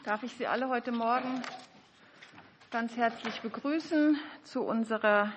Darf ich Sie alle heute Morgen ganz herzlich begrüßen zu unserer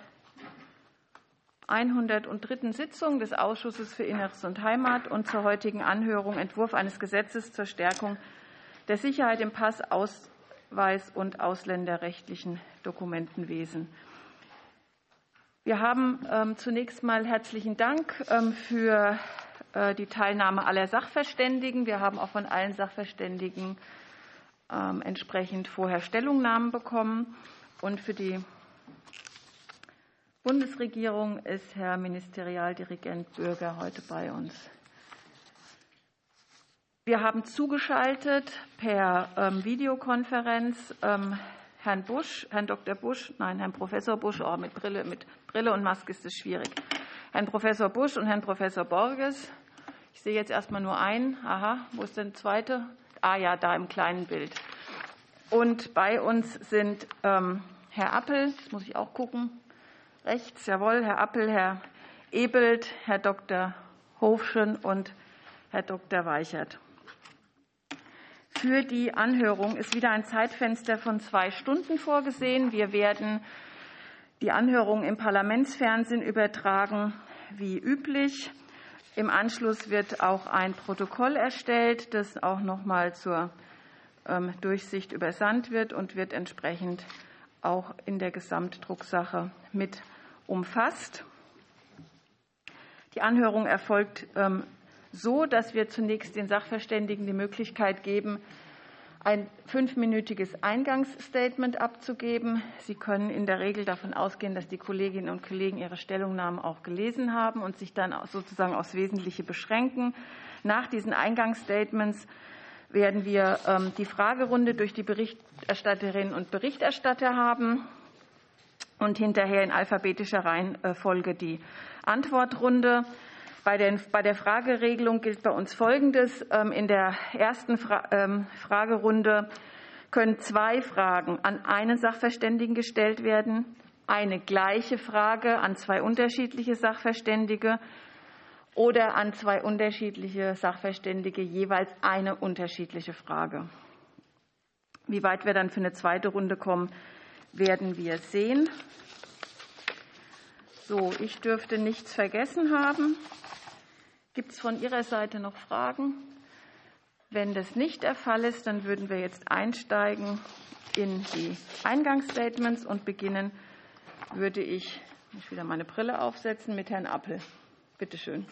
103. Sitzung des Ausschusses für Inneres und Heimat und zur heutigen Anhörung Entwurf eines Gesetzes zur Stärkung der Sicherheit im Pass-, Ausweis- und ausländerrechtlichen Dokumentenwesen. Wir haben zunächst mal herzlichen Dank für die Teilnahme aller Sachverständigen. Wir haben auch von allen Sachverständigen entsprechend vorher Stellungnahmen bekommen. Und für die Bundesregierung ist Herr Ministerialdirigent Bürger heute bei uns. Wir haben zugeschaltet per Videokonferenz Herrn Dr. Busch, nein, Herrn Professor Busch, mit Brille und Maske ist es schwierig. Herrn Professor Busch und Herrn Professor Borges. Ich sehe jetzt erstmal nur einen. Aha, wo ist denn der zweite? Ah ja, da im kleinen Bild. Und bei uns sind Herr Appel, das muss ich auch gucken, rechts, jawohl, Herr Appel, Herr Ebelt, Herr Dr. Hofschen und Herr Dr. Weichert. Für die Anhörung ist wieder ein Zeitfenster von 2 Stunden vorgesehen. Wir werden die Anhörung im Parlamentsfernsehen übertragen, wie üblich. Im Anschluss wird auch ein Protokoll erstellt, das auch noch mal zur Durchsicht übersandt wird und wird entsprechend auch in der Gesamtdrucksache mit umfasst. Die Anhörung erfolgt so, dass wir zunächst den Sachverständigen die Möglichkeit geben, ein 5-minütiges Eingangsstatement abzugeben. Sie können in der Regel davon ausgehen, dass die Kolleginnen und Kollegen ihre Stellungnahmen auch gelesen haben und sich dann sozusagen aufs Wesentliche beschränken. Nach diesen Eingangsstatements werden wir die Fragerunde durch die Berichterstatterinnen und Berichterstatter haben und hinterher in alphabetischer Reihenfolge die Antwortrunde. Bei der Frageregelung gilt bei uns Folgendes. In der ersten Fragerunde können 2 Fragen an einen Sachverständigen gestellt werden, eine gleiche Frage an 2 unterschiedliche Sachverständige oder an 2 unterschiedliche Sachverständige jeweils eine unterschiedliche Frage. Wie weit wir dann für eine zweite Runde kommen, werden wir sehen. So, ich dürfte nichts vergessen haben. Gibt es von Ihrer Seite noch Fragen? Wenn das nicht der Fall ist, dann würden wir jetzt einsteigen in die Eingangsstatements und beginnen würde ich wieder meine Brille aufsetzen mit Herrn Appel. Bitte schön.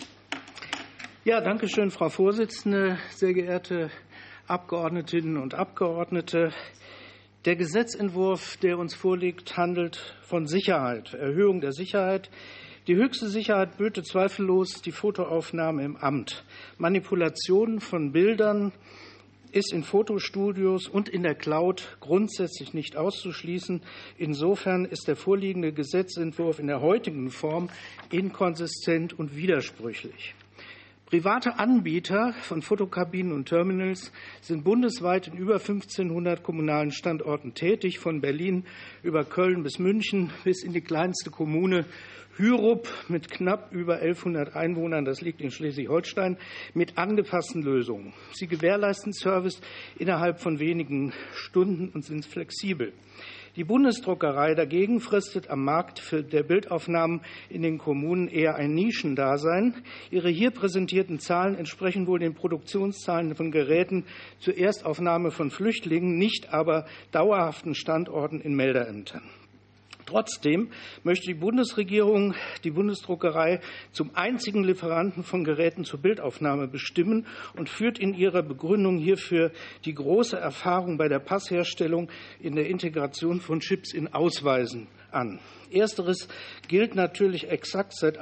Ja, danke schön, Frau Vorsitzende, sehr geehrte Abgeordnetinnen und Abgeordnete. Der Gesetzentwurf, der uns vorliegt, handelt von Sicherheit, Erhöhung der Sicherheit. Die höchste Sicherheit böte zweifellos die Fotoaufnahme im Amt. Manipulation von Bildern ist in Fotostudios und in der Cloud grundsätzlich nicht auszuschließen. Insofern ist der vorliegende Gesetzentwurf in der heutigen Form inkonsistent und widersprüchlich. Private Anbieter von Fotokabinen und Terminals sind bundesweit in über 1.500 kommunalen Standorten tätig, von Berlin über Köln bis München bis in die kleinste Kommune Hyrup mit knapp über 1.100 Einwohnern, das liegt in Schleswig-Holstein, mit angepassten Lösungen. Sie gewährleisten Service innerhalb von wenigen Stunden und sind flexibel. Die Bundesdruckerei dagegen fristet am Markt der Bildaufnahmen in den Kommunen eher ein Nischendasein. Ihre hier präsentierten Zahlen entsprechen wohl den Produktionszahlen von Geräten zur Erstaufnahme von Flüchtlingen, nicht aber dauerhaften Standorten in Meldeämtern. Trotzdem möchte die Bundesregierung die Bundesdruckerei zum einzigen Lieferanten von Geräten zur Bildaufnahme bestimmen und führt in ihrer Begründung hierfür die große Erfahrung bei der Passherstellung in der Integration von Chips in Ausweisen an. Ersteres gilt natürlich exakt seit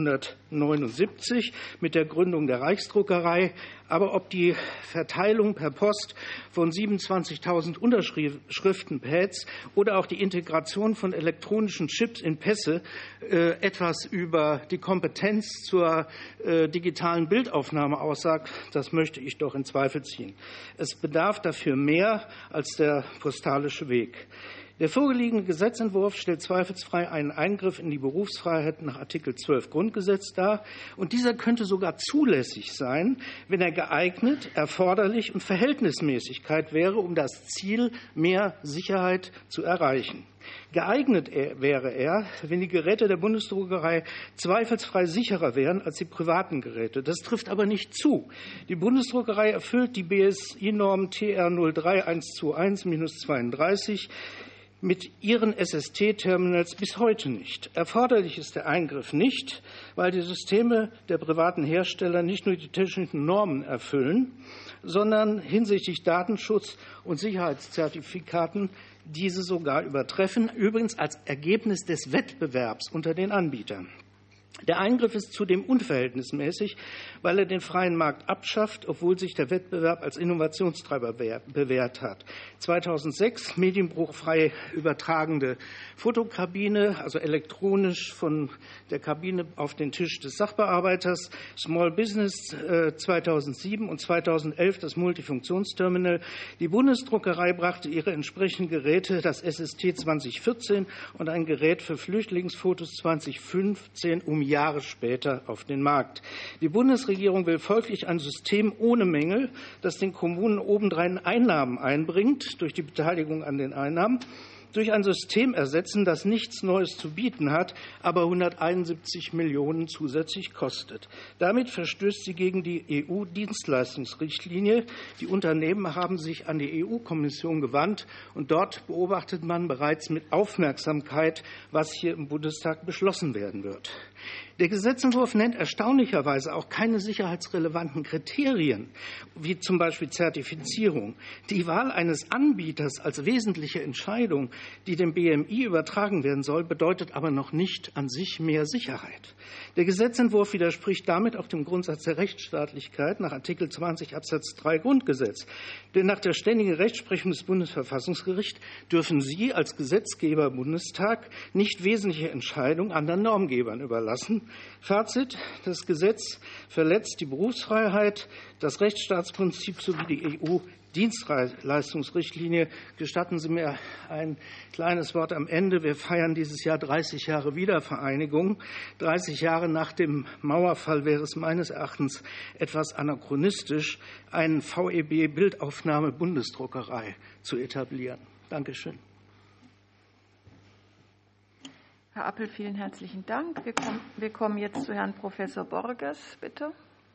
1879 mit der Gründung der Reichsdruckerei. Aber ob die Verteilung per Post von 27.000 Unterschriftenpads oder auch die Integration von elektronischen Chips in Pässe etwas über die Kompetenz zur digitalen Bildaufnahme aussagt, das möchte ich doch in Zweifel ziehen. Es bedarf dafür mehr als der postalische Weg. Der vorliegende Gesetzentwurf stellt zweifelsfrei einen Eingriff in die Berufsfreiheit nach Artikel 12 Grundgesetz dar. Und dieser könnte sogar zulässig sein, wenn er geeignet, erforderlich und Verhältnismäßigkeit wäre, um das Ziel mehr Sicherheit zu erreichen. Geeignet wäre er, wenn die Geräte der Bundesdruckerei zweifelsfrei sicherer wären als die privaten Geräte. Das trifft aber nicht zu. Die Bundesdruckerei erfüllt die BSI-Norm TR 03121-32 mit ihren SST-Terminals bis heute nicht. Erforderlich ist der Eingriff nicht, weil die Systeme der privaten Hersteller nicht nur die technischen Normen erfüllen, sondern hinsichtlich Datenschutz und Sicherheitszertifikaten diese sogar übertreffen, übrigens als Ergebnis des Wettbewerbs unter den Anbietern. Der Eingriff ist zudem unverhältnismäßig, weil er den freien Markt abschafft, obwohl sich der Wettbewerb als Innovationstreiber bewährt hat. 2006 medienbruchfrei übertragende Fotokabine, also elektronisch von der Kabine auf den Tisch des Sachbearbeiters, Small Business 2007 und 2011 das Multifunktionsterminal. Die Bundesdruckerei brachte ihre entsprechenden Geräte, das SST 2014 und ein Gerät für Flüchtlingsfotos 2015 Jahre später auf den Markt. Die Bundesregierung will folglich ein System ohne Mängel, das den Kommunen obendrein Einnahmen einbringt durch die Beteiligung an den Einnahmen, durch ein System ersetzen, das nichts Neues zu bieten hat, aber 171 Millionen zusätzlich kostet. Damit verstößt sie gegen die EU-Dienstleistungsrichtlinie. Die Unternehmen haben sich an die EU-Kommission gewandt, und dort beobachtet man bereits mit Aufmerksamkeit, was hier im Bundestag beschlossen werden wird. Der Gesetzentwurf nennt erstaunlicherweise auch keine sicherheitsrelevanten Kriterien, wie zum Beispiel Zertifizierung. Die Wahl eines Anbieters als wesentliche Entscheidung, die dem BMI übertragen werden soll, bedeutet aber noch nicht an sich mehr Sicherheit. Der Gesetzentwurf widerspricht damit auch dem Grundsatz der Rechtsstaatlichkeit nach Artikel 20 Absatz 3 Grundgesetz. Denn nach der ständigen Rechtsprechung des Bundesverfassungsgerichts dürfen Sie als Gesetzgeber Bundestag nicht wesentliche Entscheidungen anderen Normgebern überlassen. Fazit: Das Gesetz verletzt die Berufsfreiheit, das Rechtsstaatsprinzip sowie die EU-Dienstleistungsrichtlinie. Gestatten Sie mir ein kleines Wort am Ende. Wir feiern dieses Jahr 30 Jahre Wiedervereinigung. 30 Jahre nach dem Mauerfall wäre es meines Erachtens etwas anachronistisch, eine VEB-Bildaufnahme-Bundesdruckerei zu etablieren. Dankeschön. Herr Appel, vielen herzlichen Dank. Wir kommen jetzt zu Herrn Professor Borges, bitte.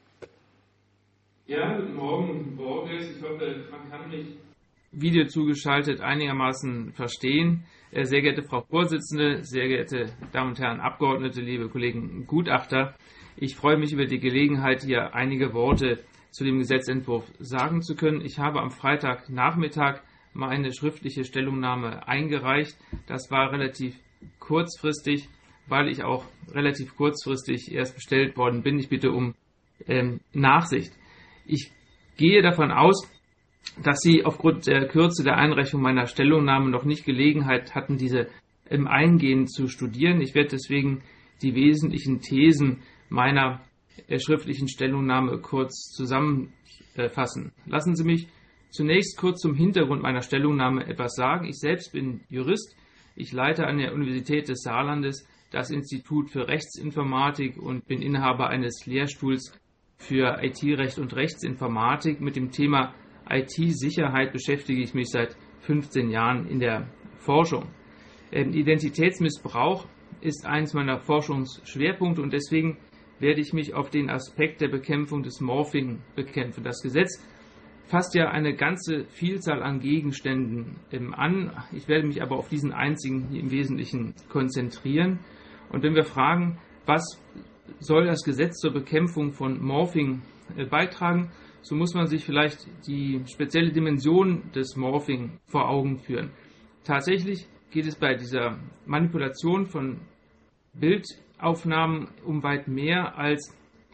Ja, guten Morgen, Borges. Ich hoffe, man kann mich Video zugeschaltet einigermaßen verstehen. Sehr geehrte Frau Vorsitzende, sehr geehrte Damen und Herren Abgeordnete, liebe Kollegen Gutachter, ich freue mich über die Gelegenheit, hier einige Worte zu dem Gesetzentwurf sagen zu können. Ich habe am Freitagnachmittag meine schriftliche Stellungnahme eingereicht. Das war relativ kurzfristig, weil ich auch relativ kurzfristig erst bestellt worden bin. Ich bitte um Nachsicht. Ich gehe davon aus, dass Sie aufgrund der Kürze der Einreichung meiner Stellungnahme noch nicht Gelegenheit hatten, diese im Eingehen zu studieren. Ich werde deswegen die wesentlichen Thesen meiner schriftlichen Stellungnahme kurz zusammenfassen. Lassen Sie mich zunächst kurz zum Hintergrund meiner Stellungnahme etwas sagen. Ich selbst bin Jurist. Ich leite an der Universität des Saarlandes das Institut für Rechtsinformatik und bin Inhaber eines Lehrstuhls für IT-Recht und Rechtsinformatik. Mit dem Thema IT-Sicherheit beschäftige ich mich seit 15 Jahren in der Forschung. Identitätsmissbrauch ist eines meiner Forschungsschwerpunkte und deswegen werde ich mich auf den Aspekt der Bekämpfung des Morphing bekämpfen. Das Gesetz fasst ja eine ganze Vielzahl an Gegenständen an. Ich werde mich aber auf diesen einzigen hier im Wesentlichen konzentrieren. Und wenn wir fragen, was soll das Gesetz zur Bekämpfung von Morphing beitragen, so muss man sich vielleicht die spezielle Dimension des Morphing vor Augen führen. Tatsächlich geht es bei dieser Manipulation von Bildaufnahmen um weit mehr als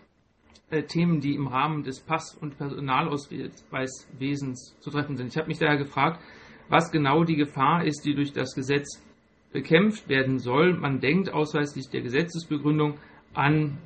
Themen, die im Rahmen des Pass- und Personalausweiswesens zu treffen sind. Ich habe mich daher gefragt, was genau die Gefahr ist, die durch das Gesetz bekämpft werden soll. Man denkt ausweislich der Gesetzesbegründung an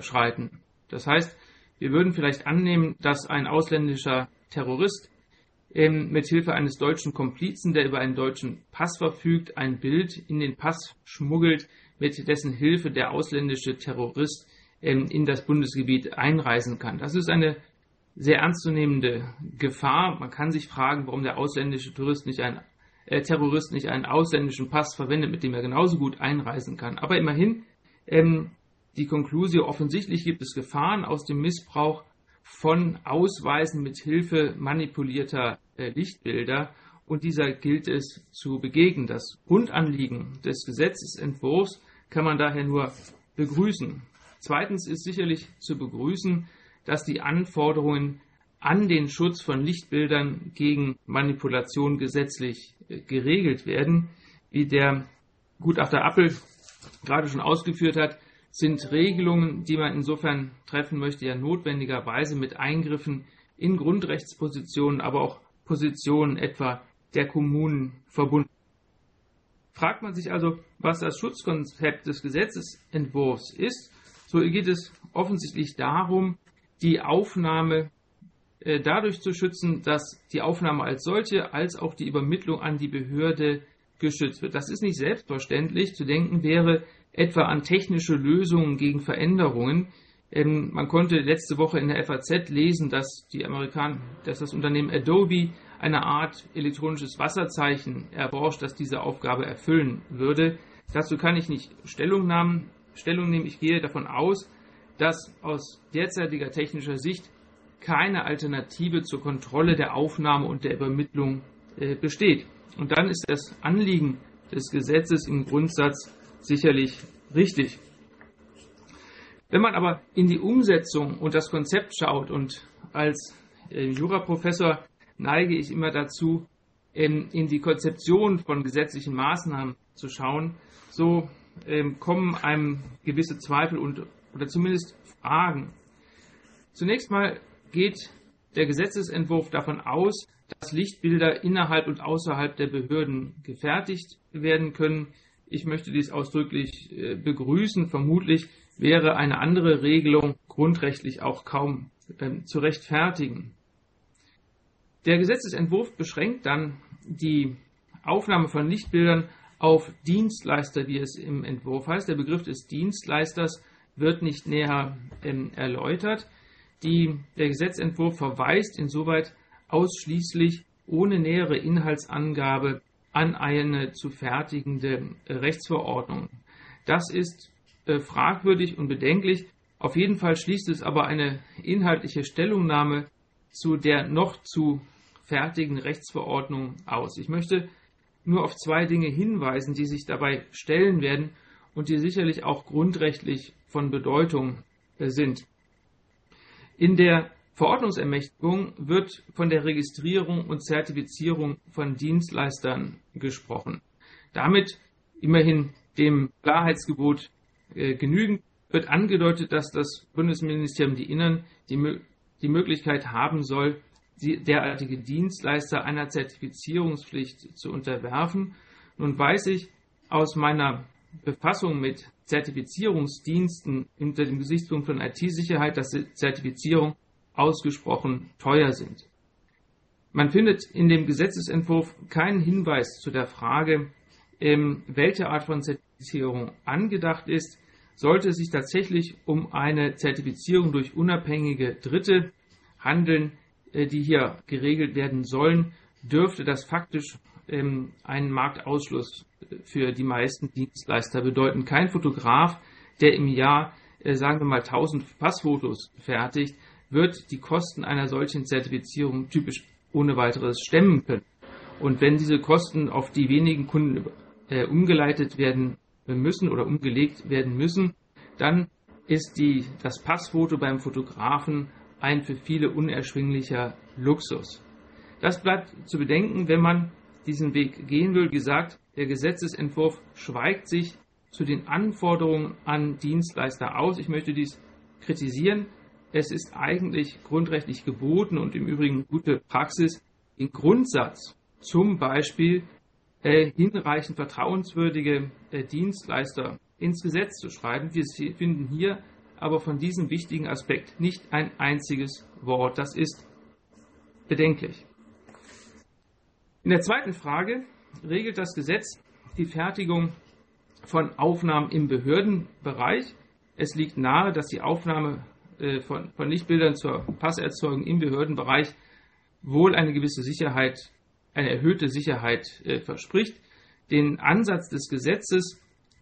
Grenzüberschreiten. Das heißt, wir würden vielleicht annehmen, dass ein ausländischer Terrorist mit Hilfe eines deutschen Komplizen, der über einen deutschen Pass verfügt, ein Bild in den Pass schmuggelt, mit dessen Hilfe der ausländische Terrorist in das Bundesgebiet einreisen kann. Das ist eine sehr ernstzunehmende Gefahr. Man kann sich fragen, warum der ausländische Terrorist nicht einen ausländischen Pass verwendet, mit dem er genauso gut einreisen kann. Aber immerhin, die Konklusio, offensichtlich gibt es Gefahren aus dem Missbrauch von Ausweisen mit Hilfe manipulierter Lichtbilder, und dieser gilt es zu begegnen. Das Grundanliegen des Gesetzesentwurfs kann man daher nur begrüßen. Zweitens ist sicherlich zu begrüßen, dass die Anforderungen an den Schutz von Lichtbildern gegen Manipulation gesetzlich geregelt werden. Wie der Gutachter Appel gerade schon ausgeführt hat, sind Regelungen, die man insofern treffen möchte, ja notwendigerweise mit Eingriffen in Grundrechtspositionen, aber auch Positionen etwa der Kommunen verbunden. Fragt man sich also, was das Schutzkonzept des Gesetzesentwurfs ist, so geht es offensichtlich darum, die Aufnahme dadurch zu schützen, dass die Aufnahme als solche, als auch die Übermittlung an die Behörde geschützt wird. Das ist nicht selbstverständlich. Zu denken wäre etwa an technische Lösungen gegen Veränderungen. Man konnte letzte Woche in der FAZ lesen, dass das Unternehmen Adobe eine Art elektronisches Wasserzeichen erforscht, das diese Aufgabe erfüllen würde. Dazu kann ich nicht Stellung nehmen. Ich gehe davon aus, dass aus derzeitiger technischer Sicht keine Alternative zur Kontrolle der Aufnahme und der Übermittlung besteht. Und dann ist das Anliegen des Gesetzes im Grundsatz sicherlich richtig. Wenn man aber in die Umsetzung und das Konzept schaut, und als Juraprofessor neige ich immer dazu, in die Konzeption von gesetzlichen Maßnahmen zu schauen, so kommen einem gewisse Zweifel oder zumindest Fragen. Zunächst mal geht der Gesetzesentwurf davon aus, dass Lichtbilder innerhalb und außerhalb der Behörden gefertigt werden können. Ich möchte dies ausdrücklich begrüßen. Vermutlich wäre eine andere Regelung grundrechtlich auch kaum zu rechtfertigen. Der Gesetzesentwurf beschränkt dann die Aufnahme von Lichtbildern auf Dienstleister, wie es im Entwurf heißt. Der Begriff des Dienstleisters wird nicht näher erläutert. Der Gesetzentwurf verweist insoweit ausschließlich ohne nähere Inhaltsangabe an eine zu fertigende Rechtsverordnung. Das ist fragwürdig und bedenklich. Auf jeden Fall schließt es aber eine inhaltliche Stellungnahme zu der noch zu fertigen Rechtsverordnung aus. Ich möchte nur auf zwei Dinge hinweisen, die sich dabei stellen werden und die sicherlich auch grundrechtlich von Bedeutung sind. In der Verordnungsermächtigung wird von der Registrierung und Zertifizierung von Dienstleistern gesprochen. Damit, immerhin dem Klarheitsgebot genügend, wird angedeutet, dass das Bundesministerium des Innern die Möglichkeit haben soll, derartige Dienstleister einer Zertifizierungspflicht zu unterwerfen. Nun weiß ich aus meiner Befassung mit Zertifizierungsdiensten unter dem Gesichtspunkt von IT-Sicherheit, dass Zertifizierung ausgesprochen teuer sind. Man findet in dem Gesetzesentwurf keinen Hinweis zu der Frage, welche Art von Zertifizierung angedacht ist. Sollte es sich tatsächlich um eine Zertifizierung durch unabhängige Dritte handeln, die hier geregelt werden sollen, dürfte das faktisch einen Marktausschluss für die meisten Dienstleister bedeuten. Kein Fotograf, der im Jahr, sagen wir mal, 1000 Passfotos fertigt, wird die Kosten einer solchen Zertifizierung typisch ohne weiteres stemmen können. Und wenn diese Kosten auf die wenigen Kunden umgeleitet werden müssen oder umgelegt werden müssen, dann ist das Passfoto beim Fotografen ein für viele unerschwinglicher Luxus. Das bleibt zu bedenken, wenn man diesen Weg gehen will. Wie gesagt, der Gesetzesentwurf schweigt sich zu den Anforderungen an Dienstleister aus. Ich möchte dies kritisieren. Es ist eigentlich grundrechtlich geboten und im Übrigen gute Praxis, den Grundsatz, zum Beispiel hinreichend vertrauenswürdige Dienstleister ins Gesetz zu schreiben. Wir finden hier aber von diesem wichtigen Aspekt nicht ein einziges Wort. Das ist bedenklich. In der zweiten Frage regelt das Gesetz die Fertigung von Aufnahmen im Behördenbereich. Es liegt nahe, dass die Aufnahme von Lichtbildern zur Passerzeugung im Behördenbereich wohl eine gewisse Sicherheit, eine erhöhte Sicherheit verspricht. Den Ansatz des Gesetzes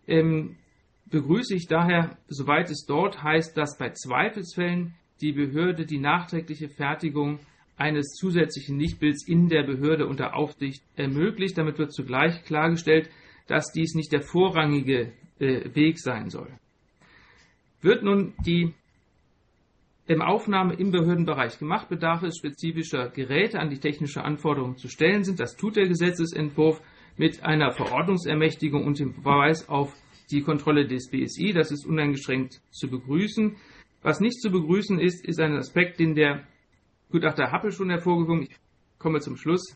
begrüße ich daher, soweit es dort heißt, dass bei Zweifelsfällen die Behörde die nachträgliche Fertigung eines zusätzlichen Lichtbilds in der Behörde unter Aufsicht ermöglicht. Damit wird zugleich klargestellt, dass dies nicht der vorrangige Weg sein soll. Wird nun die Aufnahme im Behördenbereich gemacht, bedarf es spezifischer Geräte, an die technische Anforderungen zu stellen sind. Das tut der Gesetzesentwurf mit einer Verordnungsermächtigung und dem Verweis auf die Kontrolle des BSI. Das ist uneingeschränkt zu begrüßen. Was nicht zu begrüßen ist, ist ein Aspekt, den der Gutachter Happel schon hervorgehoben hat. Ich komme zum Schluss.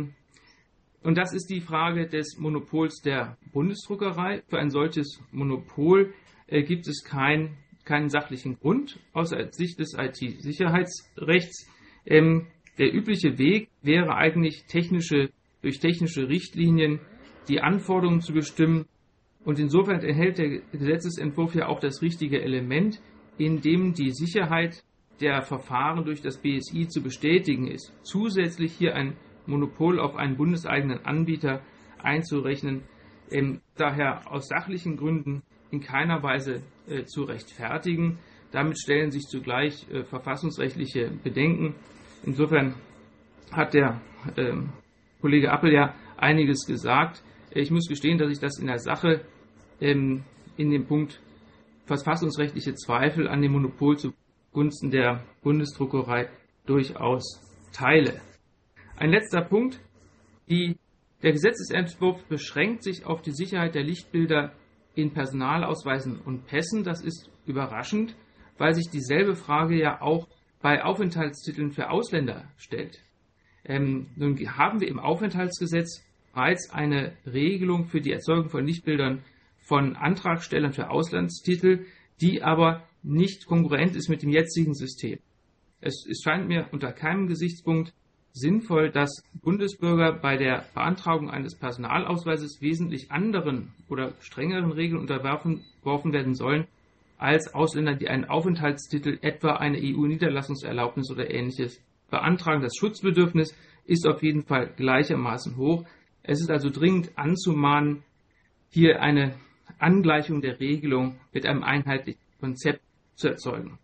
Und das ist die Frage des Monopols der Bundesdruckerei. Für ein solches Monopol gibt es keinen sachlichen Grund aus Sicht des IT-Sicherheitsrechts. Der übliche Weg wäre eigentlich, durch technische Richtlinien die Anforderungen zu bestimmen. Und insofern enthält der Gesetzesentwurf ja auch das richtige Element, in dem die Sicherheit der Verfahren durch das BSI zu bestätigen ist. Zusätzlich hier ein Monopol auf einen bundeseigenen Anbieter einzurechnen, daher aus sachlichen Gründen in keiner Weise zu rechtfertigen. Damit stellen sich zugleich verfassungsrechtliche Bedenken. Insofern hat der Kollege Appel ja einiges gesagt. Ich muss gestehen, dass ich das in der Sache in dem Punkt verfassungsrechtliche Zweifel an dem Monopol zugunsten der Bundesdruckerei durchaus teile. Ein letzter Punkt. Der Gesetzesentwurf beschränkt sich auf die Sicherheit der Lichtbilder in Personalausweisen und Pässen. Das ist überraschend, weil sich dieselbe Frage ja auch bei Aufenthaltstiteln für Ausländer stellt. Nun haben wir im Aufenthaltsgesetz bereits eine Regelung für die Erzeugung von Lichtbildern von Antragstellern für Auslandstitel, die aber nicht kongruent ist mit dem jetzigen System. Es scheint mir unter keinem Gesichtspunkt sinnvoll, dass Bundesbürger bei der Beantragung eines Personalausweises wesentlich anderen oder strengeren Regeln unterworfen werden sollen als Ausländer, die einen Aufenthaltstitel, etwa eine EU-Niederlassungserlaubnis oder Ähnliches, beantragen. Das Schutzbedürfnis ist auf jeden Fall gleichermaßen hoch. Es ist also dringend anzumahnen, hier eine Angleichung der Regelung mit einem einheitlichen Konzept zu erzeugen.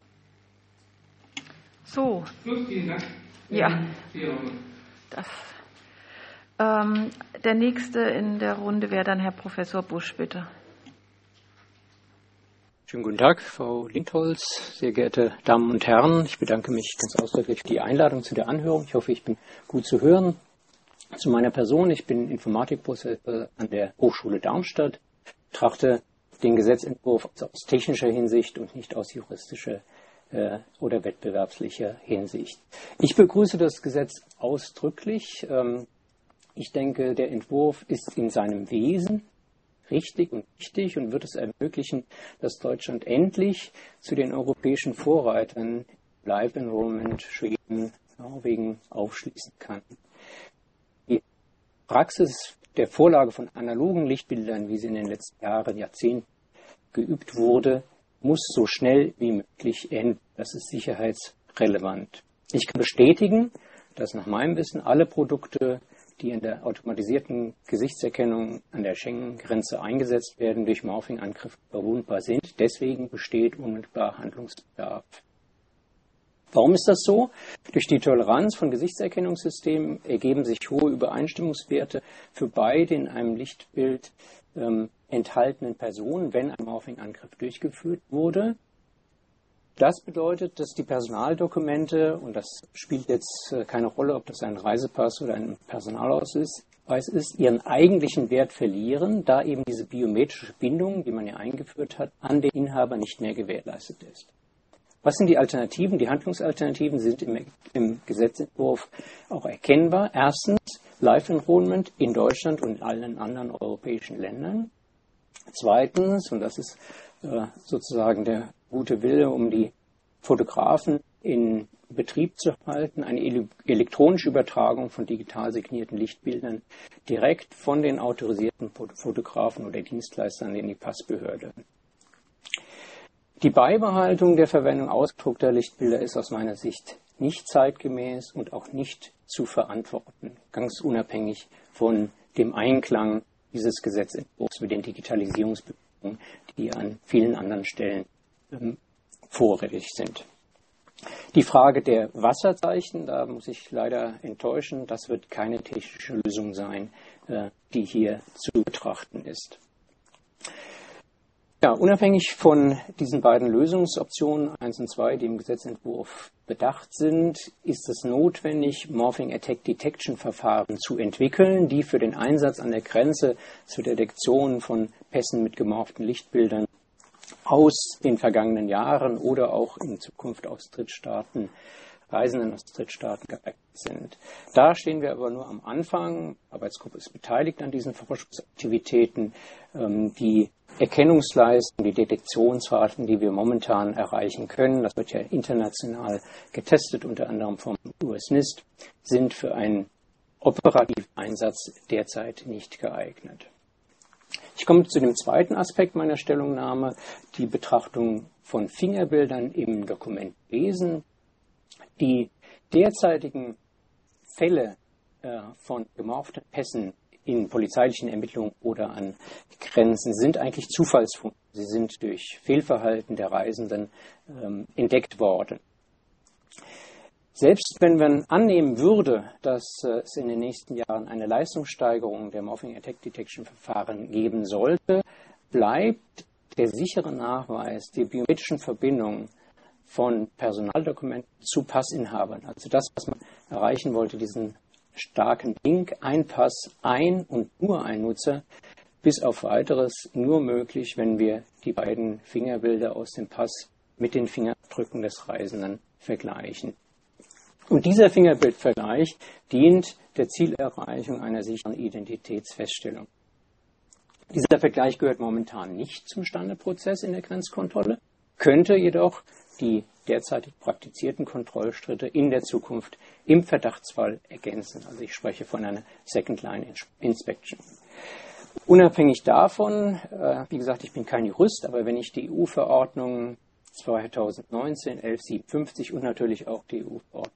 So. Vielen Dank. Ja. Der nächste in der Runde wäre dann Herr Professor Busch, bitte. Schönen guten Tag, Frau Lindholz, sehr geehrte Damen und Herren. Ich bedanke mich ganz ausdrücklich für die Einladung zu der Anhörung. Ich hoffe, ich bin gut zu hören. Zu meiner Person, ich bin Informatikprofessor an der Hochschule Darmstadt, betrachte den Gesetzentwurf aus technischer Hinsicht und nicht aus juristischer oder wettbewerbslicher Hinsicht. Ich begrüße das Gesetz ausdrücklich. Ich denke, der Entwurf ist in seinem Wesen richtig und wichtig und wird es ermöglichen, dass Deutschland endlich zu den europäischen Vorreitern Live Enrollment, Schweden, Norwegen aufschließen kann. Die Praxis der Vorlage von analogen Lichtbildern, wie sie in den letzten Jahren, Jahrzehnten geübt wurde, muss so schnell wie möglich enden. Das ist sicherheitsrelevant. Ich kann bestätigen, dass nach meinem Wissen alle Produkte, die in der automatisierten Gesichtserkennung an der Schengen-Grenze eingesetzt werden, durch Morphing-Angriffe verwundbar sind. Deswegen besteht unmittelbar Handlungsbedarf. Warum ist das so? Durch die Toleranz von Gesichtserkennungssystemen ergeben sich hohe Übereinstimmungswerte für beide in einem Lichtbild enthaltenen Personen, wenn ein Morphing-Angriff durchgeführt wurde. Das bedeutet, dass die Personaldokumente, und das spielt jetzt keine Rolle, ob das ein Reisepass oder ein Personalausweis ist, ihren eigentlichen Wert verlieren, da eben diese biometrische Bindung, die man ja eingeführt hat, an den Inhaber nicht mehr gewährleistet ist. Was sind die Alternativen? Die Handlungsalternativen sind im Gesetzentwurf auch erkennbar. Erstens Live-Enrollment in Deutschland und in allen anderen europäischen Ländern. Zweitens, und das ist sozusagen der gute Wille, um die Fotografen in Betrieb zu halten, eine elektronische Übertragung von digital signierten Lichtbildern direkt von den autorisierten Fotografen oder Dienstleistern in die Passbehörde. Die Beibehaltung der Verwendung ausgedruckter Lichtbilder ist aus meiner Sicht nicht zeitgemäß und auch nicht zu verantworten, ganz unabhängig von dem Einklang dieses Gesetzentwurfs mit den Digitalisierungsbewegungen, die an vielen anderen Stellen vorrätig sind. Die Frage der Wasserzeichen, da muss ich leider enttäuschen, das wird keine technische Lösung sein, die hier zu betrachten ist. Ja, unabhängig von diesen beiden Lösungsoptionen 1 und 2, die im Gesetzentwurf bedacht sind, ist es notwendig, Morphing Attack Detection Verfahren zu entwickeln, die für den Einsatz an der Grenze zur Detektion von Pässen mit gemorpten Lichtbildern aus den vergangenen Jahren oder auch in Zukunft aus Drittstaaten, Reisenden aus Drittstaaten geeignet sind. Da stehen wir aber nur am Anfang. Die Arbeitsgruppe ist beteiligt an diesen Forschungsaktivitäten. Die Erkennungsleistung, die Detektionsraten, die wir momentan erreichen können, das wird ja international getestet, unter anderem vom US NIST, sind für einen operativen Einsatz derzeit nicht geeignet. Ich komme zu dem zweiten Aspekt meiner Stellungnahme, die Betrachtung von Fingerbildern im Dokumentwesen. Die derzeitigen Fälle von gemorphten Pässen in polizeilichen Ermittlungen oder an Grenzen sind eigentlich Zufallsfunde. Sie sind durch Fehlverhalten der Reisenden entdeckt worden. Selbst wenn man annehmen würde, dass es in den nächsten Jahren eine Leistungssteigerung der Morphing Attack Detection Verfahren geben sollte, bleibt der sichere Nachweis der biometrischen Verbindung von Personaldokumenten zu Passinhabern. Also das, was man erreichen wollte, diesen starken Link, ein Pass, ein und nur ein Nutzer, bis auf weiteres nur möglich, wenn wir die beiden Fingerbilder aus dem Pass mit den Fingerabdrücken des Reisenden vergleichen. Und dieser Fingerbildvergleich dient der Zielerreichung einer sicheren Identitätsfeststellung. Dieser Vergleich gehört momentan nicht zum Standardprozess in der Grenzkontrolle, könnte jedoch die derzeitig praktizierten Kontrollschritte in der Zukunft im Verdachtsfall ergänzen. Also ich spreche von einer Second-Line-Inspection. Unabhängig davon, wie gesagt, ich bin kein Jurist, aber wenn ich die EU-Verordnung 2019/1157 und natürlich auch die EU-Verordnung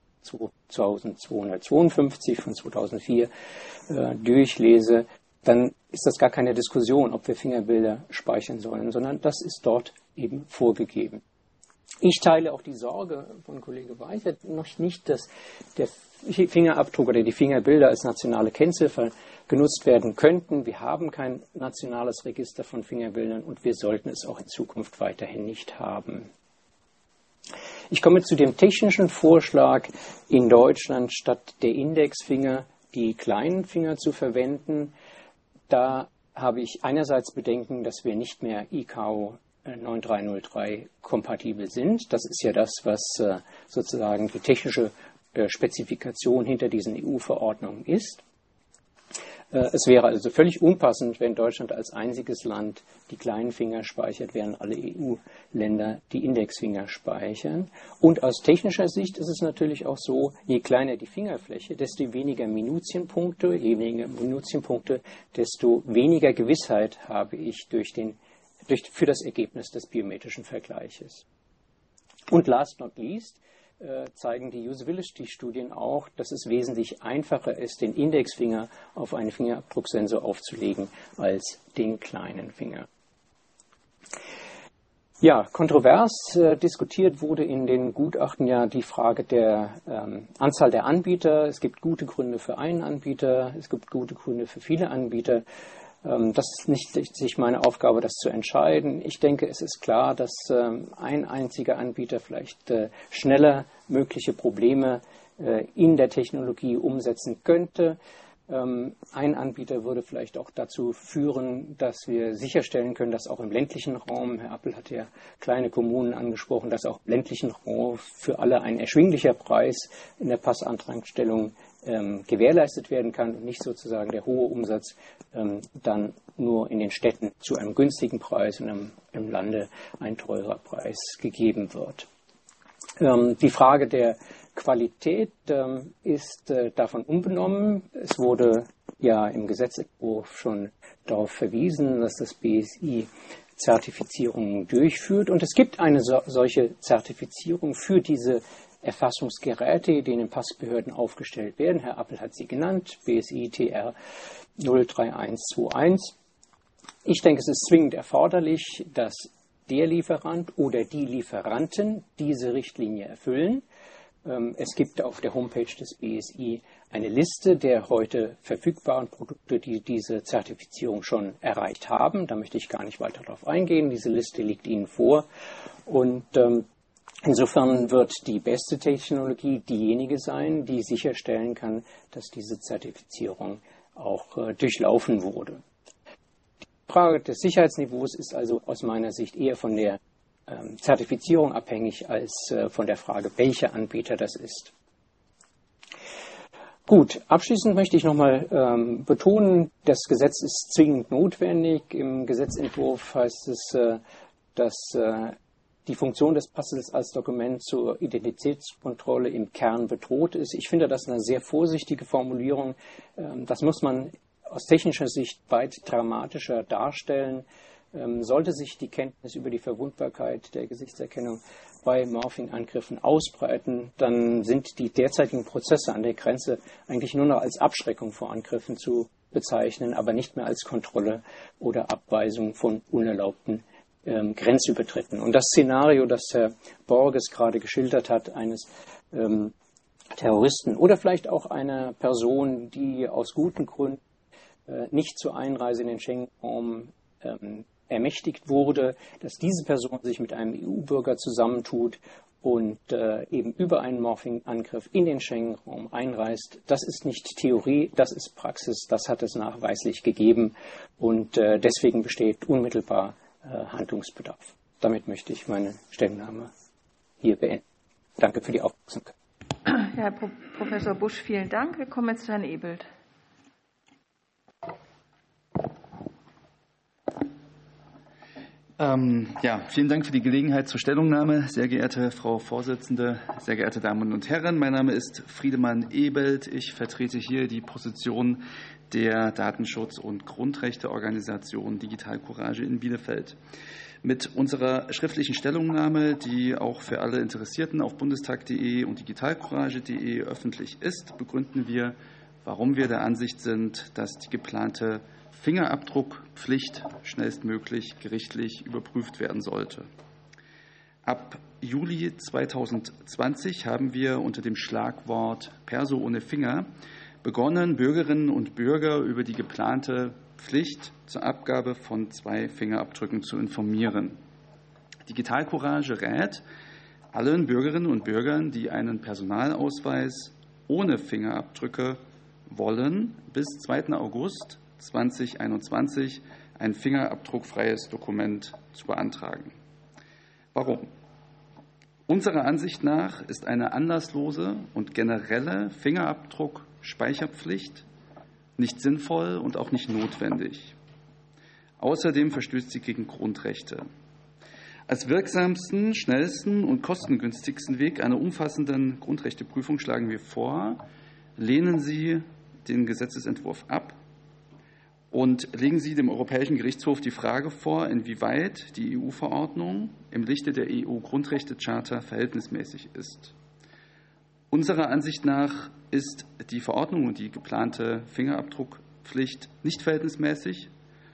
2252 von 2004 durchlese, dann ist das gar keine Diskussion, ob wir Fingerbilder speichern sollen, sondern das ist dort eben vorgegeben. Ich teile auch die Sorge von Kollege Weichert noch nicht, dass der Fingerabdruck oder die Fingerbilder als nationale Kennziffer genutzt werden könnten. Wir haben kein nationales Register von Fingerbildern und wir sollten es auch in Zukunft weiterhin nicht haben. Ich komme zu dem technischen Vorschlag, in Deutschland statt der Indexfinger die kleinen Finger zu verwenden. Da habe ich einerseits Bedenken, dass wir nicht mehr ICAO 9303 kompatibel sind. Das ist ja das, was sozusagen die technische Spezifikation hinter diesen EU-Verordnungen ist. Es wäre also völlig unpassend, wenn Deutschland als einziges Land die kleinen Finger speichert, während alle EU-Länder die Indexfinger speichern. Und aus technischer Sicht ist es natürlich auch so, je kleiner die Fingerfläche, desto weniger Minutienpunkte, desto weniger Gewissheit habe ich für das Ergebnis des biometrischen Vergleiches. Und last not least zeigen die Usability-Studien auch, dass es wesentlich einfacher ist, den Indexfinger auf einen Fingerabdrucksensor aufzulegen, als den kleinen Finger. Ja, kontrovers diskutiert wurde in den Gutachten ja die Frage der Anzahl der Anbieter. Es gibt gute Gründe für einen Anbieter, es gibt gute Gründe für viele Anbieter. Das ist nicht meine Aufgabe, das zu entscheiden. Ich denke, es ist klar, dass ein einziger Anbieter vielleicht schneller mögliche Probleme in der Technologie umsetzen könnte. Ein Anbieter würde vielleicht auch dazu führen, dass wir sicherstellen können, dass auch im ländlichen Raum, Herr Appel hat ja kleine Kommunen angesprochen, dass auch im ländlichen Raum für alle ein erschwinglicher Preis in der Passantragstellung gewährleistet werden kann und nicht sozusagen der hohe Umsatz dann nur in den Städten zu einem günstigen Preis und im Lande ein teurer Preis gegeben wird. Die Frage der Qualität ist davon unbenommen. Es wurde ja im Gesetzentwurf schon darauf verwiesen, dass das BSI Zertifizierungen durchführt. Und es gibt eine solche Zertifizierung für diese Erfassungsgeräte, die in den Passbehörden aufgestellt werden. Herr Appel hat sie genannt, BSI TR 03121. Ich denke, es ist zwingend erforderlich, dass der Lieferant oder die Lieferanten diese Richtlinie erfüllen. Es gibt auf der Homepage des BSI eine Liste der heute verfügbaren Produkte, die diese Zertifizierung schon erreicht haben. Da möchte ich gar nicht weiter darauf eingehen. Diese Liste liegt Ihnen vor. Und insofern wird die beste Technologie diejenige sein, die sicherstellen kann, dass diese Zertifizierung auch durchlaufen wurde. Die Frage des Sicherheitsniveaus ist also aus meiner Sicht eher von der Zertifizierung abhängig als von der Frage, welcher Anbieter das ist. Gut, abschließend möchte ich nochmal betonen, das Gesetz ist zwingend notwendig. Im Gesetzentwurf heißt es, dass die Funktion des Passes als Dokument zur Identitätskontrolle im Kern bedroht ist. Ich finde das eine sehr vorsichtige Formulierung. Das muss man aus technischer Sicht weit dramatischer darstellen. Sollte sich die Kenntnis über die Verwundbarkeit der Gesichtserkennung bei Morphing-Angriffen ausbreiten, dann sind die derzeitigen Prozesse an der Grenze eigentlich nur noch als Abschreckung vor Angriffen zu bezeichnen, aber nicht mehr als Kontrolle oder Abweisung von unerlaubten Grenzübertritten. Und das Szenario, das Herr Borges gerade geschildert hat, eines Terroristen oder vielleicht auch einer Person, die aus guten Gründen nicht zur Einreise in den Schengen-Raum ermächtigt wurde, dass diese Person sich mit einem EU-Bürger zusammentut und eben über einen Morphing-Angriff in den Schengen-Raum einreist. Das ist nicht Theorie, das ist Praxis, das hat es nachweislich gegeben und deswegen besteht unmittelbar Handlungsbedarf. Damit möchte ich meine Stellungnahme hier beenden. Danke für die Aufmerksamkeit. Herr Professor Busch, vielen Dank. Wir kommen jetzt zu Herrn Ebelt. Vielen Dank für die Gelegenheit zur Stellungnahme. Sehr geehrte Frau Vorsitzende, sehr geehrte Damen und Herren, mein Name ist Friedemann Ebelt. Ich vertrete hier die Position der Datenschutz- und Grundrechteorganisation Digital Courage in Bielefeld. Mit unserer schriftlichen Stellungnahme, die auch für alle Interessierten auf bundestag.de und digitalcourage.de öffentlich ist, begründen wir, warum wir der Ansicht sind, dass die geplante Fingerabdruckpflicht schnellstmöglich gerichtlich überprüft werden sollte. Ab Juli 2020 haben wir unter dem Schlagwort Perso ohne Finger begonnen, Bürgerinnen und Bürger über die geplante Pflicht zur Abgabe von 2 Fingerabdrücken zu informieren. Digital Courage rät allen Bürgerinnen und Bürgern, die einen Personalausweis ohne Fingerabdrücke wollen, bis 2. August 2021 ein fingerabdruckfreies Dokument zu beantragen. Warum? Unserer Ansicht nach ist eine anlasslose und generelle Fingerabdruck-Speicherpflicht nicht sinnvoll und auch nicht notwendig. Außerdem verstößt sie gegen Grundrechte. Als wirksamsten, schnellsten und kostengünstigsten Weg einer umfassenden Grundrechteprüfung schlagen wir vor, lehnen Sie den Gesetzesentwurf ab und legen Sie dem Europäischen Gerichtshof die Frage vor, inwieweit die EU-Verordnung im Lichte der EU-Grundrechtecharta verhältnismäßig ist. Unserer Ansicht nach ist die Verordnung und die geplante Fingerabdruckpflicht nicht verhältnismäßig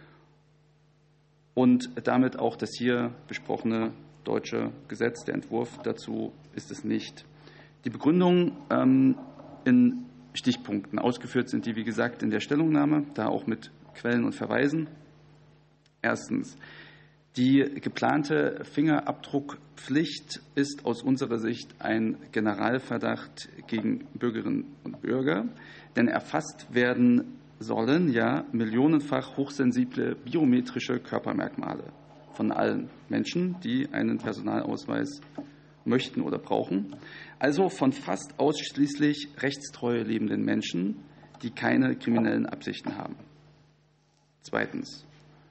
und damit auch das hier besprochene deutsche Gesetz, der Entwurf dazu ist es nicht. Die Begründung in Stichpunkten ausgeführt sind die, wie gesagt, in der Stellungnahme, da auch mit Quellen und Verweisen. Erstens, die geplante Fingerabdruckpflicht ist aus unserer Sicht ein Generalverdacht gegen Bürgerinnen und Bürger, denn erfasst werden sollen ja millionenfach hochsensible biometrische Körpermerkmale von allen Menschen, die einen Personalausweis möchten oder brauchen, also von fast ausschließlich rechtstreu lebenden Menschen, die keine kriminellen Absichten haben. Zweitens.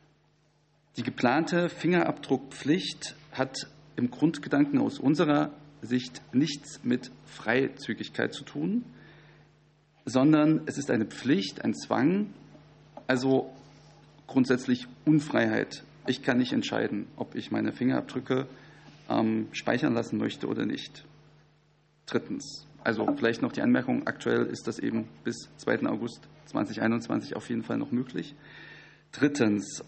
Die geplante Fingerabdruckpflicht hat im Grundgedanken aus unserer Sicht nichts mit Freizügigkeit zu tun, sondern es ist eine Pflicht, ein Zwang, also grundsätzlich Unfreiheit. Ich kann nicht entscheiden, ob ich meine Fingerabdrücke speichern lassen möchte oder nicht. Drittens, also vielleicht noch die Anmerkung, aktuell ist das eben bis 2. August 2021 auf jeden Fall noch möglich. Drittens,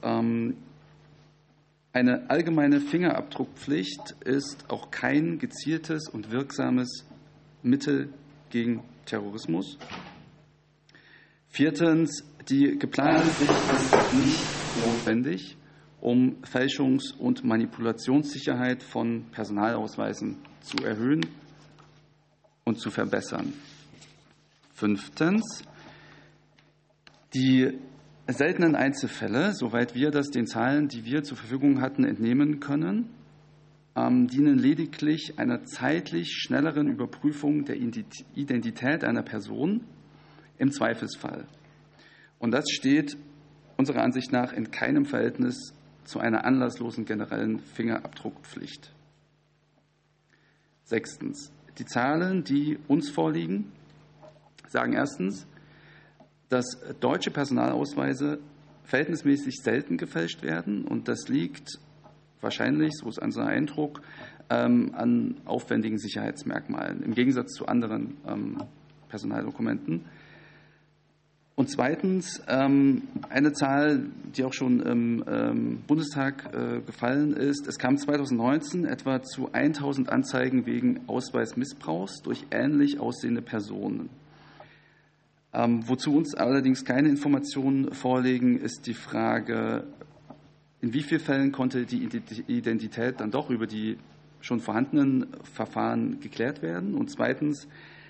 eine allgemeine Fingerabdruckpflicht ist auch kein gezieltes und wirksames Mittel gegen Terrorismus. Viertens, die geplante Pflicht ist nicht notwendig, um Fälschungs- und Manipulationssicherheit von Personalausweisen zu erhöhen und zu verbessern. Fünftens, die seltenen Einzelfälle, soweit wir das den Zahlen, die wir zur Verfügung hatten, entnehmen können, dienen lediglich einer zeitlich schnelleren Überprüfung der Identität einer Person im Zweifelsfall. Und das steht unserer Ansicht nach in keinem Verhältnis zu einer anlasslosen generellen Fingerabdruckpflicht. Sechstens, die Zahlen, die uns vorliegen, sagen erstens, dass deutsche Personalausweise verhältnismäßig selten gefälscht werden. Und das liegt wahrscheinlich, so ist unser Eindruck, an aufwendigen Sicherheitsmerkmalen im Gegensatz zu anderen Personaldokumenten. Und zweitens, eine Zahl, die auch schon im Bundestag gefallen ist. Es kam 2019 etwa zu 1000 Anzeigen wegen Ausweismissbrauchs durch ähnlich aussehende Personen. Wozu uns allerdings keine Informationen vorliegen, ist die Frage, in wie vielen Fällen konnte die Identität dann doch über die schon vorhandenen Verfahren geklärt werden? Und zweitens,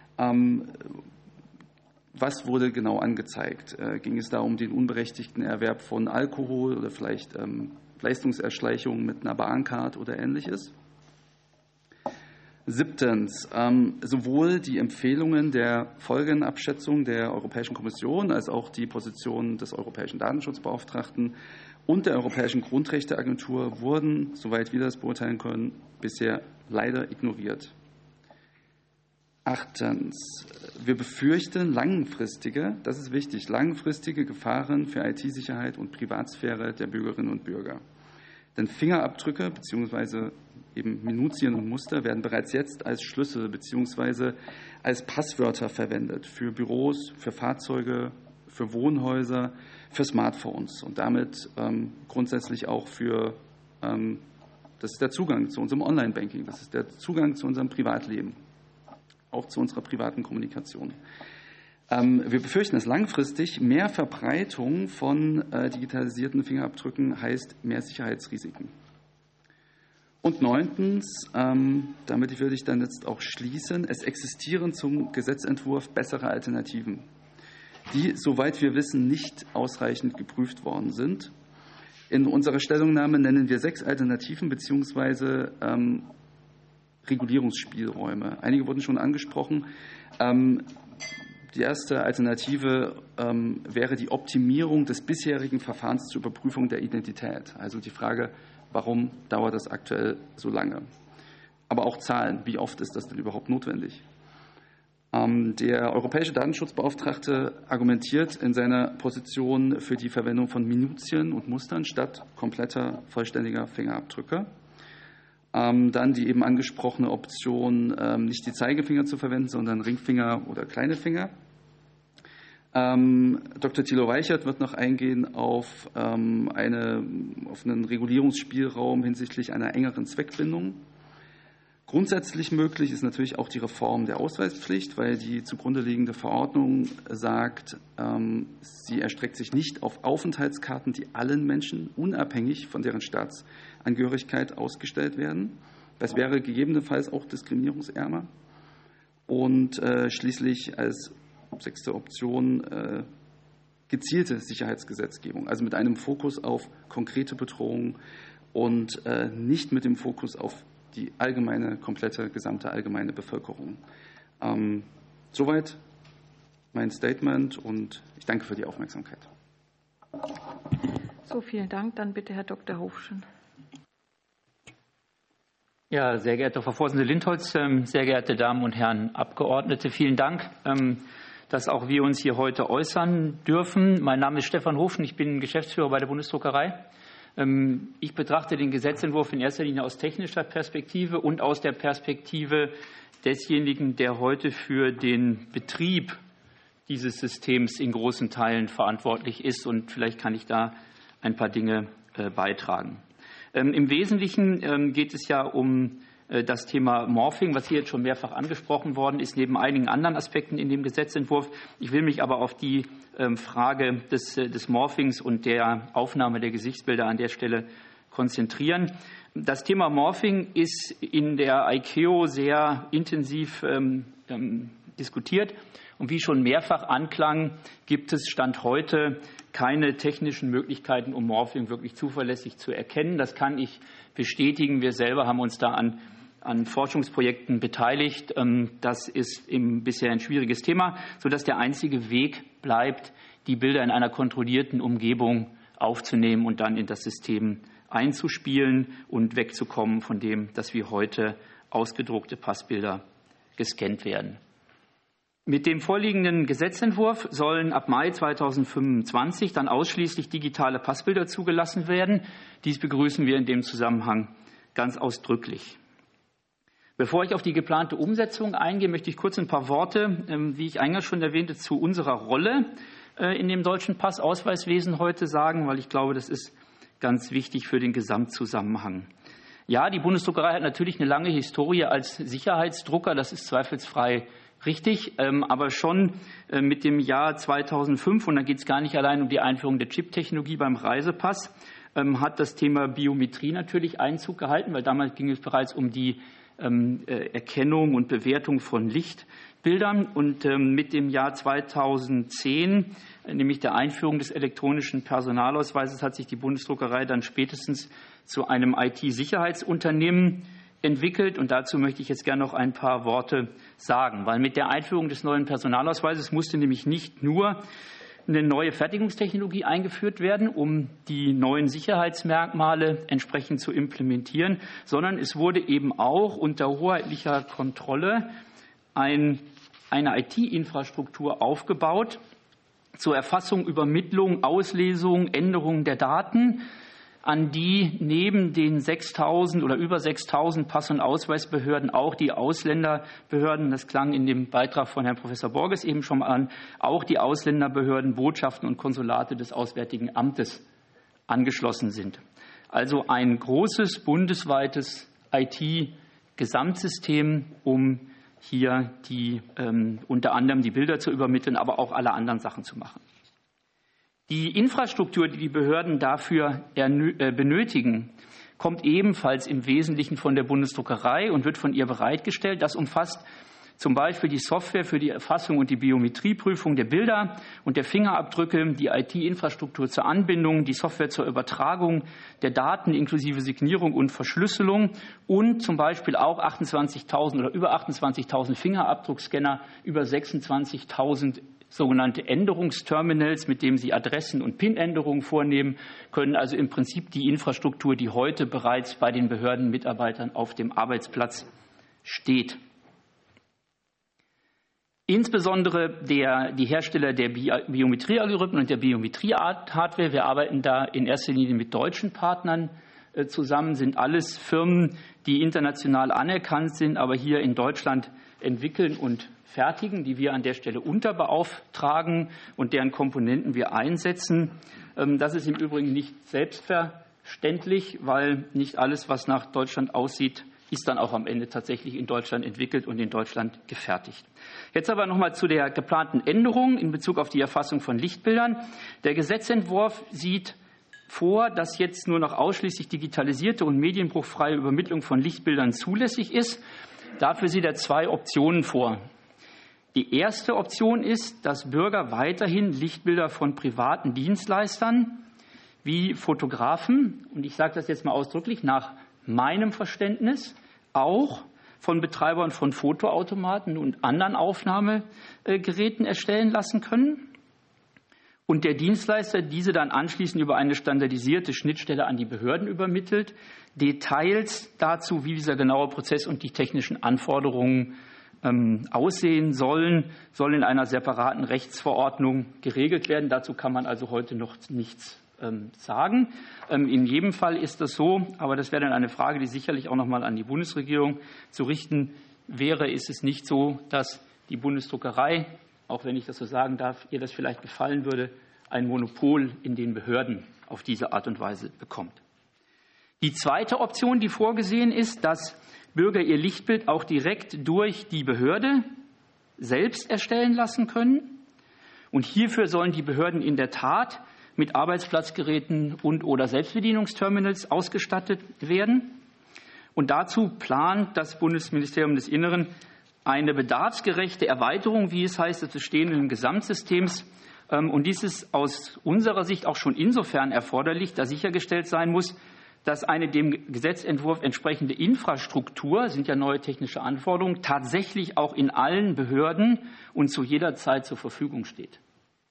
was wurde genau angezeigt? Ging es da um den unberechtigten Erwerb von Alkohol oder vielleicht Leistungserschleichung mit einer Bahncard oder Ähnliches? Siebtens, sowohl die Empfehlungen der Folgenabschätzung der Europäischen Kommission als auch die Position des Europäischen Datenschutzbeauftragten und der Europäischen Grundrechteagentur wurden, soweit wir das beurteilen können, bisher leider ignoriert. Achtens, wir befürchten langfristige, das ist wichtig, langfristige Gefahren für IT-Sicherheit und Privatsphäre der Bürgerinnen und Bürger. Denn Fingerabdrücke bzw. eben Minutien und Muster werden bereits jetzt als Schlüssel bzw. als Passwörter verwendet für Büros, für Fahrzeuge, für Wohnhäuser, für Smartphones und damit grundsätzlich auch für, das ist der Zugang zu unserem Online-Banking, das ist der Zugang zu unserem Privatleben, auch zu unserer privaten Kommunikation. Wir befürchten, dass langfristig mehr Verbreitung von digitalisierten Fingerabdrücken heißt mehr Sicherheitsrisiken. Und neuntens, damit würde ich dann jetzt auch schließen, es existieren zum Gesetzentwurf bessere Alternativen, die, soweit wir wissen, nicht ausreichend geprüft worden sind. In unserer Stellungnahme nennen wir 6 Alternativen bzw. Regulierungsspielräume. Einige wurden schon angesprochen. Die erste Alternative wäre die Optimierung des bisherigen Verfahrens zur Überprüfung der Identität. Also die Frage, warum dauert das aktuell so lange? Aber auch Zahlen, wie oft ist das denn überhaupt notwendig? Der europäische Datenschutzbeauftragte argumentiert in seiner Position für die Verwendung von Minutien und Mustern statt kompletter, vollständiger Fingerabdrücke. Dann die eben angesprochene Option, nicht die Zeigefinger zu verwenden, sondern Ringfinger oder kleine Finger. Dr. Thilo Weichert wird noch eingehen auf einen Regulierungsspielraum hinsichtlich einer engeren Zweckbindung. Grundsätzlich möglich ist natürlich auch die Reform der Ausweispflicht, weil die zugrunde liegende Verordnung sagt, sie erstreckt sich nicht auf Aufenthaltskarten, die allen Menschen unabhängig von deren Staatsangehörigkeit ausgestellt werden. Das wäre gegebenenfalls auch diskriminierungsärmer. Und schließlich als 6. Option gezielte Sicherheitsgesetzgebung, also mit einem Fokus auf konkrete Bedrohungen und nicht mit dem Fokus auf die allgemeine, komplette, gesamte allgemeine Bevölkerung. Soweit mein Statement und ich danke für die Aufmerksamkeit. So, vielen Dank. Dann bitte Herr Dr. Hofschen. Ja, sehr geehrte Frau Vorsitzende Lindholz, sehr geehrte Damen und Herren Abgeordnete, vielen Dank, dass auch wir uns hier heute äußern dürfen. Mein Name ist Stefan Hofen, ich bin Geschäftsführer bei der Bundesdruckerei. Ich betrachte den Gesetzentwurf in erster Linie aus technischer Perspektive und aus der Perspektive desjenigen, der heute für den Betrieb dieses Systems in großen Teilen verantwortlich ist. Und vielleicht kann ich da ein paar Dinge beitragen. Im Wesentlichen geht es ja um das Thema Morphing, was hier jetzt schon mehrfach angesprochen worden ist, neben einigen anderen Aspekten in dem Gesetzentwurf. Ich will mich aber auf die Frage des Morphings und der Aufnahme der Gesichtsbilder an der Stelle konzentrieren. Das Thema Morphing ist in der ICAO sehr intensiv diskutiert. Und wie schon mehrfach anklang, gibt es Stand heute keine technischen Möglichkeiten, um Morphing wirklich zuverlässig zu erkennen. Das kann ich bestätigen. Wir selber haben uns da an Forschungsprojekten beteiligt. Das ist bisher ein schwieriges Thema, sodass der einzige Weg bleibt, die Bilder in einer kontrollierten Umgebung aufzunehmen und dann in das System einzuspielen und wegzukommen von dem, dass wie heute ausgedruckte Passbilder gescannt werden. Mit dem vorliegenden Gesetzentwurf sollen ab Mai 2025 dann ausschließlich digitale Passbilder zugelassen werden. Dies begrüßen wir in dem Zusammenhang ganz ausdrücklich. Bevor ich auf die geplante Umsetzung eingehe, möchte ich kurz ein paar Worte, wie ich eingangs schon erwähnte, zu unserer Rolle in dem deutschen Passausweiswesen heute sagen, weil ich glaube, das ist ganz wichtig für den Gesamtzusammenhang. Ja, die Bundesdruckerei hat natürlich eine lange Historie als Sicherheitsdrucker, das ist zweifelsfrei richtig, aber schon mit dem Jahr 2005, und da geht es gar nicht allein um die Einführung der Chip-Technologie beim Reisepass, hat das Thema Biometrie natürlich Einzug gehalten, weil damals ging es bereits um die Erkennung und Bewertung von Lichtbildern. Und mit dem Jahr 2010, nämlich der Einführung des elektronischen Personalausweises, hat sich die Bundesdruckerei dann spätestens zu einem IT-Sicherheitsunternehmen entwickelt. Und dazu möchte ich jetzt gerne noch ein paar Worte sagen, weil mit der Einführung des neuen Personalausweises musste nämlich nicht nur eine neue Fertigungstechnologie eingeführt werden, um die neuen Sicherheitsmerkmale entsprechend zu implementieren, sondern es wurde eben auch unter hoheitlicher Kontrolle eine IT-Infrastruktur aufgebaut zur Erfassung, Übermittlung, Auslesung, Änderung der Daten, an die neben den 6.000 oder über 6.000 Pass- und Ausweisbehörden auch die Ausländerbehörden, das klang in dem Beitrag von Herrn Professor Borges eben schon mal an, auch die Ausländerbehörden, Botschaften und Konsulate des Auswärtigen Amtes angeschlossen sind. Also ein großes bundesweites IT-Gesamtsystem, um hier unter anderem die Bilder zu übermitteln, aber auch alle anderen Sachen zu machen. Die Infrastruktur, die die Behörden dafür benötigen, kommt ebenfalls im Wesentlichen von der Bundesdruckerei und wird von ihr bereitgestellt. Das umfasst zum Beispiel die Software für die Erfassung und die Biometrieprüfung der Bilder und der Fingerabdrücke, die IT-Infrastruktur zur Anbindung, die Software zur Übertragung der Daten inklusive Signierung und Verschlüsselung und zum Beispiel auch 28.000 oder über 28.000 Fingerabdruckscanner, über 26.000 sogenannte Änderungsterminals, mit denen Sie Adressen- und PIN-Änderungen vornehmen können. Also im Prinzip die Infrastruktur, die heute bereits bei den Behördenmitarbeitern auf dem Arbeitsplatz steht. Insbesondere die Hersteller der Biometriealgorithmen und der Biometrie-Hardware, wir arbeiten da in erster Linie mit deutschen Partnern zusammen, sind alles Firmen, die international anerkannt sind, aber hier in Deutschland entwickeln und fertigen, die wir an der Stelle unterbeauftragen und deren Komponenten wir einsetzen. Das ist im Übrigen nicht selbstverständlich, weil nicht alles, was nach Deutschland aussieht, ist dann auch am Ende tatsächlich in Deutschland entwickelt und in Deutschland gefertigt. Jetzt aber noch mal zu der geplanten Änderung in Bezug auf die Erfassung von Lichtbildern. Der Gesetzentwurf sieht vor, dass jetzt nur noch ausschließlich digitalisierte und medienbruchfreie Übermittlung von Lichtbildern zulässig ist. Dafür sieht er zwei Optionen vor. Die erste Option ist, dass Bürger weiterhin Lichtbilder von privaten Dienstleistern wie Fotografen, und ich sage das jetzt mal ausdrücklich, nach meinem Verständnis auch von Betreibern von Fotoautomaten und anderen Aufnahmegeräten erstellen lassen können. und der Dienstleister diese dann anschließend über eine standardisierte Schnittstelle an die Behörden übermittelt. Details dazu, wie dieser genaue Prozess und die technischen Anforderungen aussehen sollen in einer separaten Rechtsverordnung geregelt werden. Dazu kann man also heute noch nichts sagen. In jedem Fall ist das so, aber das wäre dann eine Frage, die sicherlich auch noch mal an die Bundesregierung zu richten wäre. Ist es nicht so, dass die Bundesdruckerei, auch wenn ich das so sagen darf, ihr das vielleicht gefallen würde, ein Monopol in den Behörden auf diese Art und Weise bekommt? Die zweite Option, die vorgesehen ist, dass Bürger ihr Lichtbild auch direkt durch die Behörde selbst erstellen lassen können. Und hierfür sollen die Behörden in der Tat mit Arbeitsplatzgeräten und/oder Selbstbedienungsterminals ausgestattet werden. Und dazu plant das Bundesministerium des Inneren eine bedarfsgerechte Erweiterung, wie es heißt, des bestehenden Gesamtsystems. Und dies ist aus unserer Sicht auch schon insofern erforderlich, da sichergestellt sein muss, dass eine dem Gesetzentwurf entsprechende Infrastruktur, sind ja neue technische Anforderungen, tatsächlich auch in allen Behörden und zu jeder Zeit zur Verfügung steht.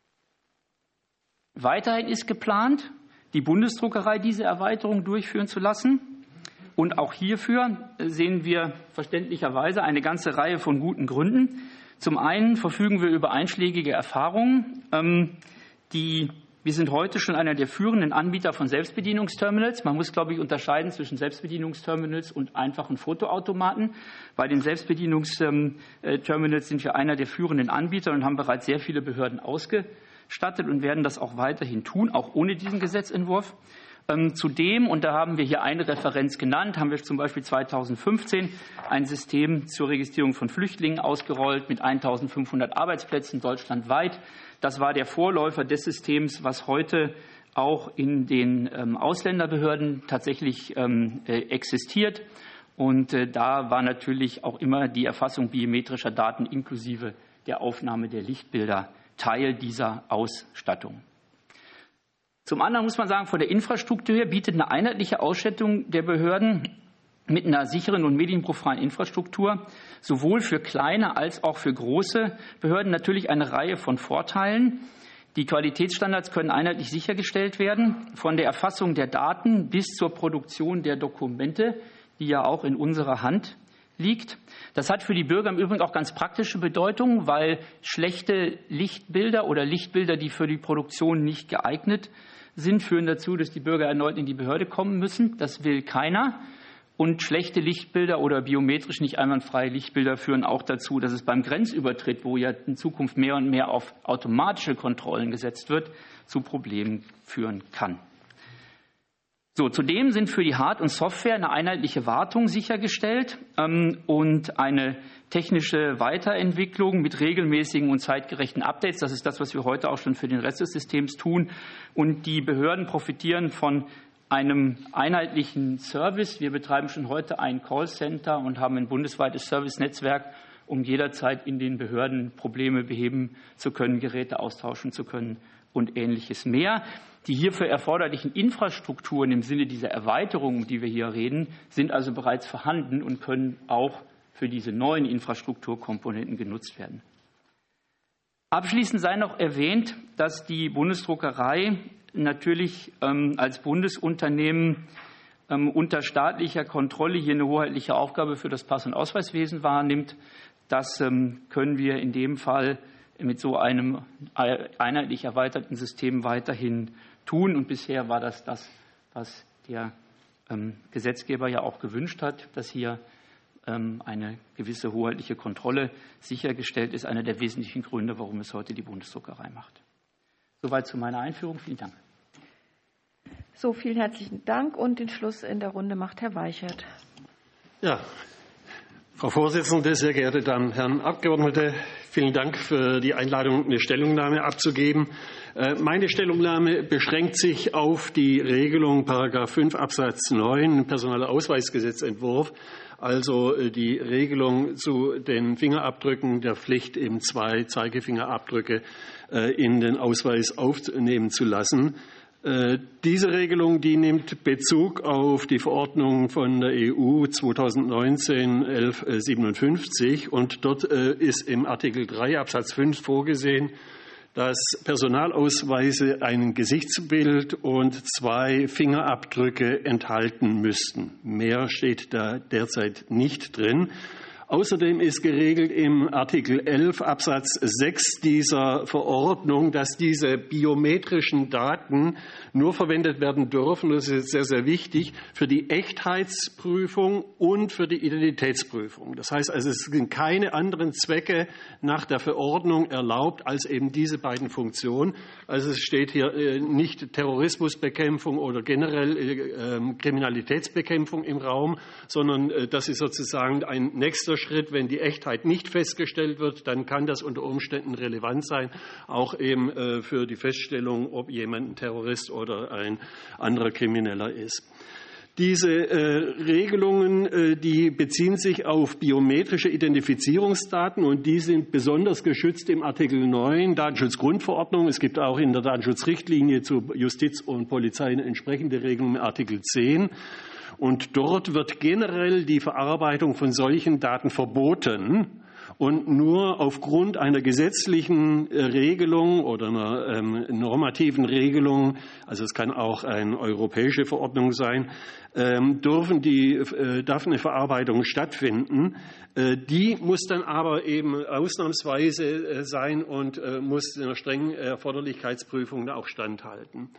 Weiterhin ist geplant, die Bundesdruckerei diese Erweiterung durchführen zu lassen. Und auch hierfür sehen wir verständlicherweise eine ganze Reihe von guten Gründen. Zum einen verfügen wir über einschlägige Erfahrungen, wir sind heute schon einer der führenden Anbieter von Selbstbedienungsterminals. Man muss, glaube ich, unterscheiden zwischen Selbstbedienungsterminals und einfachen Fotoautomaten. Bei den Selbstbedienungsterminals sind wir einer der führenden Anbieter und haben bereits sehr viele Behörden ausgestattet und werden das auch weiterhin tun, auch ohne diesen Gesetzentwurf. Zudem, und da haben wir hier eine Referenz genannt, haben wir zum Beispiel 2015 ein System zur Registrierung von Flüchtlingen ausgerollt mit 1.500 Arbeitsplätzen deutschlandweit. Das war der Vorläufer des Systems, was heute auch in den Ausländerbehörden tatsächlich existiert. Und da war natürlich auch immer die Erfassung biometrischer Daten inklusive der Aufnahme der Lichtbilder Teil dieser Ausstattung. Zum anderen muss man sagen, von der Infrastruktur her bietet eine einheitliche Ausstattung der Behörden mit einer sicheren und medienprofilierten Infrastruktur sowohl für kleine als auch für große Behörden natürlich eine Reihe von Vorteilen. Die Qualitätsstandards können einheitlich sichergestellt werden, von der Erfassung der Daten bis zur Produktion der Dokumente, die ja auch in unserer Hand liegt. Das hat für die Bürger im Übrigen auch ganz praktische Bedeutung, weil schlechte Lichtbilder oder Lichtbilder, die für die Produktion nicht geeignet sind, führen dazu, dass die Bürger erneut in die Behörde kommen müssen. Das will keiner. Und schlechte Lichtbilder oder biometrisch nicht einwandfreie Lichtbilder führen auch dazu, dass es beim Grenzübertritt, wo ja in Zukunft mehr und mehr auf automatische Kontrollen gesetzt wird, zu Problemen führen kann. Zudem sind für die Hard- und Software eine einheitliche Wartung sichergestellt und eine technische Weiterentwicklung mit regelmäßigen und zeitgerechten Updates. Das ist das, was wir heute auch schon für den Rest des Systems tun. Und die Behörden profitieren von einem einheitlichen Service. Wir betreiben schon heute ein Callcenter und haben ein bundesweites Servicenetzwerk, um jederzeit in den Behörden Probleme beheben zu können, Geräte austauschen zu können und Ähnliches mehr. Die hierfür erforderlichen Infrastrukturen im Sinne dieser Erweiterung, um die wir hier reden, sind also bereits vorhanden und können auch für diese neuen Infrastrukturkomponenten genutzt werden. Abschließend sei noch erwähnt, dass die Bundesdruckerei natürlich als Bundesunternehmen unter staatlicher Kontrolle hier eine hoheitliche Aufgabe für das Pass- und Ausweiswesen wahrnimmt. Das können wir in dem Fall mit so einem einheitlich erweiterten System weiterhin tun. Und bisher war das, was der Gesetzgeber ja auch gewünscht hat, dass hier eine gewisse hoheitliche Kontrolle sichergestellt ist. Einer der wesentlichen Gründe, warum es heute die Bundesdruckerei macht. Soweit zu meiner Einführung. Vielen Dank. So, vielen herzlichen Dank. Und den Schluss in der Runde macht Herr Weichert. Ja, Frau Vorsitzende, sehr geehrte Damen und Herren Abgeordnete, vielen Dank für die Einladung, eine Stellungnahme abzugeben. Meine Stellungnahme beschränkt sich auf die Regelung § 5 Absatz 9 Personalausweisgesetzentwurf, also die Regelung zu den Fingerabdrücken der Pflicht, eben 2 Zeigefingerabdrücke in den Ausweis aufnehmen zu lassen. Diese Regelung, die nimmt Bezug auf die Verordnung von der EU 2019/1157 und dort ist im Artikel 3 Absatz 5 vorgesehen, dass Personalausweise ein Gesichtsbild und 2 Fingerabdrücke enthalten müssten. Mehr steht da derzeit nicht drin. Außerdem ist geregelt im Artikel 11 Absatz 6 dieser Verordnung, dass diese biometrischen Daten nur verwendet werden dürfen, das ist sehr, sehr wichtig, für die Echtheitsprüfung und für die Identitätsprüfung. Das heißt also, es sind keine anderen Zwecke nach der Verordnung erlaubt als eben diese beiden Funktionen. Also es steht hier nicht Terrorismusbekämpfung oder generell Kriminalitätsbekämpfung im Raum, sondern das ist sozusagen ein nächster Schritt. Wenn die Echtheit nicht festgestellt wird, dann kann das unter Umständen relevant sein, auch eben für die Feststellung, ob jemand ein Terrorist oder ein anderer Krimineller ist. Diese Regelungen, die beziehen sich auf biometrische Identifizierungsdaten und die sind besonders geschützt im Artikel 9 Datenschutzgrundverordnung. Es gibt auch in der Datenschutzrichtlinie zu Justiz und Polizei eine entsprechende Regelung im Artikel 10. Und dort wird generell die Verarbeitung von solchen Daten verboten und nur aufgrund einer gesetzlichen Regelung oder einer normativen Regelung, also es kann auch eine europäische Verordnung sein, darf eine Verarbeitung stattfinden. Die muss dann aber eben ausnahmsweise sein und muss einer strengen Erforderlichkeitsprüfung auch standhalten.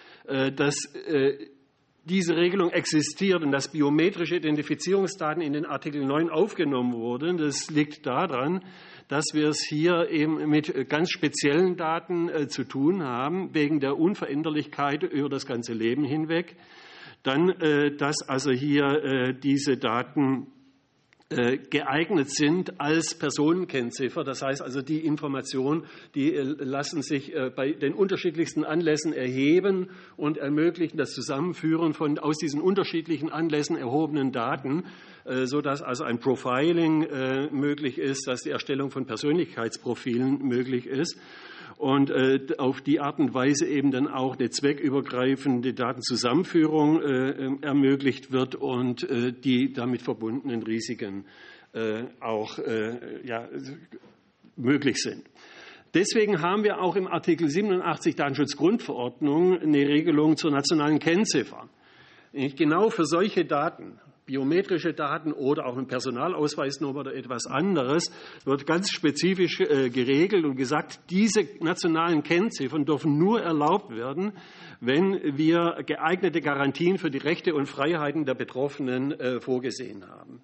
Diese Regelung existiert und dass biometrische Identifizierungsdaten in den Artikel 9 aufgenommen wurden, das liegt daran, dass wir es hier eben mit ganz speziellen Daten zu tun haben, wegen der Unveränderlichkeit über das ganze Leben hinweg. Dann, dass also hier diese Daten geeignet sind als Personenkennziffer. Das heißt also, die Informationen, die lassen sich bei den unterschiedlichsten Anlässen erheben und ermöglichen das Zusammenführen von aus diesen unterschiedlichen Anlässen erhobenen Daten, sodass also ein Profiling möglich ist, dass die Erstellung von Persönlichkeitsprofilen möglich ist. Und auf die Art und Weise eben dann auch eine zweckübergreifende Datenzusammenführung ermöglicht wird und die damit verbundenen Risiken auch möglich sind. Deswegen haben wir auch im Artikel 87 Datenschutzgrundverordnung eine Regelung zur nationalen Kennziffer. Genau für solche Daten, biometrische Daten oder auch ein Personalausweisnummer oder etwas anderes, wird ganz spezifisch geregelt und gesagt, diese nationalen Kennziffern dürfen nur erlaubt werden, wenn wir geeignete Garantien für die Rechte und Freiheiten der Betroffenen vorgesehen haben.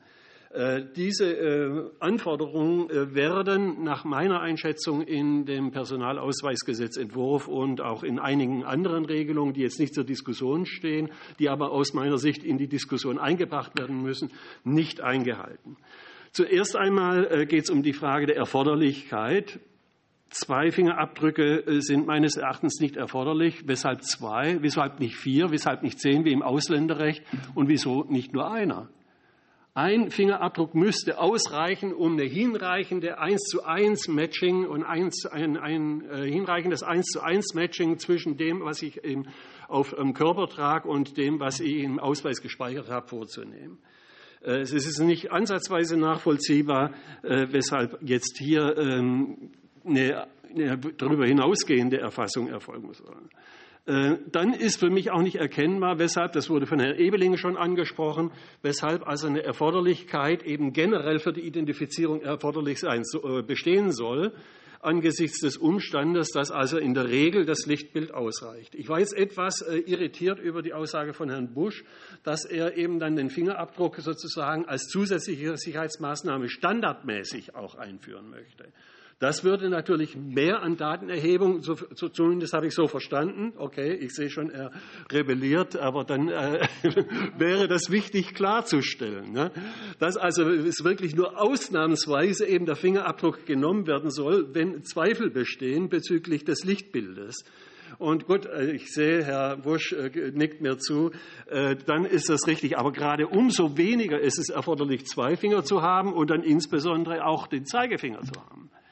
Diese Anforderungen werden nach meiner Einschätzung in dem Personalausweisgesetzentwurf und auch in einigen anderen Regelungen, die jetzt nicht zur Diskussion stehen, die aber aus meiner Sicht in die Diskussion eingebracht werden müssen, nicht eingehalten. Zuerst einmal geht es um die Frage der Erforderlichkeit. 2 Fingerabdrücke sind meines Erachtens nicht erforderlich. Weshalb 2? Weshalb nicht 4? Weshalb nicht 10 wie im Ausländerrecht? Und wieso nicht nur einer? Ein Fingerabdruck müsste ausreichen, um eine hinreichende 1:1 Matching und ein hinreichendes 1:1 Matching zwischen dem, was ich auf dem Körper trage und dem, was ich im Ausweis gespeichert habe, vorzunehmen. Es ist nicht ansatzweise nachvollziehbar, weshalb jetzt hier eine darüber hinausgehende Erfassung erfolgen soll. Dann ist für mich auch nicht erkennbar, weshalb, das wurde von Herrn Ebeling schon angesprochen, weshalb also eine Erforderlichkeit eben generell für die Identifizierung bestehen soll, angesichts des Umstandes, dass also in der Regel das Lichtbild ausreicht. Ich war jetzt etwas irritiert über die Aussage von Herrn Busch, dass er eben dann den Fingerabdruck sozusagen als zusätzliche Sicherheitsmaßnahme standardmäßig auch einführen möchte. Das würde natürlich mehr an Datenerhebung, zumindest habe ich so verstanden, okay, ich sehe schon, er rebelliert, aber dann wäre das wichtig klarzustellen, ne? Dass also es wirklich nur ausnahmsweise eben der Fingerabdruck genommen werden soll, wenn Zweifel bestehen bezüglich des Lichtbildes. Und gut, ich sehe, Herr Busch nickt mir zu, dann ist das richtig. Aber gerade umso weniger ist es erforderlich, 2 Finger zu haben und dann insbesondere auch den Zeigefinger zu haben.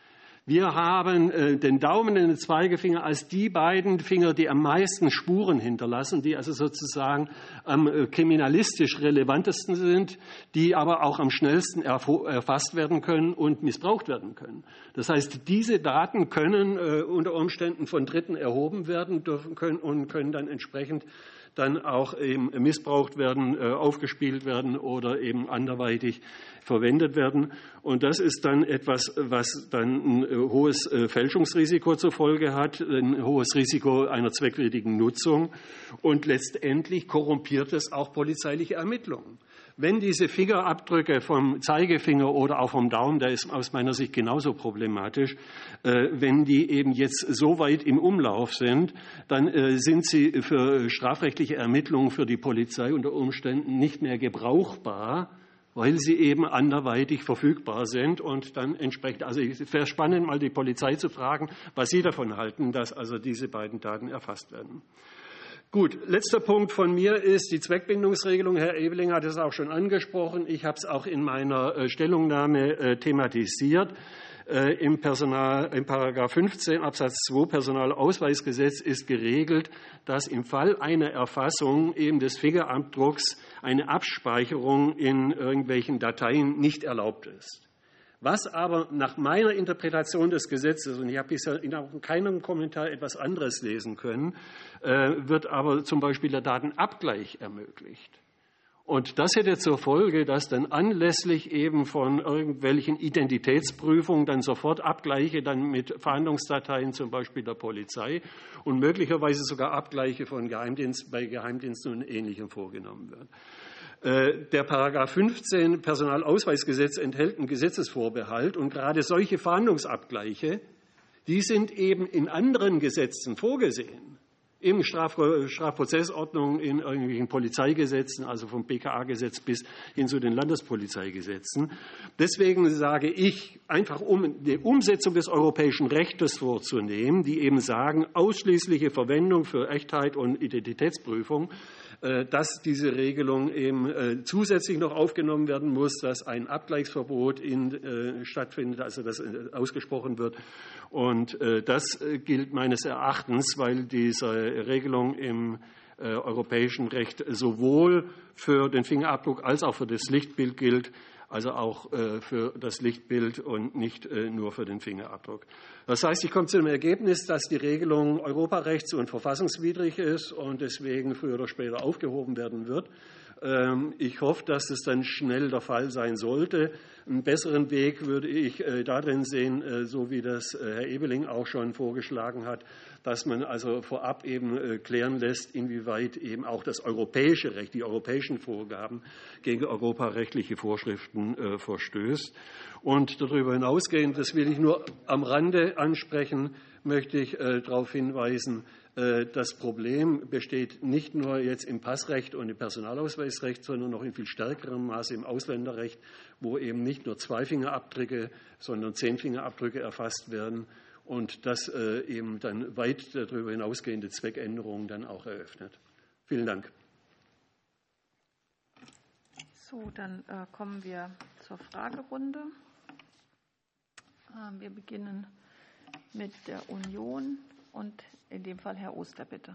Wir haben den Daumen und den Zeigefinger als die beiden Finger, die am meisten Spuren hinterlassen, die also sozusagen am kriminalistisch relevantesten sind, die aber auch am schnellsten erfasst werden können und missbraucht werden können. Das heißt, diese Daten können unter Umständen von Dritten erhoben werden und können dann entsprechend dann auch eben missbraucht werden, aufgespielt werden oder eben anderweitig verwendet werden. Und das ist dann etwas, was dann ein hohes Fälschungsrisiko zur Folge hat, ein hohes Risiko einer zweckwidrigen Nutzung und letztendlich korrumpiert es auch polizeiliche Ermittlungen. Wenn diese Fingerabdrücke vom Zeigefinger oder auch vom Daumen, der ist aus meiner Sicht genauso problematisch, wenn die eben jetzt so weit im Umlauf sind, dann sind sie für strafrechtliche Ermittlungen für die Polizei unter Umständen nicht mehr gebrauchbar, weil sie eben anderweitig verfügbar sind und dann entsprechend, also es wäre spannend, mal die Polizei zu fragen, was sie davon halten, dass also diese beiden Daten erfasst werden. Gut, letzter Punkt von mir ist die Zweckbindungsregelung. Herr Ebeling hat es auch schon angesprochen. Ich habe es auch in meiner Stellungnahme thematisiert. Im Paragraph 15 Absatz 2 Personalausweisgesetz ist geregelt, dass im Fall einer Erfassung eben des Fingerabdrucks eine Abspeicherung in irgendwelchen Dateien nicht erlaubt ist. Was aber nach meiner Interpretation des Gesetzes, und ich habe bisher in keinem Kommentar etwas anderes lesen können, wird aber zum Beispiel der Datenabgleich ermöglicht. Und das hätte zur Folge, dass dann anlässlich eben von irgendwelchen Identitätsprüfungen dann sofort Abgleiche dann mit Fahndungsdateien zum Beispiel der Polizei und möglicherweise sogar Abgleiche von bei Geheimdiensten und Ähnlichem vorgenommen werden. Der Paragraph 15 Personalausweisgesetz enthält einen Gesetzesvorbehalt und gerade solche Fahndungsabgleiche, die sind eben in anderen Gesetzen vorgesehen. Im Strafprozessordnung, in irgendwelchen Polizeigesetzen, also vom BKA-Gesetz bis hin zu den Landespolizeigesetzen. Deswegen sage ich, einfach um die Umsetzung des europäischen Rechtes vorzunehmen, die eben sagen, ausschließliche Verwendung für Echtheit und Identitätsprüfung, dass diese Regelung eben zusätzlich noch aufgenommen werden muss, dass ein Abgleichsverbot stattfindet, also das ausgesprochen wird. Und das gilt meines Erachtens, weil diese Regelung im europäischen Recht sowohl für den Fingerabdruck als auch für das Lichtbild gilt, also auch für das Lichtbild und nicht nur für den Fingerabdruck. Das heißt, ich komme zu dem Ergebnis, dass die Regelung europarechts- und verfassungswidrig ist und deswegen früher oder später aufgehoben werden wird. Ich hoffe, dass es dann schnell der Fall sein sollte. Einen besseren Weg würde ich darin sehen, so wie das Herr Ebeling auch schon vorgeschlagen hat, dass man also vorab eben klären lässt, inwieweit eben auch das europäische Recht, die europäischen Vorgaben gegen europarechtliche Vorschriften verstößt. Und darüber hinausgehend, das will ich nur am Rande ansprechen, möchte ich darauf hinweisen, das Problem besteht nicht nur jetzt im Passrecht und im Personalausweisrecht, sondern noch in viel stärkerem Maße im Ausländerrecht, wo eben nicht nur 2 Fingerabdrücke, sondern 10 Fingerabdrücke erfasst werden und das eben dann weit darüber hinausgehende Zweckänderungen dann auch eröffnet. Vielen Dank. So, dann kommen wir zur Fragerunde. Wir beginnen mit der Union und in dem Fall Herr Oster, bitte.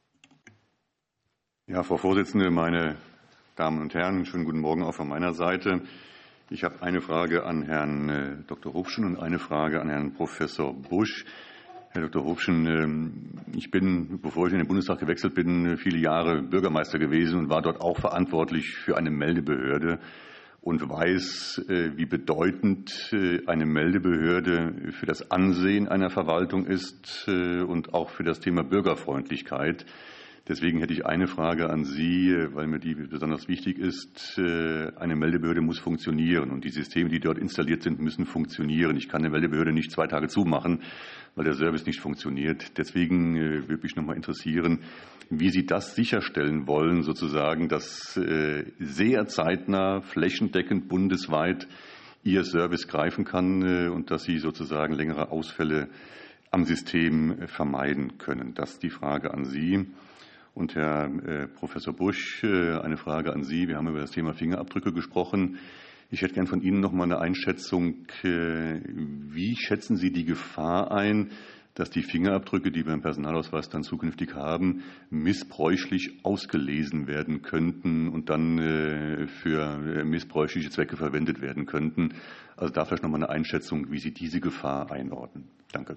Ja, Frau Vorsitzende, meine Damen und Herren, schönen guten Morgen auch von meiner Seite. Ich habe eine Frage an Herrn Dr. Rupschen und eine Frage an Herrn Professor Busch. Herr Dr. Rupschen, ich bin, bevor ich in den Bundestag gewechselt bin, viele Jahre Bürgermeister gewesen und war dort auch verantwortlich für eine Meldebehörde und weiß, wie bedeutend eine Meldebehörde für das Ansehen einer Verwaltung ist und auch für das Thema Bürgerfreundlichkeit. Deswegen hätte ich eine Frage an Sie, weil mir die besonders wichtig ist. Eine Meldebehörde muss funktionieren und die Systeme, die dort installiert sind, müssen funktionieren. Ich kann eine Meldebehörde nicht 2 Tage zumachen, weil der Service nicht funktioniert. Deswegen würde mich noch mal interessieren, wie Sie das sicherstellen wollen, sozusagen, dass sehr zeitnah, flächendeckend, bundesweit Ihr Service greifen kann und dass Sie sozusagen längere Ausfälle am System vermeiden können. Das ist die Frage an Sie. Und Herr Professor Busch, eine Frage an Sie. Wir haben über das Thema Fingerabdrücke gesprochen. Ich hätte gern von Ihnen noch mal eine Einschätzung. Wie schätzen Sie die Gefahr ein, dass die Fingerabdrücke, die wir im Personalausweis dann zukünftig haben, missbräuchlich ausgelesen werden könnten und dann für missbräuchliche Zwecke verwendet werden könnten? Also da vielleicht noch mal eine Einschätzung, wie Sie diese Gefahr einordnen. Danke.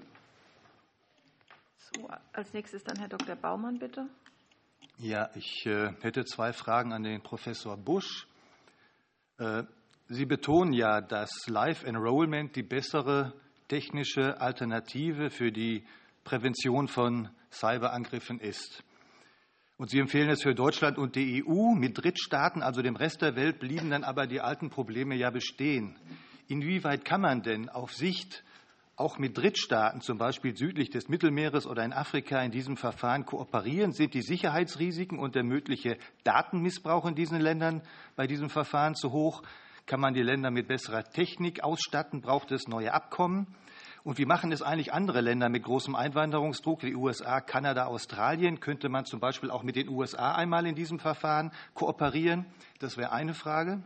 So, als nächstes dann Herr Dr. Baumann, bitte. Ja, ich hätte 2 Fragen an den Professor Busch. Sie betonen ja, dass Live Enrollment die bessere technische Alternative für die Prävention von Cyberangriffen ist. Und Sie empfehlen es für Deutschland und die EU. Mit Drittstaaten, also dem Rest der Welt, blieben dann aber die alten Probleme ja bestehen. Inwieweit kann man denn auf Sicht auch mit Drittstaaten, zum Beispiel südlich des Mittelmeeres oder in Afrika, in diesem Verfahren kooperieren? Sind die Sicherheitsrisiken und der mögliche Datenmissbrauch in diesen Ländern bei diesem Verfahren zu hoch? Kann man die Länder mit besserer Technik ausstatten? Braucht es neue Abkommen? Und wie machen es eigentlich andere Länder mit großem Einwanderungsdruck, wie USA, Kanada, Australien? Könnte man zum Beispiel auch mit den USA einmal in diesem Verfahren kooperieren? Das wäre eine Frage.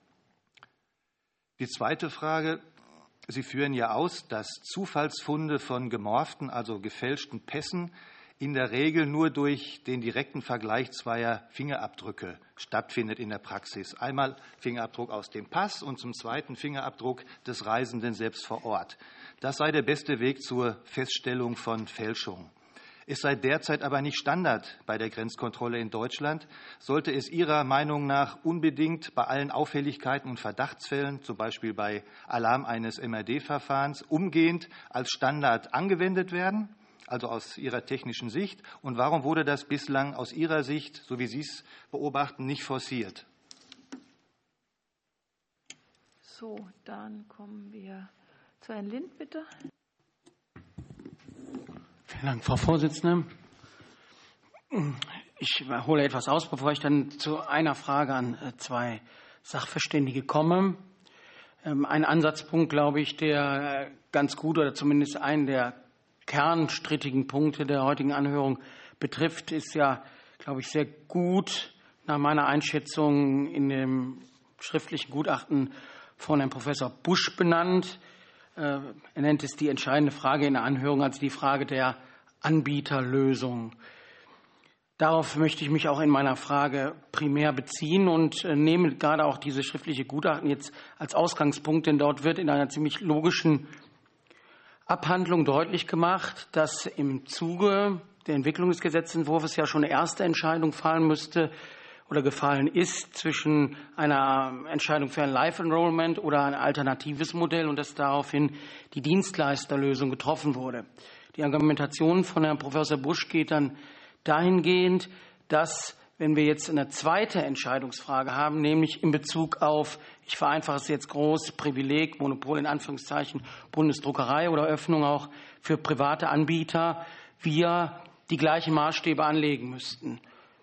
Die zweite Frage: Sie führen ja aus, dass Zufallsfunde von gemorften, also gefälschten Pässen in der Regel nur durch den direkten Vergleich zweier Fingerabdrücke stattfindet in der Praxis. Einmal Fingerabdruck aus dem Pass und zum zweiten Fingerabdruck des Reisenden selbst vor Ort. Das sei der beste Weg zur Feststellung von Fälschung. Es sei derzeit aber nicht Standard bei der Grenzkontrolle in Deutschland. Sollte es Ihrer Meinung nach unbedingt bei allen Auffälligkeiten und Verdachtsfällen, zum Beispiel bei Alarm eines MRD-Verfahrens, umgehend als Standard angewendet werden? Also aus Ihrer technischen Sicht. Und warum wurde das bislang aus Ihrer Sicht, so wie Sie es beobachten, nicht forciert? So, dann kommen wir zu Herrn Lind, bitte. Vielen Dank, Frau Vorsitzende. Ich hole etwas aus, bevor ich dann zu einer Frage an 2 Sachverständige komme. Ein Ansatzpunkt, glaube ich, der ganz gut oder zumindest einen der kernstrittigen Punkte der heutigen Anhörung betrifft, ist ja, glaube ich, sehr gut nach meiner Einschätzung in dem schriftlichen Gutachten von Herrn Professor Busch benannt. Er nennt es die entscheidende Frage in der Anhörung, also die Frage der Anbieterlösung. Darauf möchte ich mich auch in meiner Frage primär beziehen und nehme gerade auch diese schriftliche Gutachten jetzt als Ausgangspunkt, denn dort wird in einer ziemlich logischen Abhandlung deutlich gemacht, dass im Zuge der Entwicklung des Gesetzentwurfs ja schon eine erste Entscheidung fallen müsste oder gefallen ist zwischen einer Entscheidung für ein Live-Enrollment oder ein alternatives Modell und dass daraufhin die Dienstleisterlösung getroffen wurde. Die Argumentation von Herrn Professor Busch geht dann dahingehend, dass, wenn wir jetzt eine zweite Entscheidungsfrage haben, nämlich in Bezug auf, ich vereinfache es jetzt groß, Privileg, Monopol in Anführungszeichen, Bundesdruckerei oder Öffnung auch für private Anbieter, wir die gleichen Maßstäbe anlegen müssten.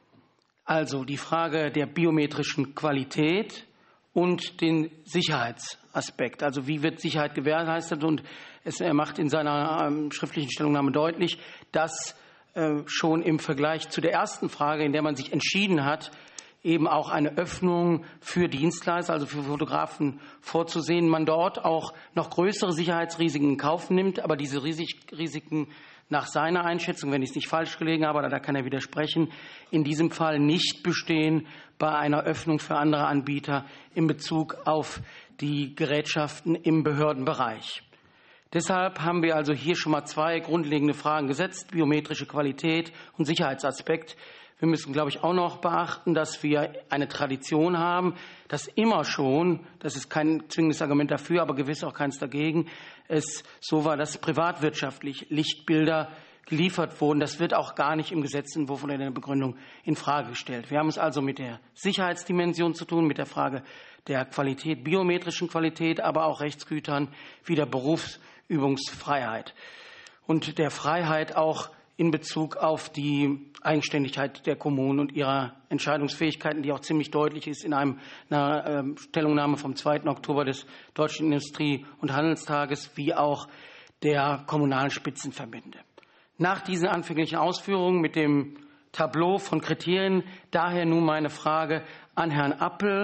Also die Frage der biometrischen Qualität und den Sicherheitsaspekt. Also wie wird Sicherheit gewährleistet? Und er macht in seiner schriftlichen Stellungnahme deutlich, dass schon im Vergleich zu der ersten Frage, in der man sich entschieden hat, eben auch eine Öffnung für Dienstleister, also für Fotografen vorzusehen, man dort auch noch größere Sicherheitsrisiken in Kauf nimmt, aber diese Risiken nach seiner Einschätzung, wenn ich es nicht falsch gelegen habe, da kann er widersprechen, in diesem Fall nicht bestehen bei einer Öffnung für andere Anbieter in Bezug auf die Gerätschaften im Behördenbereich. Deshalb haben wir also hier schon mal 2 grundlegende Fragen gesetzt, biometrische Qualität und Sicherheitsaspekt. Wir müssen, glaube ich, auch noch beachten, dass wir eine Tradition haben, dass immer schon, das ist kein zwingendes Argument dafür, aber gewiss auch keins dagegen, es so war, dass privatwirtschaftlich Lichtbilder geliefert wurden. Das wird auch gar nicht im Gesetzentwurf oder in der Begründung in Frage gestellt. Wir haben es also mit der Sicherheitsdimension zu tun, mit der Frage der Qualität, biometrischen Qualität, aber auch Rechtsgütern wie der Berufsübungsfreiheit und der Freiheit auch in Bezug auf die Eigenständigkeit der Kommunen und ihrer Entscheidungsfähigkeiten, die auch ziemlich deutlich ist in einer Stellungnahme vom 2. Oktober des Deutschen Industrie- und Handelstages, wie auch der kommunalen Spitzenverbände. Nach diesen anfänglichen Ausführungen mit dem Tableau von Kriterien, daher nun meine Frage an Herrn Appel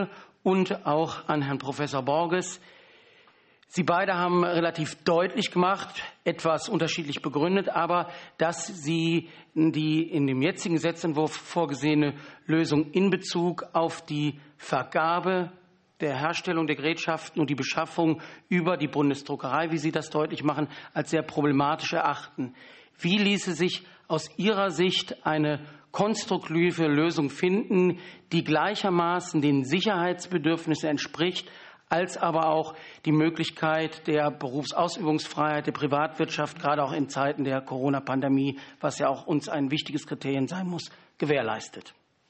und auch an Herrn Professor Borges. Sie beide haben relativ deutlich gemacht, etwas unterschiedlich begründet, aber dass Sie die in dem jetzigen Gesetzentwurf vorgesehene Lösung in Bezug auf die Vergabe der Herstellung der Gerätschaften und die Beschaffung über die Bundesdruckerei, wie Sie das deutlich machen, als sehr problematisch erachten. Wie ließe sich aus Ihrer Sicht eine konstruktive Lösung finden, die gleichermaßen den Sicherheitsbedürfnissen entspricht, als aber auch die Möglichkeit der Berufsausübungsfreiheit, der Privatwirtschaft, gerade auch in Zeiten der Corona-Pandemie, was ja auch uns ein wichtiges Kriterium sein muss, gewährleistet?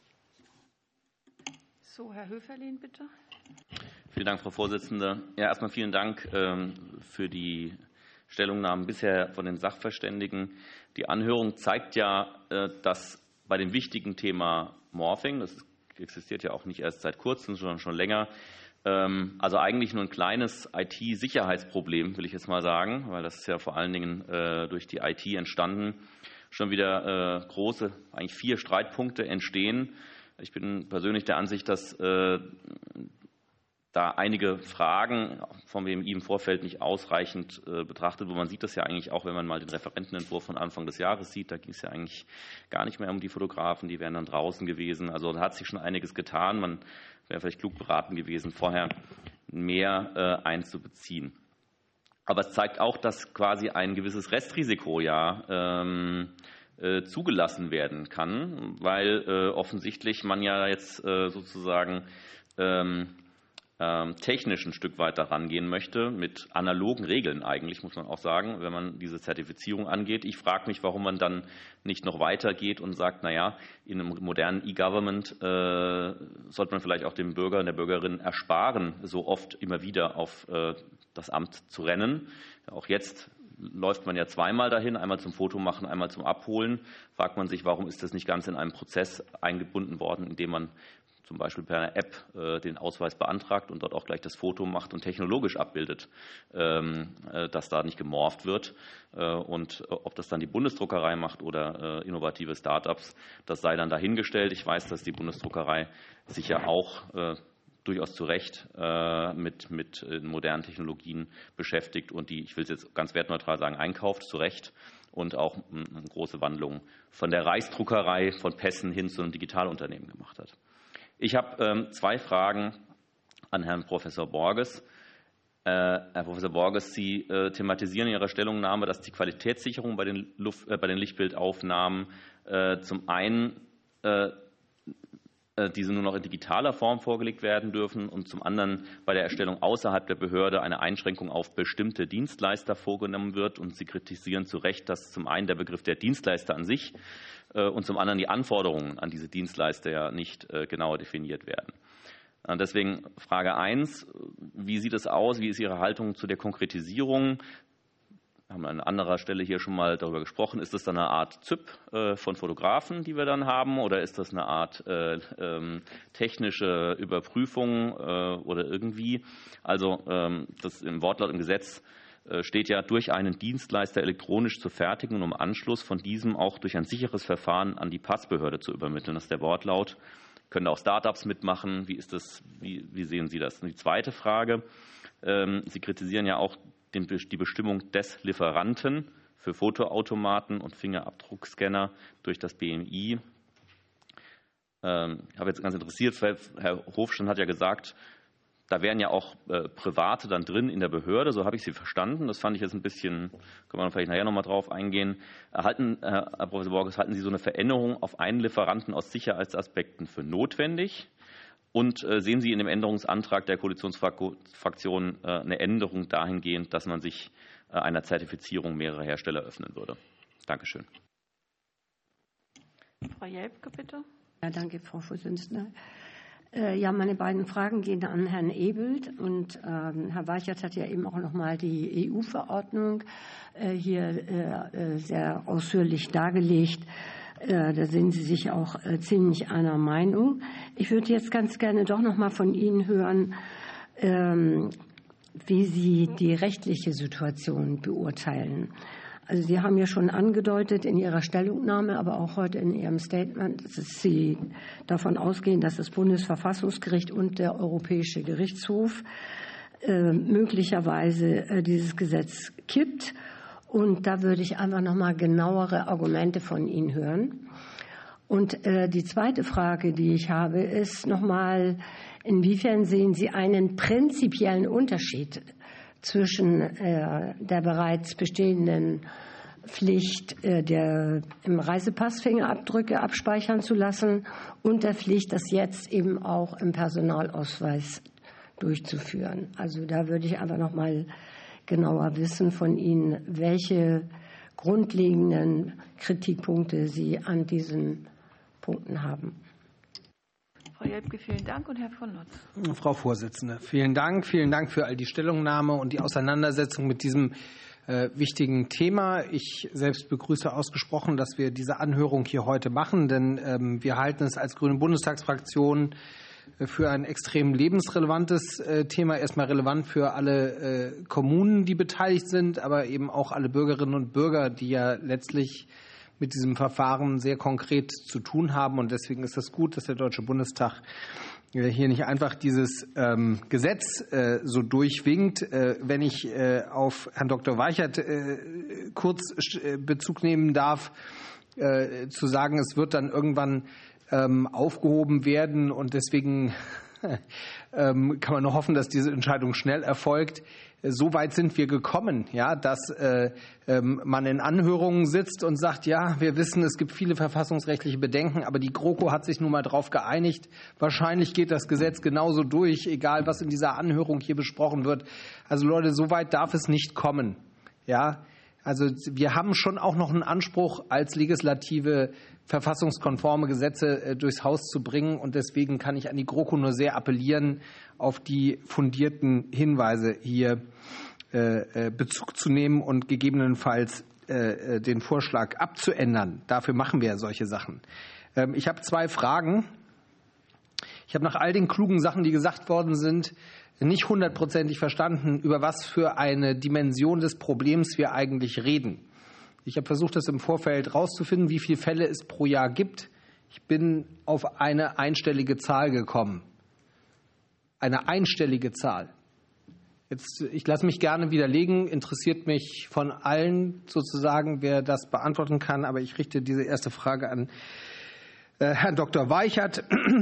So, Herr Höferlin, bitte. Vielen Dank, Frau Vorsitzende. Ja, erstmal vielen Dank für die Stellungnahmen bisher von den Sachverständigen. Die Anhörung zeigt ja, dass bei dem wichtigen Thema Morphing, das existiert ja auch nicht erst seit kurzem, sondern schon länger, also eigentlich nur ein kleines IT-Sicherheitsproblem, will ich jetzt mal sagen, weil das ist ja vor allen Dingen durch die IT entstanden, schon wieder große, eigentlich 4 Streitpunkte entstehen. Ich bin persönlich der Ansicht, dass da einige Fragen vom BMI im Vorfeld nicht ausreichend betrachtet wurden. Man sieht das ja eigentlich auch, wenn man mal den Referentenentwurf von Anfang des Jahres sieht. Da ging es ja eigentlich gar nicht mehr um die Fotografen, die wären dann draußen gewesen. Also da hat sich schon einiges getan. Man wäre vielleicht klug beraten gewesen, vorher mehr einzubeziehen. Aber es zeigt auch, dass quasi ein gewisses Restrisiko zugelassen werden kann, weil offensichtlich man ja jetzt sozusagen technisch ein Stück weit daran gehen möchte, mit analogen Regeln eigentlich, muss man auch sagen, wenn man diese Zertifizierung angeht. Ich frage mich, warum man dann nicht noch weitergeht und sagt, naja, in einem modernen E-Government sollte man vielleicht auch dem Bürger und der Bürgerin ersparen, so oft immer wieder auf das Amt zu rennen. Auch jetzt läuft man ja zweimal dahin, einmal zum Fotomachen, einmal zum Abholen. Fragt man sich, warum ist das nicht ganz in einen Prozess eingebunden worden, indem man zum Beispiel per einer App den Ausweis beantragt und dort auch gleich das Foto macht und technologisch abbildet, dass da nicht gemorpht wird. Und ob das dann die Bundesdruckerei macht oder innovative Start-ups, das sei dann dahingestellt. Ich weiß, dass die Bundesdruckerei sich ja auch durchaus zu Recht mit modernen Technologien beschäftigt und die, ich will es jetzt ganz wertneutral sagen, einkauft, zu Recht. Und auch eine große Wandlung von der Reichsdruckerei, von Pässen hin zu einem Digitalunternehmen gemacht hat. Ich habe 2 Fragen an Herrn Professor Borges. Herr Professor Borges, Sie thematisieren in Ihrer Stellungnahme, dass die Qualitätssicherung bei den Lichtbildaufnahmen zum einen diese nur noch in digitaler Form vorgelegt werden dürfen und zum anderen bei der Erstellung außerhalb der Behörde eine Einschränkung auf bestimmte Dienstleister vorgenommen wird. Und Sie kritisieren zu Recht, dass zum einen der Begriff der Dienstleister an sich und zum anderen die Anforderungen an diese Dienstleister ja nicht genauer definiert werden. Deswegen Frage 1, wie sieht es aus? Wie ist Ihre Haltung zu der Konkretisierung? Wir haben an anderer Stelle hier schon mal darüber gesprochen. Ist das dann eine Art ZÜP von Fotografen, die wir dann haben? Oder ist das eine Art technische Überprüfung oder irgendwie? Also das im Wortlaut im Gesetz steht ja, durch einen Dienstleister elektronisch zu fertigen und um Anschluss von diesem auch durch ein sicheres Verfahren an die Passbehörde zu übermitteln. Das ist der Wortlaut. Können auch Start-ups mitmachen? Wie ist das? Wie sehen Sie das? Und die zweite Frage. Sie kritisieren ja auch die Bestimmung des Lieferanten für Fotoautomaten und Fingerabdruckscanner durch das BMI. Ich habe jetzt ganz interessiert, Herr Hofstein hat ja gesagt, da wären ja auch Private dann drin in der Behörde, so habe ich Sie verstanden. Das fand ich jetzt ein bisschen, können wir vielleicht nachher nochmal drauf eingehen. Herr Professor Borges, halten Sie so eine Veränderung auf einen Lieferanten aus Sicherheitsaspekten für notwendig? Und sehen Sie in dem Änderungsantrag der Koalitionsfraktion eine Änderung dahingehend, dass man sich einer Zertifizierung mehrerer Hersteller öffnen würde? Dankeschön. Frau Jelpke, bitte. Ja, danke, Frau Vorsitzende. Ja, meine beiden Fragen gehen an Herrn Ebelt und Herr Weichert hat ja eben auch noch mal die EU-Verordnung hier sehr ausführlich dargelegt. Da sind Sie sich auch ziemlich einer Meinung. Ich würde jetzt ganz gerne doch noch mal von Ihnen hören, wie Sie die rechtliche Situation beurteilen. Also Sie haben ja schon angedeutet in Ihrer Stellungnahme, aber auch heute in Ihrem Statement, dass Sie davon ausgehen, dass das Bundesverfassungsgericht und der Europäische Gerichtshof möglicherweise dieses Gesetz kippt. Und da würde ich einfach noch mal genauere Argumente von Ihnen hören. Und die zweite Frage, die ich habe, ist noch mal, inwiefern sehen Sie einen prinzipiellen Unterschied zwischen der bereits bestehenden Pflicht, im Reisepass Fingerabdrücke abspeichern zu lassen und der Pflicht, das jetzt eben auch im Personalausweis durchzuführen. Also da würde ich einfach noch mal genauer wissen von Ihnen, welche grundlegenden Kritikpunkte Sie an diesen Punkten haben. Frau Jelpke, vielen Dank, und Herr von Notz. Frau Vorsitzende, vielen Dank für all die Stellungnahme und die Auseinandersetzung mit diesem wichtigen Thema. Ich selbst begrüße ausgesprochen, dass wir diese Anhörung hier heute machen, denn wir halten es als Grüne Bundestagsfraktion für ein extrem lebensrelevantes Thema. Erstmal relevant für alle Kommunen, die beteiligt sind, aber eben auch alle Bürgerinnen und Bürger, die ja letztlich mit diesem Verfahren sehr konkret zu tun haben. Und deswegen ist es gut, dass der Deutsche Bundestag hier nicht einfach dieses Gesetz so durchwinkt. Wenn ich auf Herrn Dr. Weichert kurz Bezug nehmen darf, zu sagen, es wird dann irgendwann aufgehoben werden und deswegen kann man nur hoffen, dass diese Entscheidung schnell erfolgt. So weit sind wir gekommen, ja, dass man in Anhörungen sitzt und sagt, ja, wir wissen, es gibt viele verfassungsrechtliche Bedenken, aber die GroKo hat sich nun mal darauf geeinigt. Wahrscheinlich geht das Gesetz genauso durch, egal was in dieser Anhörung hier besprochen wird. Also Leute, so weit darf es nicht kommen. Ja, also wir haben schon auch noch einen Anspruch, als Legislative verfassungskonforme Gesetze durchs Haus zu bringen. Und deswegen kann ich an die GroKo nur sehr appellieren, auf die fundierten Hinweise hier Bezug zu nehmen und gegebenenfalls den Vorschlag abzuändern. Dafür machen wir ja solche Sachen. Ich habe 2 Fragen. Ich habe nach all den klugen Sachen, die gesagt worden sind, nicht hundertprozentig verstanden, über was für eine Dimension des Problems wir eigentlich reden. Ich habe versucht, das im Vorfeld herauszufinden, wie viele Fälle es pro Jahr gibt. Ich bin auf eine einstellige Zahl gekommen. Eine einstellige Zahl. Ich lasse mich gerne widerlegen, interessiert mich von allen sozusagen, wer das beantworten kann. Aber ich richte diese erste Frage an Herrn Dr. Weichert.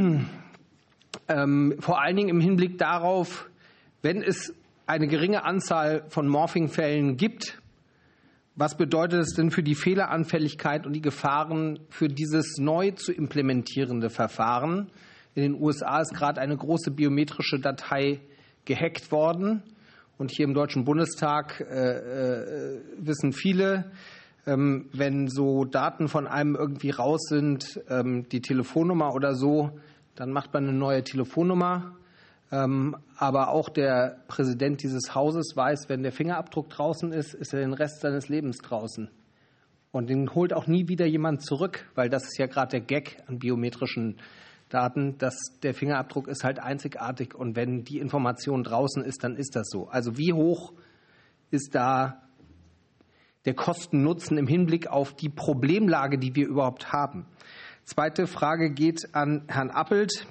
Vor allen Dingen im Hinblick darauf, wenn es eine geringe Anzahl von Morphing-Fällen gibt, was bedeutet es denn für die Fehleranfälligkeit und die Gefahren für dieses neu zu implementierende Verfahren? In den USA ist gerade eine große biometrische Datei gehackt worden. Und hier im Deutschen Bundestag wissen viele, wenn so Daten von einem irgendwie raus sind, die Telefonnummer oder so, dann macht man eine neue Telefonnummer. Aber auch der Präsident dieses Hauses weiß, wenn der Fingerabdruck draußen ist, ist er den Rest seines Lebens draußen. Und den holt auch nie wieder jemand zurück, weil das ist ja gerade der Gag an biometrischen Daten, dass der Fingerabdruck ist halt einzigartig. Und wenn die Information draußen ist, dann ist das so. Also wie hoch ist da der Kosten-Nutzen im Hinblick auf die Problemlage, die wir überhaupt haben? Zweite Frage geht an Herrn Appelt.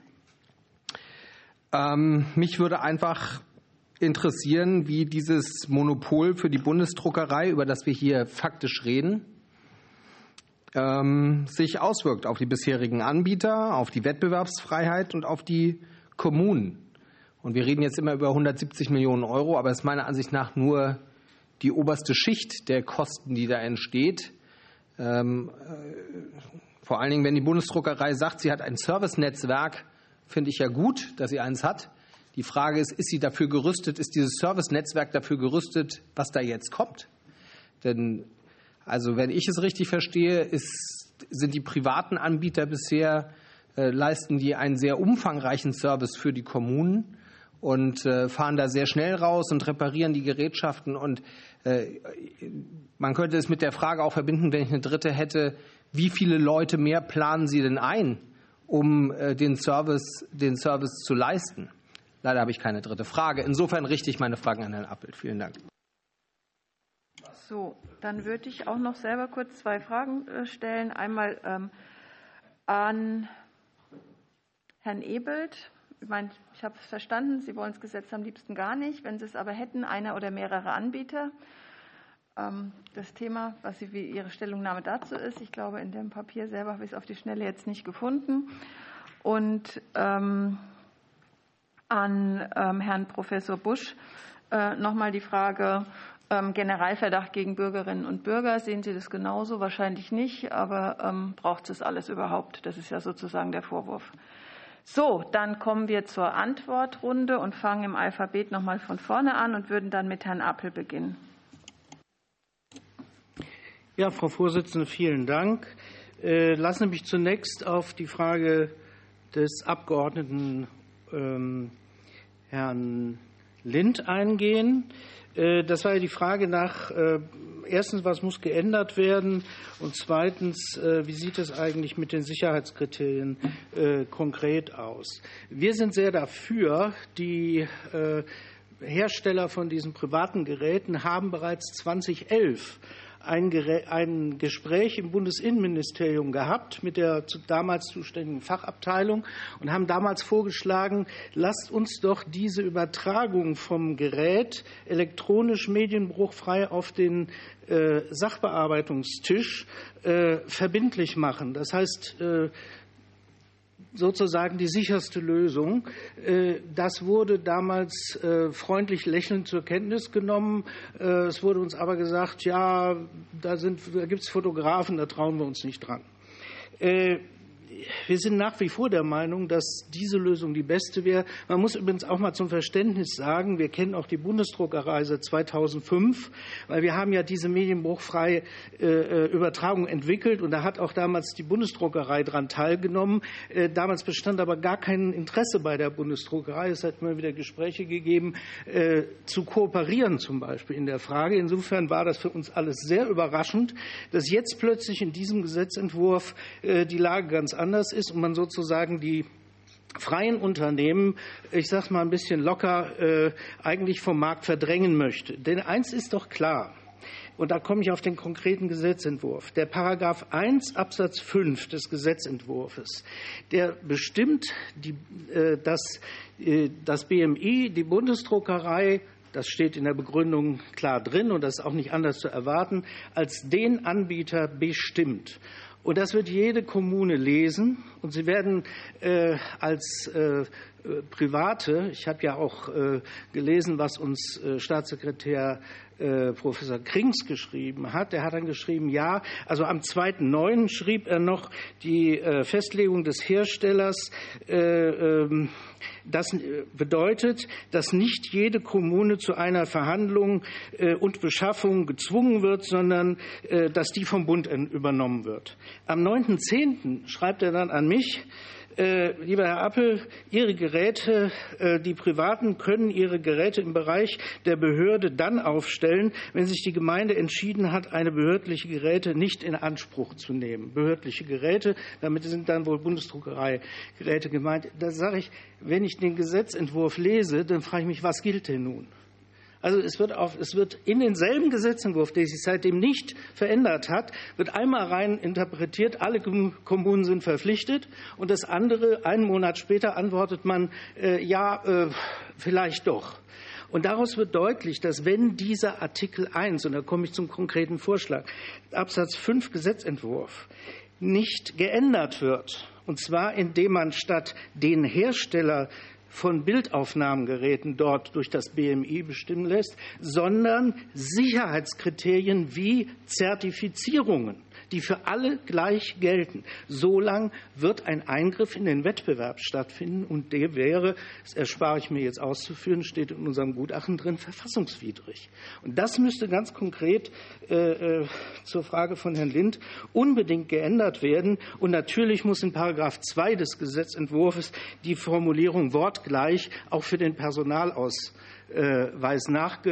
Mich würde einfach interessieren, wie dieses Monopol für die Bundesdruckerei, über das wir hier faktisch reden, sich auswirkt auf die bisherigen Anbieter, auf die Wettbewerbsfreiheit und auf die Kommunen. Und wir reden jetzt immer über 170 Millionen Euro, aber es ist meiner Ansicht nach nur die oberste Schicht der Kosten, die da entsteht. Vor allen Dingen, wenn die Bundesdruckerei sagt, sie hat ein Servicenetzwerk, finde ich ja gut, dass sie eins hat. Die Frage ist sie dafür gerüstet, ist dieses Servicenetzwerk dafür gerüstet, was da jetzt kommt? Denn, also wenn ich es richtig verstehe, sind die privaten Anbieter bisher, leisten die einen sehr umfangreichen Service für die Kommunen und fahren da sehr schnell raus und reparieren die Gerätschaften. Und man könnte es mit der Frage auch verbinden, wenn ich eine dritte hätte, wie viele Leute mehr planen Sie denn ein, um den Service zu leisten? Leider habe ich keine dritte Frage. Insofern richte ich meine Fragen an Herrn Appelt. Vielen Dank. So, dann würde ich auch noch selber kurz 2 Fragen stellen. Einmal an Herrn Ebelt. Ich habe es verstanden, Sie wollen das Gesetz am liebsten gar nicht. Wenn Sie es aber hätten, einer oder mehrere Anbieter. Das Thema, wie Ihre Stellungnahme dazu ist, ich glaube, in dem Papier selber habe ich es auf die Schnelle jetzt nicht gefunden. Und an Herrn Professor Busch nochmal die Frage, Generalverdacht gegen Bürgerinnen und Bürger. Sehen Sie das genauso? Wahrscheinlich nicht, aber braucht es alles überhaupt? Das ist ja sozusagen der Vorwurf. So, dann kommen wir zur Antwortrunde und fangen im Alphabet nochmal von vorne an und würden dann mit Herrn Appel beginnen. Ja, Frau Vorsitzende, vielen Dank. Lassen Sie mich zunächst auf die Frage des Abgeordneten Herrn Lind eingehen. Das war ja die Frage nach, erstens, was muss geändert werden und zweitens, wie sieht es eigentlich mit den Sicherheitskriterien konkret aus? Wir sind sehr dafür, die Hersteller von diesen privaten Geräten haben bereits 2011 ein Gespräch im Bundesinnenministerium gehabt mit der damals zuständigen Fachabteilung und haben damals vorgeschlagen, lasst uns doch diese Übertragung vom Gerät elektronisch medienbruchfrei auf den Sachbearbeitungstisch verbindlich machen. Das heißt, sozusagen die sicherste Lösung. Das wurde damals freundlich lächelnd zur Kenntnis genommen. Es wurde uns aber gesagt, ja, da gibt es Fotografen, da trauen wir uns nicht dran. Wir sind nach wie vor der Meinung, dass diese Lösung die beste wäre. Man muss übrigens auch mal zum Verständnis sagen, wir kennen auch die Bundesdruckerei seit 2005, weil wir haben ja diese medienbruchfreie Übertragung entwickelt und da hat auch damals die Bundesdruckerei daran teilgenommen. Damals bestand aber gar kein Interesse bei der Bundesdruckerei. Es hat immer wieder Gespräche gegeben, zu kooperieren zum Beispiel in der Frage. Insofern war das für uns alles sehr überraschend, dass jetzt plötzlich in diesem Gesetzentwurf die Lage ganz anders ist und man sozusagen die freien Unternehmen, ich sage es mal ein bisschen locker, eigentlich vom Markt verdrängen möchte. Denn eins ist doch klar, und da komme ich auf den konkreten Gesetzentwurf. Der Paragraph 1 Absatz 5 des Gesetzentwurfs, der bestimmt, dass das BMI, die Bundesdruckerei, das steht in der Begründung klar drin und das ist auch nicht anders zu erwarten, als den Anbieter bestimmt. Und das wird jede Kommune lesen. Und sie werden als Private, ich habe ja auch gelesen, was uns Staatssekretär Professor Krings geschrieben hat. Er hat dann geschrieben, ja, also am 2.9. schrieb er noch die Festlegung des Herstellers. Das bedeutet, dass nicht jede Kommune zu einer Verhandlung und Beschaffung gezwungen wird, sondern dass die vom Bund übernommen wird. Am 9.10. schreibt er dann an mich, lieber Herr Appel, Ihre Geräte, die Privaten können ihre Geräte im Bereich der Behörde dann aufstellen, wenn sich die Gemeinde entschieden hat, eine behördliche Geräte nicht in Anspruch zu nehmen. Behördliche Geräte, damit sind dann wohl Bundesdruckereigeräte gemeint. Da sage ich, wenn ich den Gesetzentwurf lese, dann frage ich mich, was gilt denn nun? Also es wird in denselben Gesetzentwurf, der sich seitdem nicht verändert hat, wird einmal rein interpretiert, alle Kommunen sind verpflichtet und das andere, einen Monat später antwortet man, vielleicht doch. Und daraus wird deutlich, dass wenn dieser Artikel 1, und da komme ich zum konkreten Vorschlag, Absatz 5 Gesetzentwurf, nicht geändert wird, und zwar indem man statt den Hersteller von Bildaufnahmegeräten dort durch das BMI bestimmen lässt, sondern Sicherheitskriterien wie Zertifizierungen, die für alle gleich gelten. Solange wird ein Eingriff in den Wettbewerb stattfinden und der wäre, das erspare ich mir jetzt auszuführen, steht in unserem Gutachten drin, verfassungswidrig. Und das müsste ganz konkret zur Frage von Herrn Lind unbedingt geändert werden. Und natürlich muss in Paragraph 2 des Gesetzentwurfs die Formulierung wortgleich auch für den Personalausweis weiß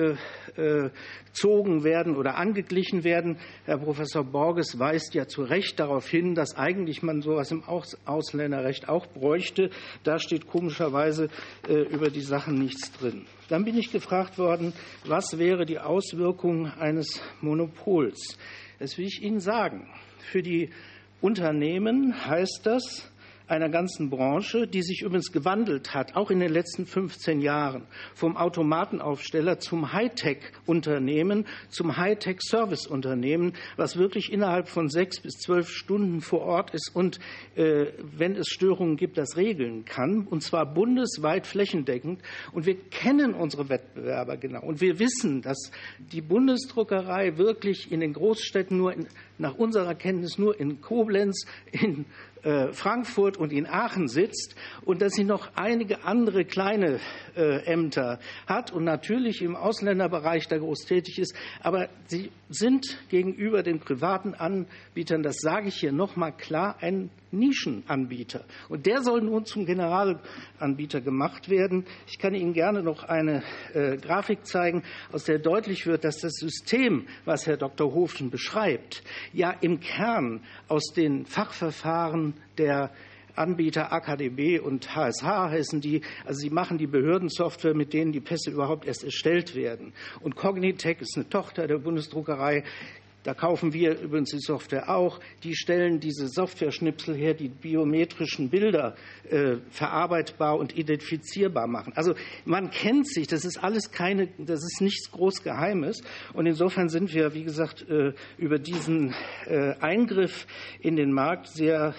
nachgezogen werden oder angeglichen werden. Herr Professor Borges weist ja zu Recht darauf hin, dass eigentlich man sowas im Ausländerrecht auch bräuchte. Da steht komischerweise über die Sachen nichts drin. Dann bin ich gefragt worden, was wäre die Auswirkung eines Monopols? Das will ich Ihnen sagen. Für die Unternehmen heißt das, einer ganzen Branche, die sich übrigens gewandelt hat, auch in den letzten 15 Jahren, vom Automatenaufsteller zum Hightech-Unternehmen, zum Hightech-Service-Unternehmen, was wirklich innerhalb von 6 bis 12 Stunden vor Ort ist und, wenn es Störungen gibt, das regeln kann, und zwar bundesweit flächendeckend. Und wir kennen unsere Wettbewerber genau. Und wir wissen, dass die Bundesdruckerei wirklich in den Großstädten nach unserer Kenntnis nur in Koblenz, in Frankfurt und in Aachen sitzt und dass sie noch einige andere kleine Ämter hat und natürlich im Ausländerbereich da groß tätig ist. Aber sie sind gegenüber den privaten Anbietern, das sage ich hier noch mal klar, ein Nischenanbieter. Und der soll nun zum Generalanbieter gemacht werden. Ich kann Ihnen gerne noch eine Grafik zeigen, aus der deutlich wird, dass das System, was Herr Dr. Hofschen beschreibt, ja im Kern aus den Fachverfahren der Anbieter AKDB und HSH heißen die, also sie machen die Behördensoftware, mit denen die Pässe überhaupt erst erstellt werden. Und Cognitec ist eine Tochter der Bundesdruckerei. Da kaufen wir übrigens die Software auch. Die stellen diese Software-Schnipsel her, die biometrischen Bilder verarbeitbar und identifizierbar machen. Also man kennt sich, das ist alles das ist nichts groß Geheimes. Und insofern sind wir, wie gesagt, über diesen Eingriff in den Markt sehr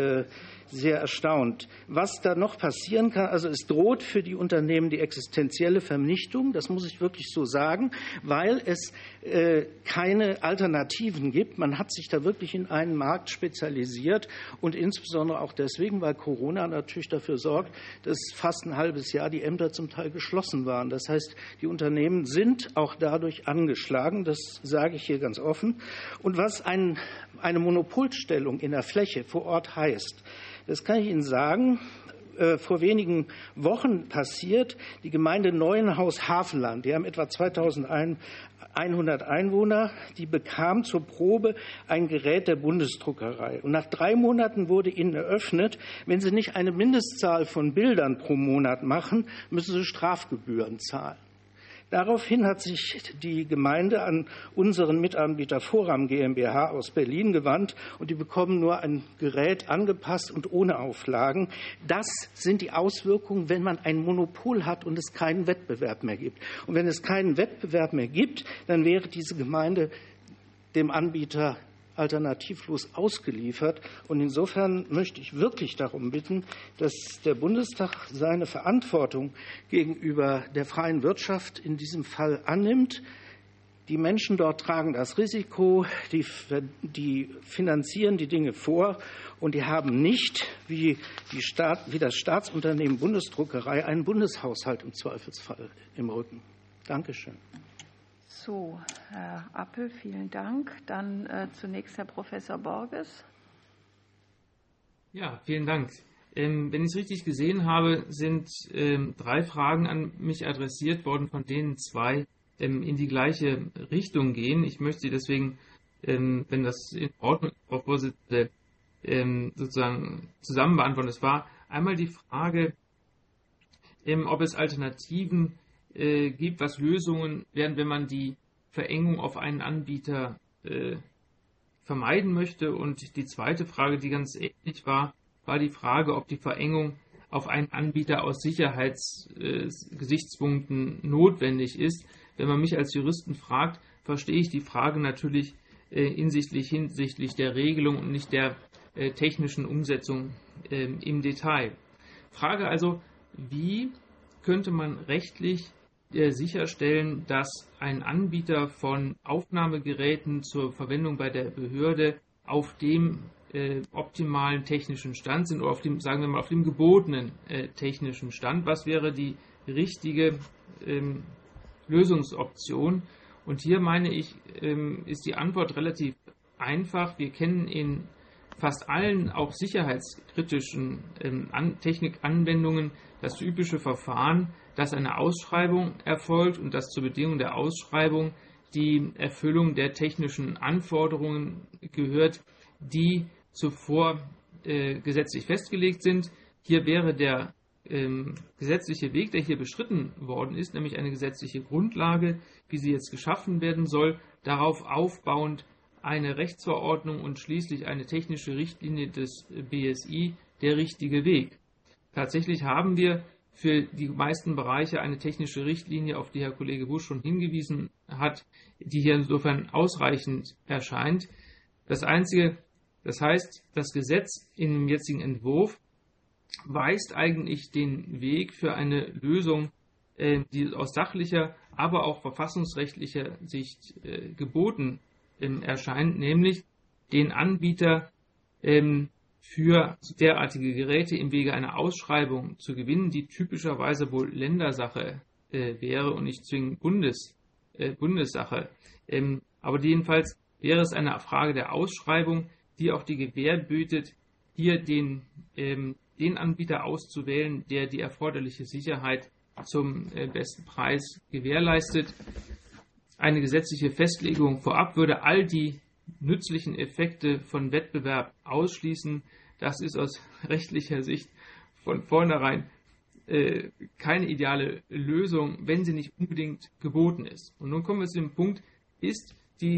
erstaunt. Was da noch passieren kann, also es droht für die Unternehmen die existenzielle Vernichtung, das muss ich wirklich so sagen, weil es keine Alternativen gibt. Man hat sich da wirklich in einen Markt spezialisiert und insbesondere auch deswegen, weil Corona natürlich dafür sorgt, dass fast ein halbes Jahr die Ämter zum Teil geschlossen waren. Das heißt, die Unternehmen sind auch dadurch angeschlagen, das sage ich hier ganz offen. Und was eine Monopolstellung in der Fläche vor Ort heißt, das kann ich Ihnen sagen, vor wenigen Wochen passiert. Die Gemeinde Neuenhaus-Havelland, die haben etwa 2100 Einwohner, die bekam zur Probe ein Gerät der Bundesdruckerei. Und nach 3 Monaten wurde ihnen eröffnet, wenn sie nicht eine Mindestzahl von Bildern pro Monat machen, müssen sie Strafgebühren zahlen. Daraufhin hat sich die Gemeinde an unseren Mitanbieter Foram GmbH aus Berlin gewandt und die bekommen nur ein Gerät angepasst und ohne Auflagen. Das sind die Auswirkungen, wenn man ein Monopol hat und es keinen Wettbewerb mehr gibt. Und wenn es keinen Wettbewerb mehr gibt, dann wäre diese Gemeinde dem Anbieter alternativlos ausgeliefert. Und insofern möchte ich wirklich darum bitten, dass der Bundestag seine Verantwortung gegenüber der freien Wirtschaft in diesem Fall annimmt. Die Menschen dort tragen das Risiko, die finanzieren die Dinge vor und die haben nicht, wie das Staatsunternehmen Bundesdruckerei, einen Bundeshaushalt im Zweifelsfall im Rücken. Dankeschön. So, Herr Appel, vielen Dank. Dann zunächst Herr Professor Borges. Ja, vielen Dank. Wenn ich es richtig gesehen habe, sind 3 Fragen an mich adressiert worden, von denen 2 in die gleiche Richtung gehen. Ich möchte Sie deswegen, wenn das in Ordnung ist, Frau Vorsitzende, sozusagen zusammen beantworten. Es war einmal die Frage, ob es Alternativen gibt, was Lösungen wären, wenn man die Verengung auf einen Anbieter vermeiden möchte. Und die zweite Frage, die ganz ähnlich war die Frage, ob die Verengung auf einen Anbieter aus Sicherheitsgesichtspunkten notwendig ist. Wenn man mich als Juristen fragt, verstehe ich die Frage natürlich hinsichtlich der Regelung und nicht der technischen Umsetzung im Detail. Frage also, wie könnte man rechtlich sicherstellen, dass ein Anbieter von Aufnahmegeräten zur Verwendung bei der Behörde auf dem optimalen technischen Stand sind oder auf dem, sagen wir mal, auf dem gebotenen technischen Stand? Was wäre die richtige Lösungsoption? Und hier meine ich, ist die Antwort relativ einfach. Wir kennen in fast allen auch sicherheitskritischen Technikanwendungen das typische Verfahren, dass eine Ausschreibung erfolgt und dass zur Bedingung der Ausschreibung die Erfüllung der technischen Anforderungen gehört, die zuvor gesetzlich festgelegt sind. Hier wäre der gesetzliche Weg, der hier beschritten worden ist, nämlich eine gesetzliche Grundlage, wie sie jetzt geschaffen werden soll, darauf aufbauend eine Rechtsverordnung und schließlich eine technische Richtlinie des BSI der richtige Weg. Tatsächlich haben wir für die meisten Bereiche eine technische Richtlinie, auf die Herr Kollege Busch schon hingewiesen hat, die hier insofern ausreichend erscheint. Das heißt, das Gesetz im jetzigen Entwurf weist eigentlich den Weg für eine Lösung, die aus sachlicher, aber auch verfassungsrechtlicher Sicht geboten erscheint, nämlich den Anbieter für derartige Geräte im Wege einer Ausschreibung zu gewinnen, die typischerweise wohl Ländersache wäre und nicht zwingend Bundessache. Aber jedenfalls wäre es eine Frage der Ausschreibung, die auch die Gewähr bietet, hier den Anbieter auszuwählen, der die erforderliche Sicherheit zum besten Preis gewährleistet. Eine gesetzliche Festlegung vorab würde all die nützlichen Effekte von Wettbewerb ausschließen. Das ist aus rechtlicher Sicht von vornherein keine ideale Lösung, wenn sie nicht unbedingt geboten ist. Und nun kommen wir zu dem Punkt, ist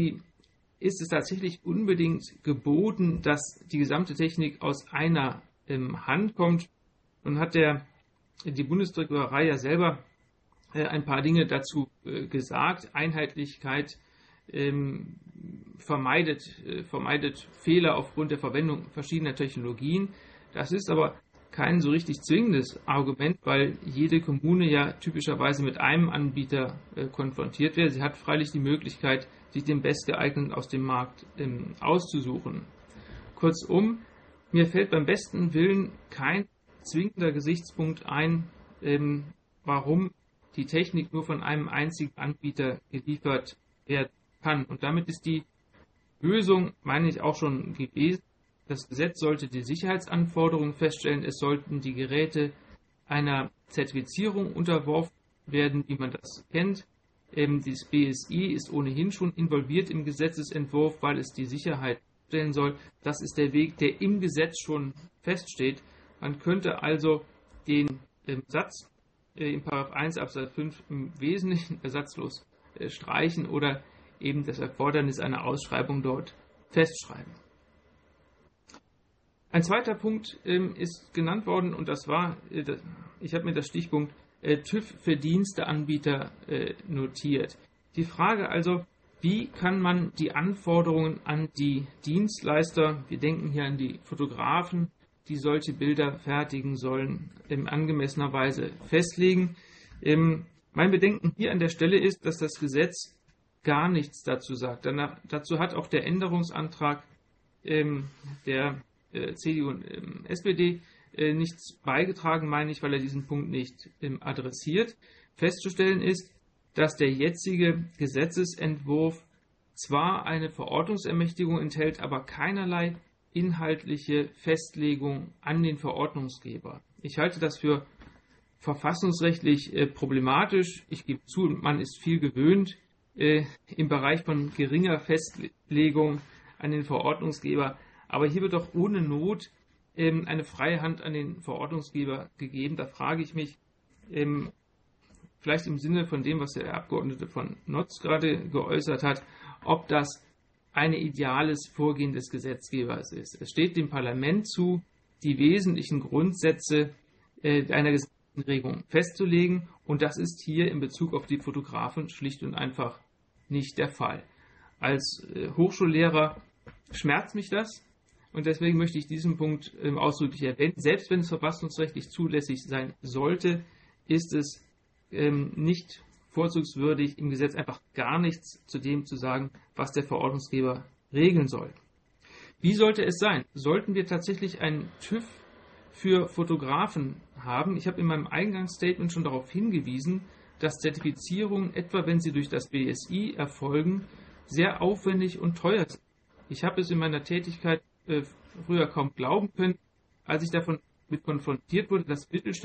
es tatsächlich unbedingt geboten, dass die gesamte Technik aus einer Hand kommt? Nun hat die Bundesdruckerei ja selber ein paar Dinge dazu gesagt. Einheitlichkeit vermeidet Fehler aufgrund der Verwendung verschiedener Technologien. Das ist aber kein so richtig zwingendes Argument, weil jede Kommune ja typischerweise mit einem Anbieter konfrontiert wird. Sie hat freilich die Möglichkeit, sich den bestgeeigneten aus dem Markt auszusuchen. Kurzum, mir fällt beim besten Willen kein zwingender Gesichtspunkt ein, warum die Technik nur von einem einzigen Anbieter geliefert werden kann. Und damit ist die Lösung, meine ich, auch schon gewesen. Das Gesetz sollte die Sicherheitsanforderungen feststellen. Es sollten die Geräte einer Zertifizierung unterworfen werden, wie man das kennt. Das BSI ist ohnehin schon involviert im Gesetzesentwurf, weil es die Sicherheit stellen soll. Das ist der Weg, der im Gesetz schon feststeht. Man könnte also den Satz in § 1 Absatz 5 im Wesentlichen ersatzlos streichen oder eben das Erfordernis einer Ausschreibung dort festschreiben. Ein zweiter Punkt ist genannt worden, und das war, ich habe mir das Stichpunkt TÜV für Diensteanbieter notiert. Die Frage also, wie kann man die Anforderungen an die Dienstleister, wir denken hier an die Fotografen, die solche Bilder fertigen sollen, in angemessener Weise festlegen. Mein Bedenken hier an der Stelle ist, dass das Gesetz gar nichts dazu sagt. Dazu hat auch der Änderungsantrag der CDU und SPD nichts beigetragen, meine ich, weil er diesen Punkt nicht adressiert. Festzustellen ist, dass der jetzige Gesetzesentwurf zwar eine Verordnungsermächtigung enthält, aber keinerlei inhaltliche Festlegung an den Verordnungsgeber. Ich halte das für verfassungsrechtlich problematisch. Ich gebe zu, man ist viel gewöhnt im Bereich von geringer Festlegung an den Verordnungsgeber. Aber hier wird doch ohne Not eine freie Hand an den Verordnungsgeber gegeben. Da frage ich mich, vielleicht im Sinne von dem, was der Abgeordnete von Notz gerade geäußert hat, ob das ein ideales Vorgehen des Gesetzgebers ist. Es steht dem Parlament zu, die wesentlichen Grundsätze einer Gesetzgebung festzulegen, und das ist hier in Bezug auf die Fotografen schlicht und einfach nicht der Fall. Als Hochschullehrer schmerzt mich das, und deswegen möchte ich diesen Punkt ausdrücklich erwähnen. Selbst wenn es verfassungsrechtlich zulässig sein sollte, ist es nicht vorzugswürdig, im Gesetz einfach gar nichts zu dem zu sagen, was der Verordnungsgeber regeln soll. Wie sollte es sein? Sollten wir tatsächlich einen TÜV für Fotografen haben? Ich habe in meinem Eingangsstatement schon darauf hingewiesen, dass Zertifizierungen, etwa wenn sie durch das BSI erfolgen, sehr aufwendig und teuer sind. Ich habe es in meiner Tätigkeit früher kaum glauben können, als ich davon mit konfrontiert wurde, dass Mittelständler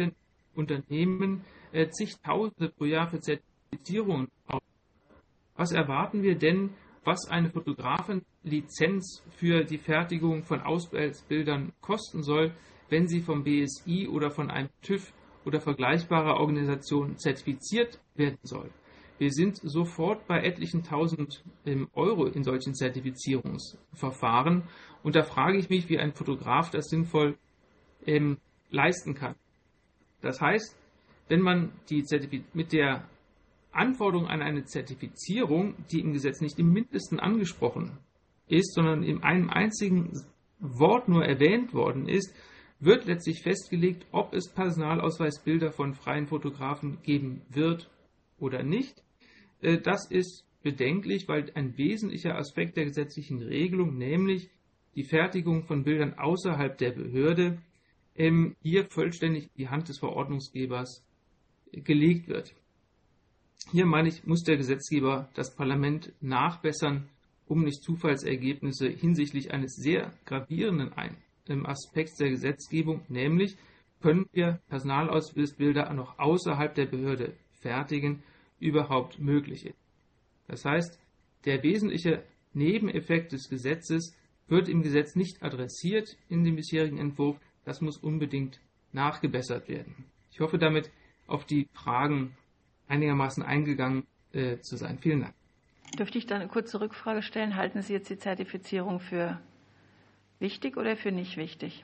Unternehmen zigtausende pro Jahr für Zertifizierungen auf. Was erwarten wir denn, was eine Fotografenlizenz für die Fertigung von Ausweißbildern kosten soll, wenn sie vom BSI oder von einem TÜV oder vergleichbarer Organisation zertifiziert werden soll? Wir sind sofort bei etlichen tausend Euro in solchen Zertifizierungsverfahren. Und da frage ich mich, wie ein Fotograf das sinnvoll leisten kann. Das heißt, wenn man mit der Anforderung an eine Zertifizierung, die im Gesetz nicht im Mindesten angesprochen ist, sondern in einem einzigen Wort nur erwähnt worden ist, wird letztlich festgelegt, ob es Personalausweisbilder von freien Fotografen geben wird oder nicht. Das ist bedenklich, weil ein wesentlicher Aspekt der gesetzlichen Regelung, nämlich die Fertigung von Bildern außerhalb der Behörde, hier vollständig in die Hand des Verordnungsgebers gelegt wird. Hier, meine ich, muss der Gesetzgeber das Parlament nachbessern, um nicht Zufallsergebnisse hinsichtlich eines sehr gravierenden Aspekts der Gesetzgebung, nämlich können wir Personalausweisbilder noch außerhalb der Behörde fertigen, überhaupt möglich ist. Das heißt, der wesentliche Nebeneffekt des Gesetzes wird im Gesetz nicht adressiert in dem bisherigen Entwurf. Das muss unbedingt nachgebessert werden. Ich hoffe, damit auf die Fragen einigermaßen eingegangen zu sein. Vielen Dank. Dürfte ich da eine kurze Rückfrage stellen? Halten Sie jetzt die Zertifizierung für wichtig oder für nicht wichtig?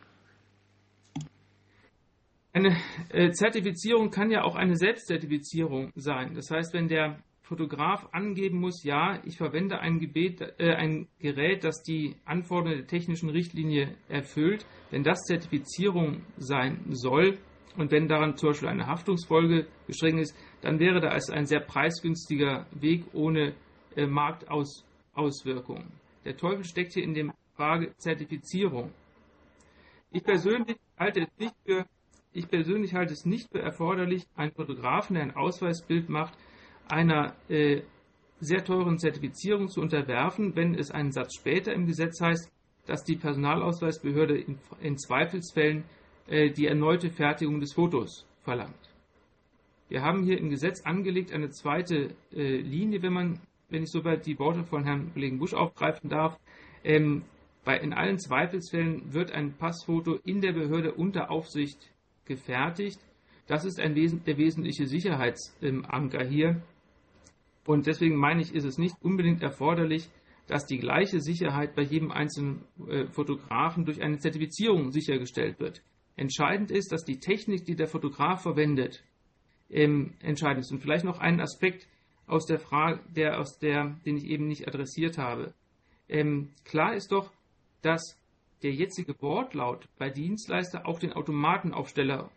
Eine Zertifizierung kann ja auch eine Selbstzertifizierung sein. Das heißt, wenn der Fotograf angeben muss, ja, ich verwende ein Gerät, das die Anforderungen der technischen Richtlinie erfüllt, wenn das Zertifizierung sein soll und wenn daran zum Beispiel eine Haftungsfolge gestrickt ist, dann wäre das ein sehr preisgünstiger Weg ohne Marktauswirkungen. Der Teufel steckt hier in der Frage Zertifizierung. Ich persönlich halte es nicht für erforderlich, einen Fotografen, der ein Ausweisbild macht, einer sehr teuren Zertifizierung zu unterwerfen, wenn es einen Satz später im Gesetz heißt, dass die Personalausweisbehörde in Zweifelsfällen die erneute Fertigung des Fotos verlangt. Wir haben hier im Gesetz angelegt eine zweite Linie, wenn ich soweit die Worte von Herrn Kollegen Busch aufgreifen darf. In allen Zweifelsfällen wird ein Passfoto in der Behörde unter Aufsicht gefertigt. Das ist der wesentliche Sicherheitsanker hier. Und deswegen meine ich, ist es nicht unbedingt erforderlich, dass die gleiche Sicherheit bei jedem einzelnen Fotografen durch eine Zertifizierung sichergestellt wird. Entscheidend ist, dass die Technik, die der Fotograf verwendet, entscheidend ist. Und vielleicht noch einen Aspekt aus der Frage, den ich eben nicht adressiert habe. Klar ist doch, dass der jetzige Wortlaut bei Dienstleister auch den Automatenaufsteller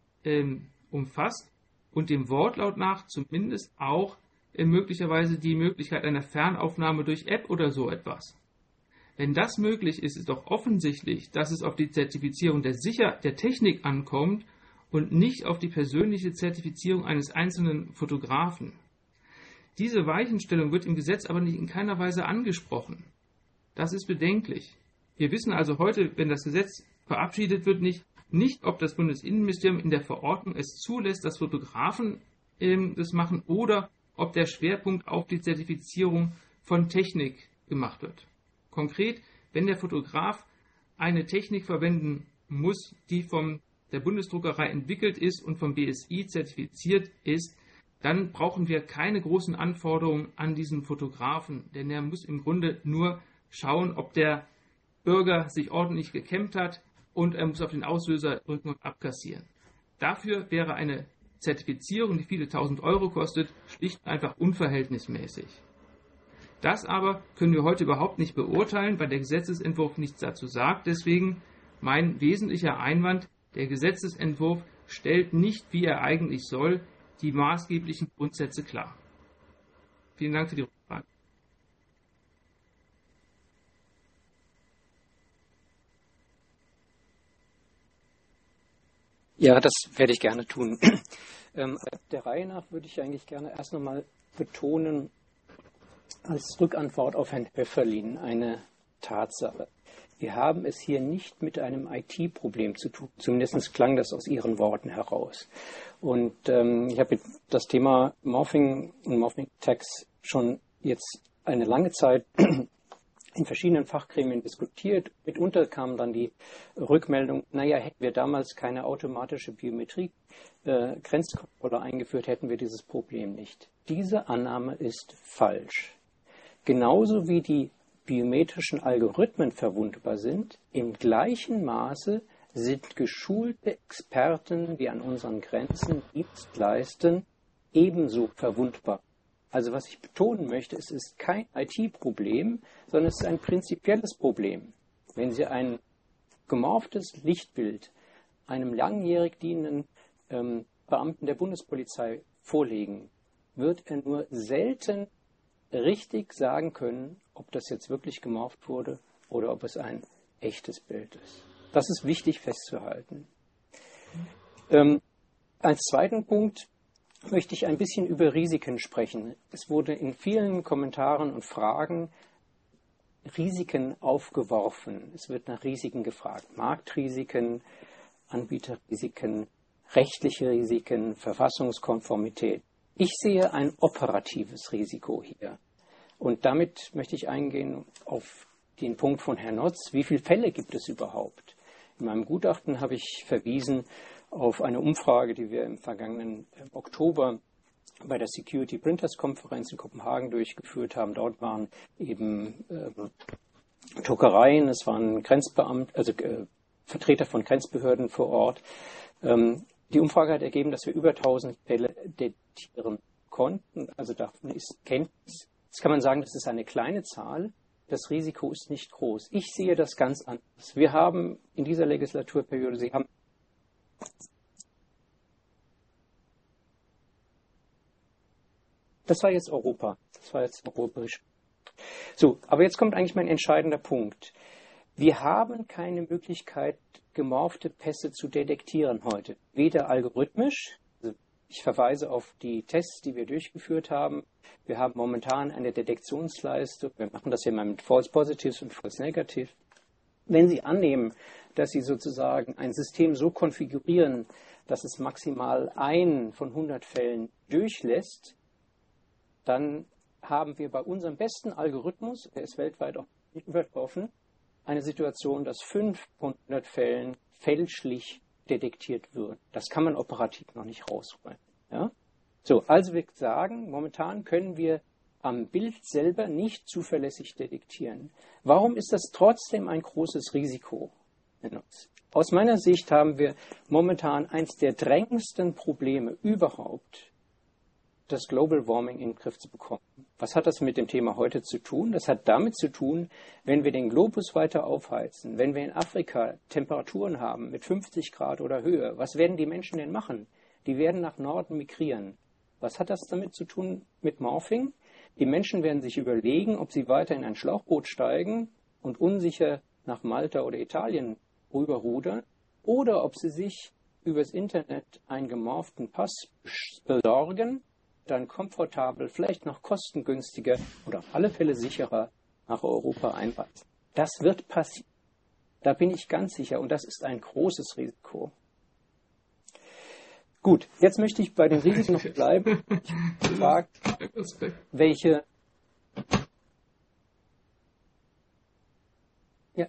umfasst und dem Wortlaut nach zumindest auch möglicherweise die Möglichkeit einer Fernaufnahme durch App oder so etwas. Wenn das möglich ist, ist doch offensichtlich, dass es auf die Zertifizierung der Technik ankommt und nicht auf die persönliche Zertifizierung eines einzelnen Fotografen. Diese Weichenstellung wird im Gesetz aber in keiner Weise angesprochen. Das ist bedenklich. Wir wissen also heute, wenn das Gesetz verabschiedet wird, nicht, ob das Bundesinnenministerium in der Verordnung es zulässt, dass Fotografen das machen oder ob der Schwerpunkt auf die Zertifizierung von Technik gemacht wird. Konkret, wenn der Fotograf eine Technik verwenden muss, die von der Bundesdruckerei entwickelt ist und vom BSI zertifiziert ist, dann brauchen wir keine großen Anforderungen an diesen Fotografen, denn er muss im Grunde nur schauen, ob der Bürger sich ordentlich gekämmt hat und er muss auf den Auslöser drücken und abkassieren. Dafür wäre eine Zertifizierung, die viele tausend Euro kostet, schlicht und einfach unverhältnismäßig. Das aber können wir heute überhaupt nicht beurteilen, weil der Gesetzesentwurf nichts dazu sagt. Deswegen mein wesentlicher Einwand, der Gesetzesentwurf stellt nicht, wie er eigentlich soll, die maßgeblichen Grundsätze klar. Vielen Dank für die Rückfrage. Ja, das werde ich gerne tun. Der Reihe nach würde ich eigentlich gerne erst nochmal betonen, als Rückantwort auf Herrn Höfferlin eine Tatsache. Wir haben es hier nicht mit einem IT-Problem zu tun. Zumindest klang das aus Ihren Worten heraus. Und ich habe das Thema Morphing und Morphing Attacks schon jetzt eine lange Zeit in verschiedenen Fachgremien diskutiert. Mitunter kam dann die Rückmeldung, hätten wir damals keine automatische Biometrie-Grenzkontrolle eingeführt, hätten wir dieses Problem nicht. Diese Annahme ist falsch. Genauso wie die biometrischen Algorithmen verwundbar sind, im gleichen Maße sind geschulte Experten, die an unseren Grenzen Dienst leisten, ebenso verwundbar. Also was ich betonen möchte, es ist kein IT-Problem, sondern es ist ein prinzipielles Problem. Wenn Sie ein gemorftes Lichtbild einem langjährig dienenden Beamten der Bundespolizei vorlegen, wird er nur selten richtig sagen können, ob das jetzt wirklich gemorft wurde oder ob es ein echtes Bild ist. Das ist wichtig festzuhalten. Als zweiten Punkt möchte ich ein bisschen über Risiken sprechen. Es wurde in vielen Kommentaren und Fragen Risiken aufgeworfen. Es wird nach Risiken gefragt. Marktrisiken, Anbieterrisiken, rechtliche Risiken, Verfassungskonformität. Ich sehe ein operatives Risiko hier. Und damit möchte ich eingehen auf den Punkt von Herrn Notz. Wie viele Fälle gibt es überhaupt? In meinem Gutachten habe ich verwiesen auf eine Umfrage, die wir im vergangenen Oktober bei der Security Printers Konferenz in Kopenhagen durchgeführt haben. Dort waren eben Druckereien, es waren Grenzbeamte, also Vertreter von Grenzbehörden vor Ort. Die Umfrage hat ergeben, dass wir über 1000 Fälle detektieren konnten. Also davon ist Kenntnis. Jetzt kann man sagen, das ist eine kleine Zahl. Das Risiko ist nicht groß. Ich sehe das ganz anders. Wir haben in dieser Legislaturperiode, Sie haben das war jetzt Europa. Das war jetzt europäisch. So, aber jetzt kommt eigentlich mein entscheidender Punkt. Wir haben keine Möglichkeit, gemorfte Pässe zu detektieren heute. Weder algorithmisch, also ich verweise auf die Tests, die wir durchgeführt haben. Wir haben momentan eine Detektionsleistung. Wir machen das ja mal mit False Positives und False Negatives. Wenn Sie annehmen, dass Sie sozusagen ein System so konfigurieren, dass es maximal einen von 100 Fällen durchlässt, dann haben wir bei unserem besten Algorithmus, der ist weltweit auch übertroffen, eine Situation, dass 5 von 100 Fällen fälschlich detektiert wird. Das kann man operativ noch nicht rausholen. Ja? So, also wir sagen, momentan können wir am Bild selber nicht zuverlässig detektieren. Warum ist das trotzdem ein großes Risiko? Aus meiner Sicht haben wir momentan eines der drängendsten Probleme überhaupt, das Global Warming in den Griff zu bekommen. Was hat das mit dem Thema heute zu tun? Das hat damit zu tun, wenn wir den Globus weiter aufheizen, wenn wir in Afrika Temperaturen haben mit 50 Grad oder höher, was werden die Menschen denn machen? Die werden nach Norden migrieren. Was hat das damit zu tun mit Morphing? Die Menschen werden sich überlegen, ob sie weiter in ein Schlauchboot steigen und unsicher nach Malta oder Italien rüberrudern oder ob sie sich übers Internet einen gemorften Pass besorgen, dann komfortabel, vielleicht noch kostengünstiger oder auf alle Fälle sicherer nach Europa einreisen. Das wird passieren. Da bin ich ganz sicher und das ist ein großes Risiko. Gut, jetzt möchte ich bei den Risiken noch bleiben. Ich frage, welche... Ja.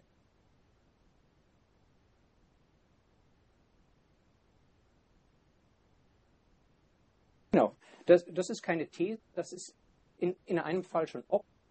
Genau, das ist keine These, das ist in einem Fall schon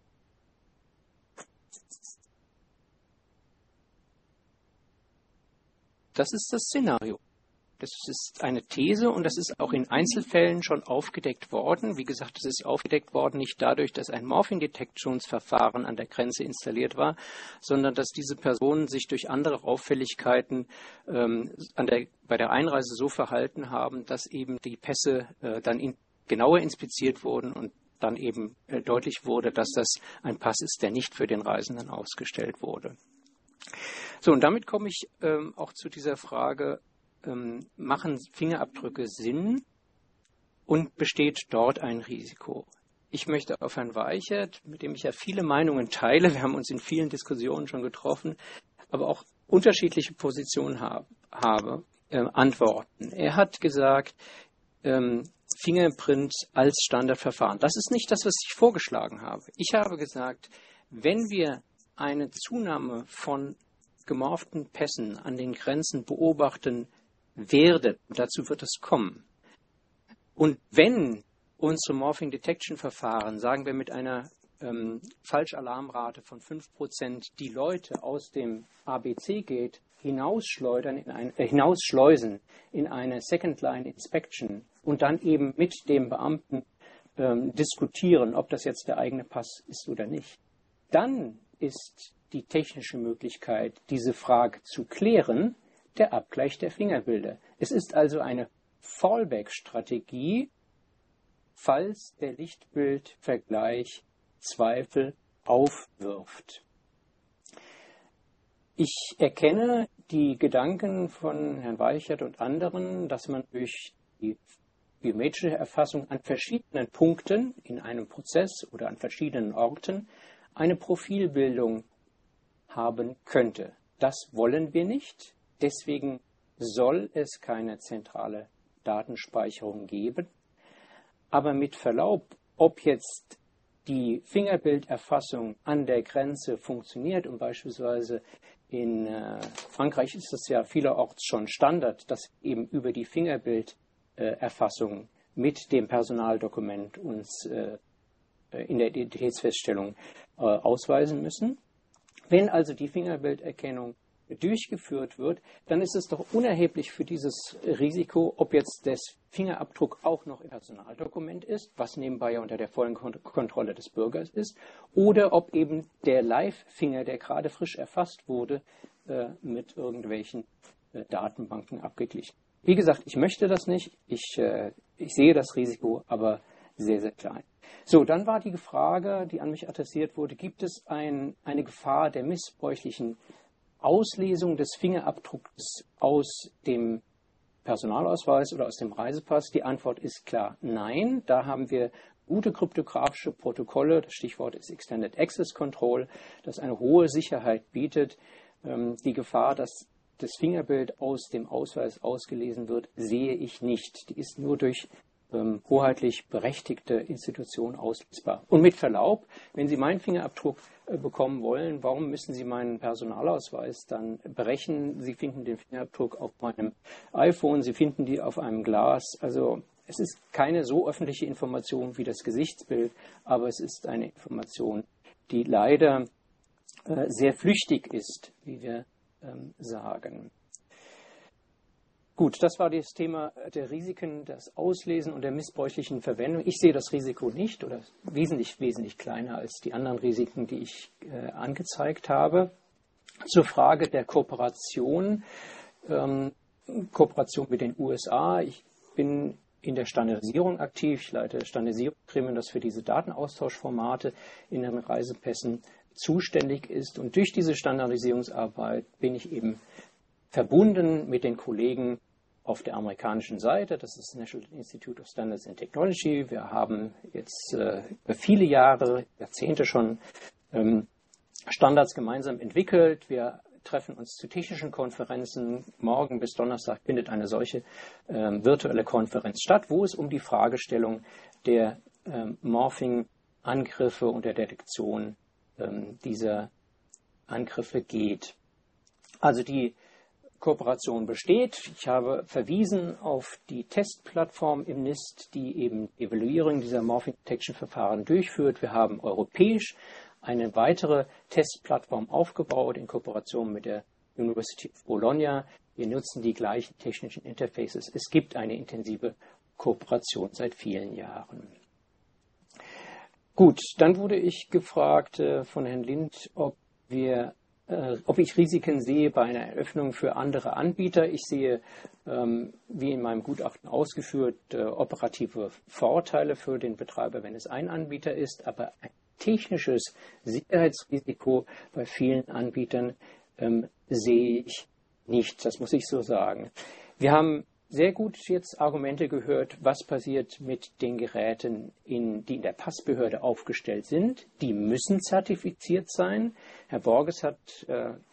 das ist das Szenario. Das ist eine These und das ist auch in Einzelfällen schon aufgedeckt worden. Wie gesagt, es ist aufgedeckt worden nicht dadurch, dass ein Morphing-Detektionsverfahren an der Grenze installiert war, sondern dass diese Personen sich durch andere Auffälligkeiten bei der Einreise so verhalten haben, dass eben die Pässe dann genauer inspiziert wurden und dann eben deutlich wurde, dass das ein Pass ist, der nicht für den Reisenden ausgestellt wurde. So, und damit komme ich auch zu dieser Frage, machen Fingerabdrücke Sinn und besteht dort ein Risiko? Ich möchte auf Herrn Weichert, mit dem ich ja viele Meinungen teile, wir haben uns in vielen Diskussionen schon getroffen, aber auch unterschiedliche Positionen habe, antworten. Er hat gesagt, Fingerprint als Standardverfahren. Das ist nicht das, was ich vorgeschlagen habe. Ich habe gesagt, wenn wir eine Zunahme von gemorften Pässen an den Grenzen beobachten werden, und dazu wird es kommen, und wenn unsere Morphing-Detection-Verfahren, sagen wir mit einer Falschalarmrate von 5%, die Leute aus dem ABC-Gate hinausschleusen in eine Second-Line-Inspection und dann eben mit dem Beamten diskutieren, ob das jetzt der eigene Pass ist oder nicht, dann ist die technische Möglichkeit, diese Frage zu klären, der Abgleich der Fingerbilder. Es ist also eine Fallback-Strategie, falls der Lichtbildvergleich Zweifel aufwirft. Ich erkenne die Gedanken von Herrn Weichert und anderen, dass man durch die biometrische Erfassung an verschiedenen Punkten in einem Prozess oder an verschiedenen Orten eine Profilbildung haben könnte. Das wollen wir nicht. Deswegen soll es keine zentrale Datenspeicherung geben. Aber mit Verlaub, ob jetzt die Fingerbilderfassung an der Grenze funktioniert und beispielsweise in Frankreich ist es ja vielerorts schon Standard, dass eben über die Fingerbilderfassung mit dem Personaldokument uns in der Identitätsfeststellung ausweisen müssen. Wenn also die Fingerbilderkennung durchgeführt wird, dann ist es doch unerheblich für dieses Risiko, ob jetzt der Fingerabdruck auch noch im Personaldokument ist, was nebenbei ja unter der vollen Kontrolle des Bürgers ist, oder ob eben der Live-Finger, der gerade frisch erfasst wurde, mit irgendwelchen Datenbanken abgeglichen. Wie gesagt, ich möchte das nicht, ich sehe das Risiko, aber sehr, sehr klein. So, dann war die Frage, die an mich adressiert wurde, gibt es eine Gefahr der missbräuchlichen Auslesung des Fingerabdrucks aus dem Personalausweis oder aus dem Reisepass? Die Antwort ist klar nein. Da haben wir gute kryptografische Protokolle. Das Stichwort ist Extended Access Control, das eine hohe Sicherheit bietet. Die Gefahr, dass das Fingerbild aus dem Ausweis ausgelesen wird, sehe ich nicht. Die ist nur durch hoheitlich berechtigte Institutionen auslesbar. Und mit Verlaub, wenn Sie meinen Fingerabdruck bekommen wollen, warum müssen Sie meinen Personalausweis dann berechnen? Sie finden den Fingerabdruck auf meinem iPhone, Sie finden die auf einem Glas. Also es ist keine so öffentliche Information wie das Gesichtsbild, aber es ist eine Information, die leider sehr flüchtig ist, wie wir sagen. Gut, das war das Thema der Risiken, das Auslesen und der missbräuchlichen Verwendung. Ich sehe das Risiko nicht oder wesentlich kleiner als die anderen Risiken, die ich angezeigt habe. Zur Frage der Kooperation mit den USA. Ich bin in der Standardisierung aktiv. Ich leite Standardisierungsgremium, das für diese Datenaustauschformate in den Reisepässen zuständig ist. Und durch diese Standardisierungsarbeit bin ich eben verbunden mit den Kollegen auf der amerikanischen Seite. Das ist das National Institute of Standards and Technology. Wir haben jetzt über viele Jahre, Jahrzehnte schon Standards gemeinsam entwickelt. Wir treffen uns zu technischen Konferenzen. Morgen bis Donnerstag findet eine solche virtuelle Konferenz statt, wo es um die Fragestellung der Morphing-Angriffe und der Detektion dieser Angriffe geht. Also die Kooperation besteht. Ich habe verwiesen auf die Testplattform im NIST, die eben Evaluierung dieser Morphing-Detection-Verfahren durchführt. Wir haben europäisch eine weitere Testplattform aufgebaut in Kooperation mit der University of Bologna. Wir nutzen die gleichen technischen Interfaces. Es gibt eine intensive Kooperation seit vielen Jahren. Gut, dann wurde ich gefragt von Herrn Lind, ob ich Risiken sehe bei einer Eröffnung für andere Anbieter. Ich sehe, wie in meinem Gutachten ausgeführt, operative Vorteile für den Betreiber, wenn es ein Anbieter ist, aber ein technisches Sicherheitsrisiko bei vielen Anbietern sehe ich nicht. Das muss ich so sagen. Wir haben sehr gut jetzt Argumente gehört, was passiert mit den Geräten, die in der Passbehörde aufgestellt sind. Die müssen zertifiziert sein. Herr Borges hat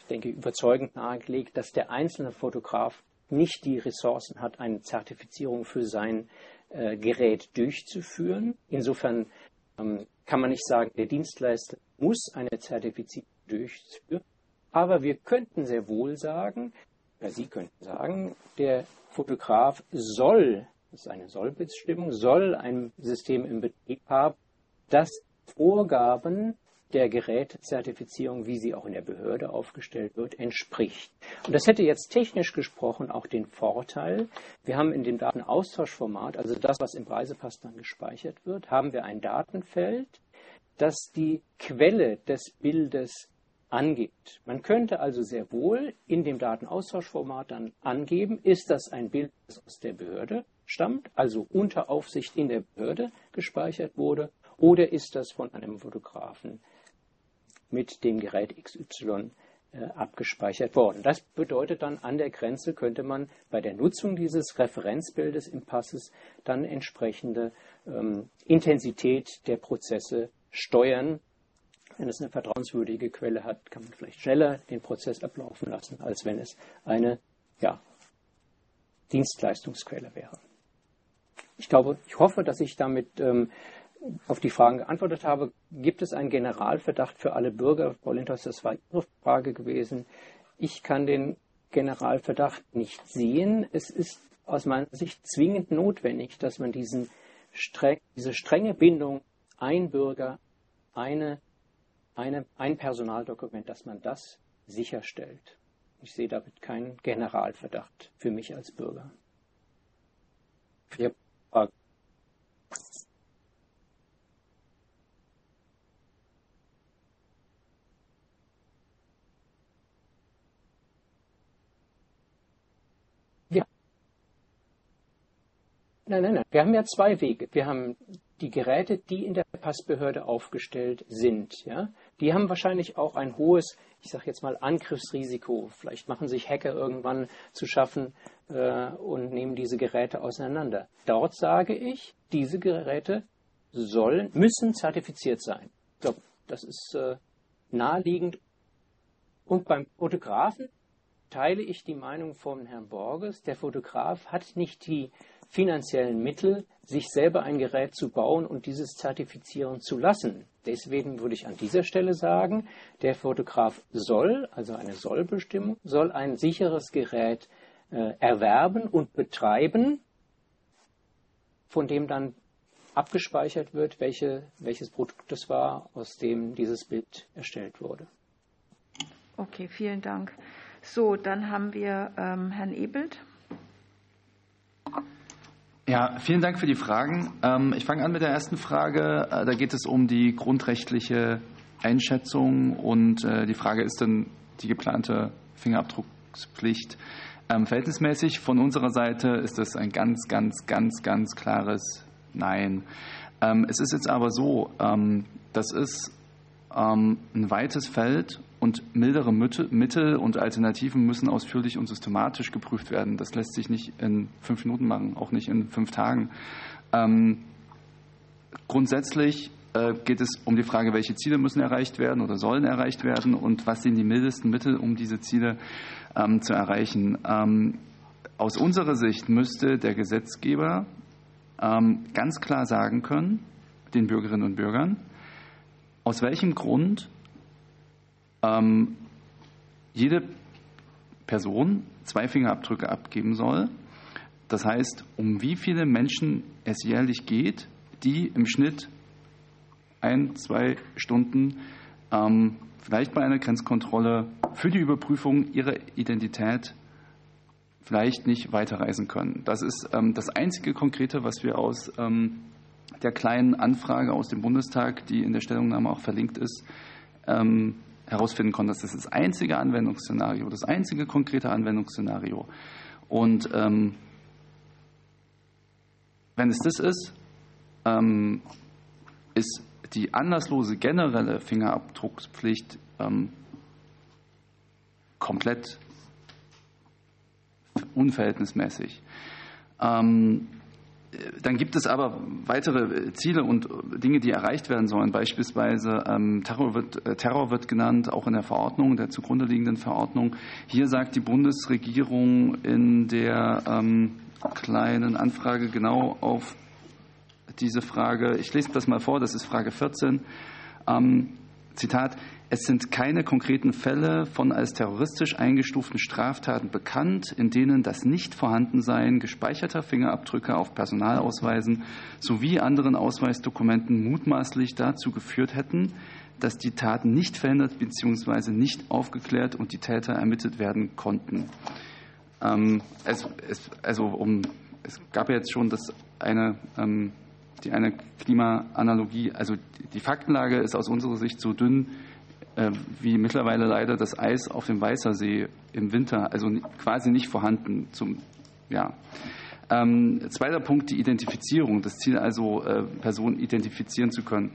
denke, überzeugend nahegelegt, dass der einzelne Fotograf nicht die Ressourcen hat, eine Zertifizierung für sein Gerät durchzuführen. Insofern kann man nicht sagen, der Dienstleister muss eine Zertifizierung durchführen, aber wir könnten sehr wohl sagen, oder Sie könnten sagen, der Fotograf soll, das ist eine Sollbestimmung, soll ein System im Betrieb haben, das Vorgaben der Gerätezertifizierung, wie sie auch in der Behörde aufgestellt wird, entspricht. Und das hätte jetzt technisch gesprochen auch den Vorteil, wir haben in dem Datenaustauschformat, also das, was im Reisepass dann gespeichert wird, haben wir ein Datenfeld, das die Quelle des Bildes angibt. Man könnte also sehr wohl in dem Datenaustauschformat dann angeben, ist das ein Bild, das aus der Behörde stammt, also unter Aufsicht in der Behörde gespeichert wurde, oder ist das von einem Fotografen mit dem Gerät XY abgespeichert worden. Das bedeutet dann, an der Grenze könnte man bei der Nutzung dieses Referenzbildes im Passes dann entsprechende Intensität der Prozesse steuern. Wenn es eine vertrauenswürdige Quelle hat, kann man vielleicht schneller den Prozess ablaufen lassen, als wenn es eine Dienstleistungsquelle wäre. Ich hoffe, dass ich damit auf die Fragen geantwortet habe. Gibt es einen Generalverdacht für alle Bürger? Frau Lindholz, das war Ihre Frage gewesen. Ich kann den Generalverdacht nicht sehen. Es ist aus meiner Sicht zwingend notwendig, dass man diese strenge Bindung, ein Bürger, ein Personaldokument, dass man das sicherstellt. Ich sehe damit keinen Generalverdacht für mich als Bürger. Frage. Nein. Wir haben ja zwei Wege. Wir haben die Geräte, die in der Passbehörde aufgestellt sind. Ja? Die haben wahrscheinlich auch ein hohes, ich sage jetzt mal, Angriffsrisiko. Vielleicht machen sich Hacker irgendwann zu schaffen und nehmen diese Geräte auseinander. Dort sage ich, diese Geräte müssen zertifiziert sein. Ich glaube, das ist naheliegend. Und beim Fotografen teile ich die Meinung von Herrn Borges. Der Fotograf hat nicht die finanziellen Mittel, sich selber ein Gerät zu bauen und dieses zertifizieren zu lassen. Deswegen würde ich an dieser Stelle sagen, der Fotograf soll, also eine Sollbestimmung, soll ein sicheres Gerät erwerben und betreiben, von dem dann abgespeichert wird, welches Produkt es war, aus dem dieses Bild erstellt wurde. Okay, vielen Dank. So, dann haben wir Herrn Ebelt. Ja, vielen Dank für die Fragen. Ich fange an mit der ersten Frage. Da geht es um die grundrechtliche Einschätzung und die Frage, ist denn die geplante Fingerabdruckspflicht verhältnismäßig? Von unserer Seite ist das ein ganz klares Nein. Es ist jetzt aber so, das ist ein weites Feld und mildere Mittel und Alternativen müssen ausführlich und systematisch geprüft werden. Das lässt sich nicht in 5 Minuten machen, auch nicht in 5 Tagen. Grundsätzlich geht es um die Frage, welche Ziele müssen erreicht werden oder sollen erreicht werden und was sind die mildesten Mittel, um diese Ziele zu erreichen. Aus unserer Sicht müsste der Gesetzgeber ganz klar sagen können, den Bürgerinnen und Bürgern, aus welchem Grund jede Person 2 Fingerabdrücke abgeben soll. Das heißt, um wie viele Menschen es jährlich geht, die im Schnitt 1-2 Stunden vielleicht bei einer Grenzkontrolle für die Überprüfung ihrer Identität vielleicht nicht weiterreisen können. Das ist das einzige Konkrete, was wir aus der kleinen Anfrage aus dem Bundestag, die in der Stellungnahme auch verlinkt ist, herausfinden konnten. Das ist das einzige Anwendungsszenario, das einzige konkrete Anwendungsszenario. Und wenn es das ist, ist die anlasslose generelle Fingerabdruckspflicht komplett unverhältnismäßig. Dann gibt es aber weitere Ziele und Dinge, die erreicht werden sollen. Beispielsweise Terror wird genannt, auch in der Verordnung, der zugrunde liegenden Verordnung. Hier sagt die Bundesregierung in der kleinen Anfrage genau auf diese Frage, ich lese das mal vor, das ist Frage 14, Zitat, es sind keine konkreten Fälle von als terroristisch eingestuften Straftaten bekannt, in denen das Nichtvorhandensein gespeicherter Fingerabdrücke auf Personalausweisen sowie anderen Ausweisdokumenten mutmaßlich dazu geführt hätten, dass die Taten nicht verhindert bzw. nicht aufgeklärt und die Täter ermittelt werden konnten. Es gab ja jetzt schon die eine Klimaanalogie, also die Faktenlage ist aus unserer Sicht so dünn, wie mittlerweile leider das Eis auf dem Weißersee im Winter, also quasi nicht vorhanden. Zweiter Punkt, die Identifizierung, das Ziel also, Personen identifizieren zu können.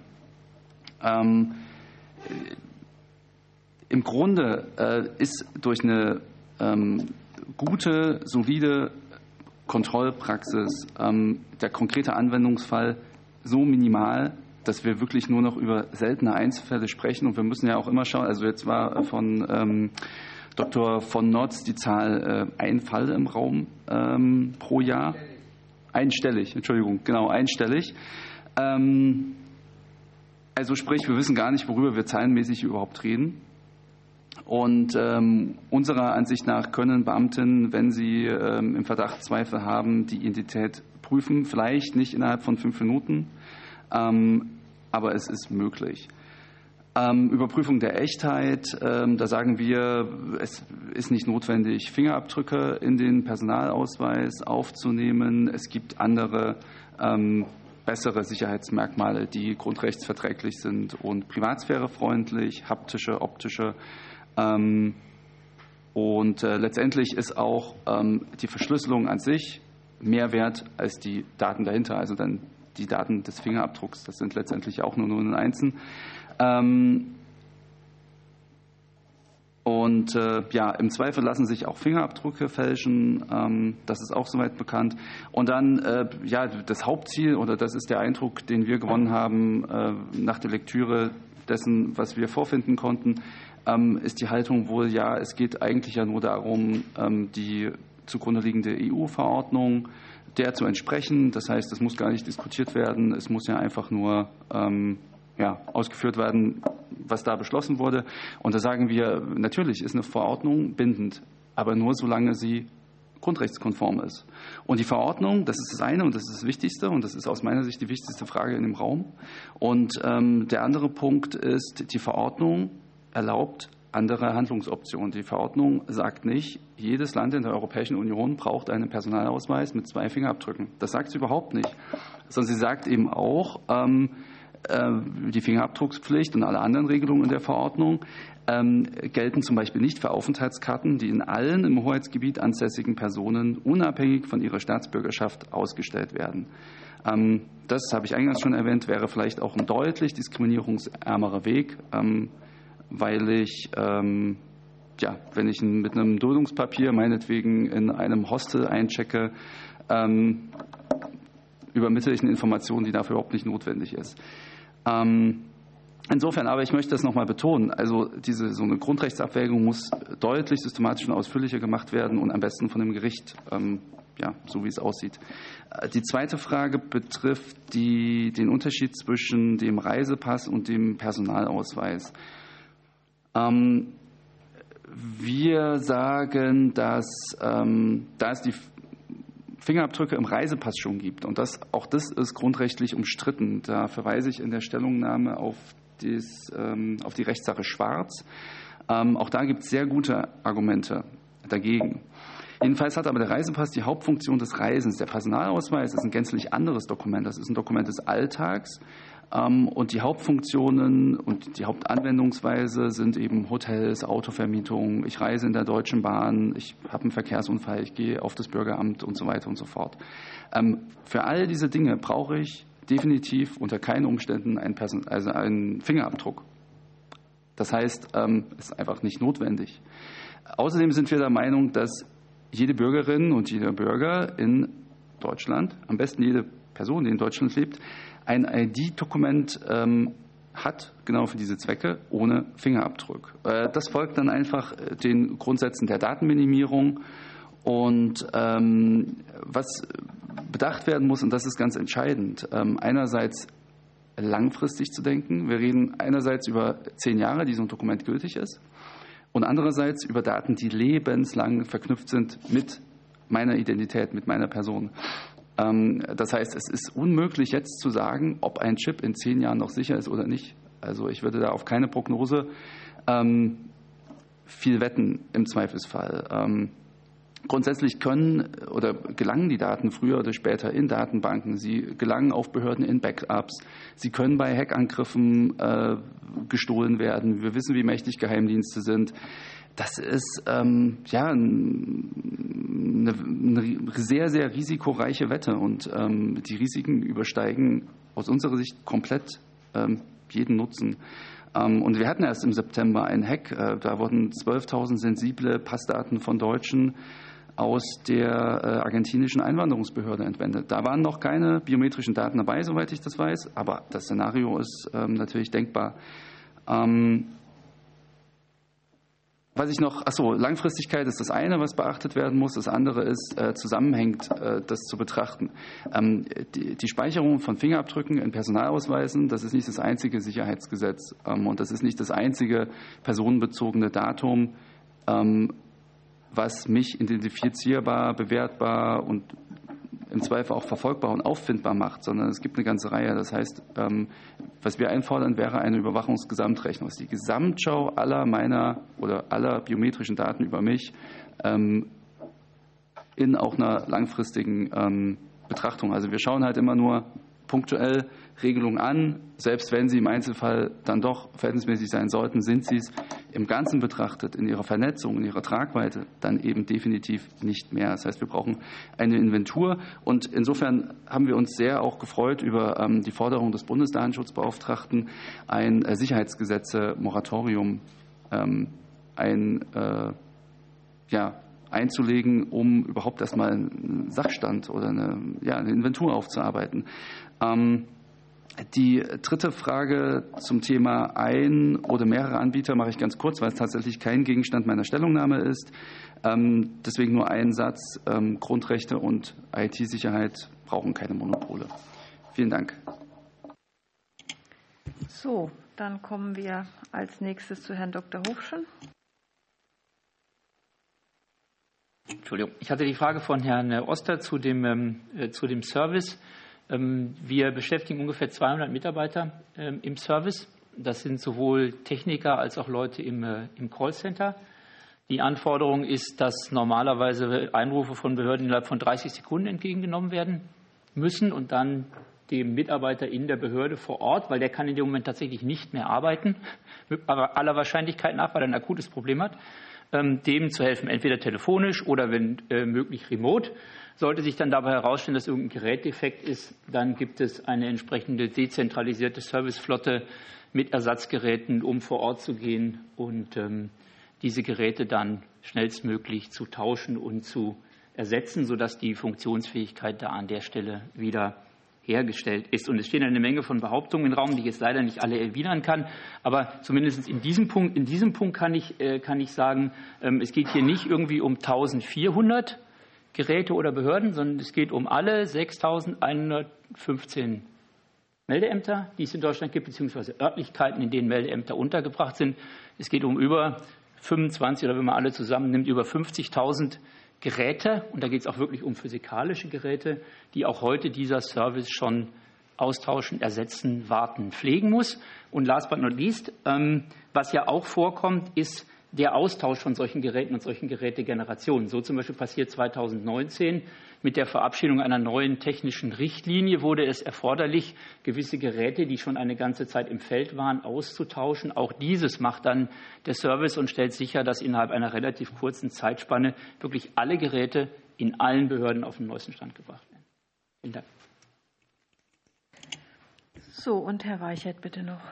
Im Grunde ist durch eine gute, solide Kontrollpraxis der konkrete Anwendungsfall so minimal, dass wir wirklich nur noch über seltene Einzelfälle sprechen. Und wir müssen ja auch immer schauen, also jetzt war von Dr. von Notz die Zahl ein Fall im Raum pro Jahr. Einstellig. Also sprich, wir wissen gar nicht, worüber wir zahlenmäßig überhaupt reden. Und unserer Ansicht nach können Beamtinnen, wenn sie im Verdacht Zweifel haben, die Identität prüfen. Vielleicht nicht innerhalb von 5 Minuten, aber es ist möglich. Überprüfung der Echtheit, da sagen wir, es ist nicht notwendig, Fingerabdrücke in den Personalausweis aufzunehmen. Es gibt andere bessere Sicherheitsmerkmale, die grundrechtsverträglich sind und privatsphärefreundlich, haptische, optische. Und letztendlich ist auch die Verschlüsselung an sich mehr wert als die Daten dahinter, also dann die Daten des Fingerabdrucks. Das sind letztendlich auch nur Nullen und Einsen. Im Zweifel lassen sich auch Fingerabdrücke fälschen. Das ist auch soweit bekannt. Und dann das Hauptziel, oder das ist der Eindruck, den wir gewonnen haben nach der Lektüre dessen, was wir vorfinden konnten, ist die Haltung wohl, ja, es geht eigentlich ja nur darum, die zugrunde liegende EU-Verordnung der zu entsprechen. Das heißt, es muss gar nicht diskutiert werden. Es muss ja einfach nur ausgeführt werden, was da beschlossen wurde. Und da sagen wir, natürlich ist eine Verordnung bindend, aber nur solange sie grundrechtskonform ist. Und die Verordnung, das ist das eine und das ist das Wichtigste und das ist aus meiner Sicht die wichtigste Frage in dem Raum. Und der andere Punkt ist, die Verordnung erlaubt andere Handlungsoptionen. Die Verordnung sagt nicht, jedes Land in der Europäischen Union braucht einen Personalausweis mit 2 Fingerabdrücken. Das sagt sie überhaupt nicht. Sondern sie sagt eben auch, die Fingerabdruckspflicht und alle anderen Regelungen in der Verordnung gelten zum Beispiel nicht für Aufenthaltskarten, die in allen im Hoheitsgebiet ansässigen Personen unabhängig von ihrer Staatsbürgerschaft ausgestellt werden. Das habe ich eingangs schon erwähnt, wäre vielleicht auch ein deutlich diskriminierungsärmerer Weg, weil ich, wenn ich mit einem Duldungspapier meinetwegen in einem Hostel einchecke, übermittle ich eine Information, die dafür überhaupt nicht notwendig ist. Insofern, aber ich möchte das nochmal betonen, also so eine Grundrechtsabwägung muss deutlich, systematisch und ausführlicher gemacht werden und am besten von dem Gericht, so wie es aussieht. Die zweite Frage betrifft den Unterschied zwischen dem Reisepass und dem Personalausweis. Wir sagen, dass da es die Fingerabdrücke im Reisepass schon gibt und auch das ist grundrechtlich umstritten. Da verweise ich in der Stellungnahme auf die Rechtssache Schwarz. Auch da gibt es sehr gute Argumente dagegen. Jedenfalls hat aber der Reisepass die Hauptfunktion des Reisens. Der Personalausweis ist ein gänzlich anderes Dokument. Das ist ein Dokument des Alltags. Und die Hauptfunktionen und die Hauptanwendungsweise sind eben Hotels, Autovermietung, ich reise in der Deutschen Bahn, ich habe einen Verkehrsunfall, ich gehe auf das Bürgeramt und so weiter und so fort. Für all diese Dinge brauche ich definitiv unter keinen Umständen einen Fingerabdruck. Das heißt, es ist einfach nicht notwendig. Außerdem sind wir der Meinung, dass jede Bürgerin und jeder Bürger in Deutschland, am besten jede Person, die in Deutschland lebt, ein ID-Dokument hat, genau für diese Zwecke, ohne Fingerabdruck. Das folgt dann einfach den Grundsätzen der Datenminimierung. Und was bedacht werden muss, und das ist ganz entscheidend, einerseits langfristig zu denken. Wir reden einerseits über 10 Jahre, die so ein Dokument gültig ist, und andererseits über Daten, die lebenslang verknüpft sind mit meiner Identität, mit meiner Person. Das heißt, es ist unmöglich jetzt zu sagen, ob ein Chip in 10 Jahren noch sicher ist oder nicht. Also ich würde da auf keine Prognose viel wetten im Zweifelsfall. Grundsätzlich können oder gelangen die Daten früher oder später in Datenbanken. Sie gelangen auf Behörden in Backups. Sie können bei Hackangriffen gestohlen werden. Wir wissen, wie mächtig Geheimdienste sind. Das ist eine sehr, sehr risikoreiche Wette. Und die Risiken übersteigen aus unserer Sicht komplett jeden Nutzen. Und wir hatten erst im September einen Hack. Da wurden 12.000 sensible Passdaten von Deutschen aus der argentinischen Einwanderungsbehörde entwendet. Da waren noch keine biometrischen Daten dabei, soweit ich das weiß, aber das Szenario ist natürlich denkbar. Langfristigkeit ist das eine, was beachtet werden muss. Das andere ist, zusammenhängend das zu betrachten. Die Speicherung von Fingerabdrücken in Personalausweisen, das ist nicht das einzige Sicherheitsgesetz und das ist nicht das einzige personenbezogene Datum, was mich identifizierbar, bewertbar und im Zweifel auch verfolgbar und auffindbar macht, sondern es gibt eine ganze Reihe. Das heißt, was wir einfordern, wäre eine Überwachungsgesamtrechnung. Das ist die Gesamtschau aller biometrischen Daten über mich in auch einer langfristigen Betrachtung. Also wir schauen halt immer nur punktuell Regelungen an, selbst wenn sie im Einzelfall dann doch verhältnismäßig sein sollten, sind sie es im Ganzen betrachtet, in ihrer Vernetzung, in ihrer Tragweite, dann eben definitiv nicht mehr. Das heißt, wir brauchen eine Inventur und insofern haben wir uns sehr auch gefreut über die Forderung des Bundesdatenschutzbeauftragten, ein Sicherheitsgesetze-Moratorium einzulegen, um überhaupt erstmal einen Sachstand oder eine Inventur aufzuarbeiten. Die dritte Frage zum Thema ein oder mehrere Anbieter mache ich ganz kurz, weil es tatsächlich kein Gegenstand meiner Stellungnahme ist. Deswegen nur einen Satz. Grundrechte und IT-Sicherheit brauchen keine Monopole. Vielen Dank. So, dann kommen wir als nächstes zu Herrn Dr. Hofschen. Entschuldigung, ich hatte die Frage von Herrn Oster zu dem Service. Wir beschäftigen ungefähr 200 Mitarbeiter im Service. Das sind sowohl Techniker als auch Leute im Callcenter. Die Anforderung ist, dass normalerweise Einrufe von Behörden innerhalb von 30 Sekunden entgegengenommen werden müssen und dann dem Mitarbeiter in der Behörde vor Ort, weil der kann in dem Moment tatsächlich nicht mehr arbeiten, aller Wahrscheinlichkeit nach, weil er ein akutes Problem hat, dem zu helfen, entweder telefonisch oder wenn möglich remote. Sollte sich dann dabei herausstellen, dass irgendein Gerät defekt ist, dann gibt es eine entsprechende dezentralisierte Serviceflotte mit Ersatzgeräten, um vor Ort zu gehen und diese Geräte dann schnellstmöglich zu tauschen und zu ersetzen, sodass die Funktionsfähigkeit da an der Stelle wieder hergestellt ist. Und es stehen eine Menge von Behauptungen im Raum, die ich jetzt leider nicht alle erwidern kann. Aber zumindest in diesem Punkt kann ich sagen, es geht hier nicht irgendwie um 1400 Geräte oder Behörden, sondern es geht um alle 6.115 Meldeämter, die es in Deutschland gibt, beziehungsweise Örtlichkeiten, in denen Meldeämter untergebracht sind. Es geht um über 25 oder wenn man alle zusammennimmt, über 50.000 Geräte. Und da geht es auch wirklich um physikalische Geräte, die auch heute dieser Service schon austauschen, ersetzen, warten, pflegen muss. Und last but not least, was ja auch vorkommt, ist der Austausch von solchen Geräten und solchen Gerätegenerationen. So zum Beispiel passiert 2019 mit der Verabschiedung einer neuen technischen Richtlinie wurde es erforderlich, gewisse Geräte, die schon eine ganze Zeit im Feld waren, auszutauschen. Auch dieses macht dann der Service und stellt sicher, dass innerhalb einer relativ kurzen Zeitspanne wirklich alle Geräte in allen Behörden auf den neuesten Stand gebracht werden. Vielen Dank. So, und Herr Reichert bitte noch.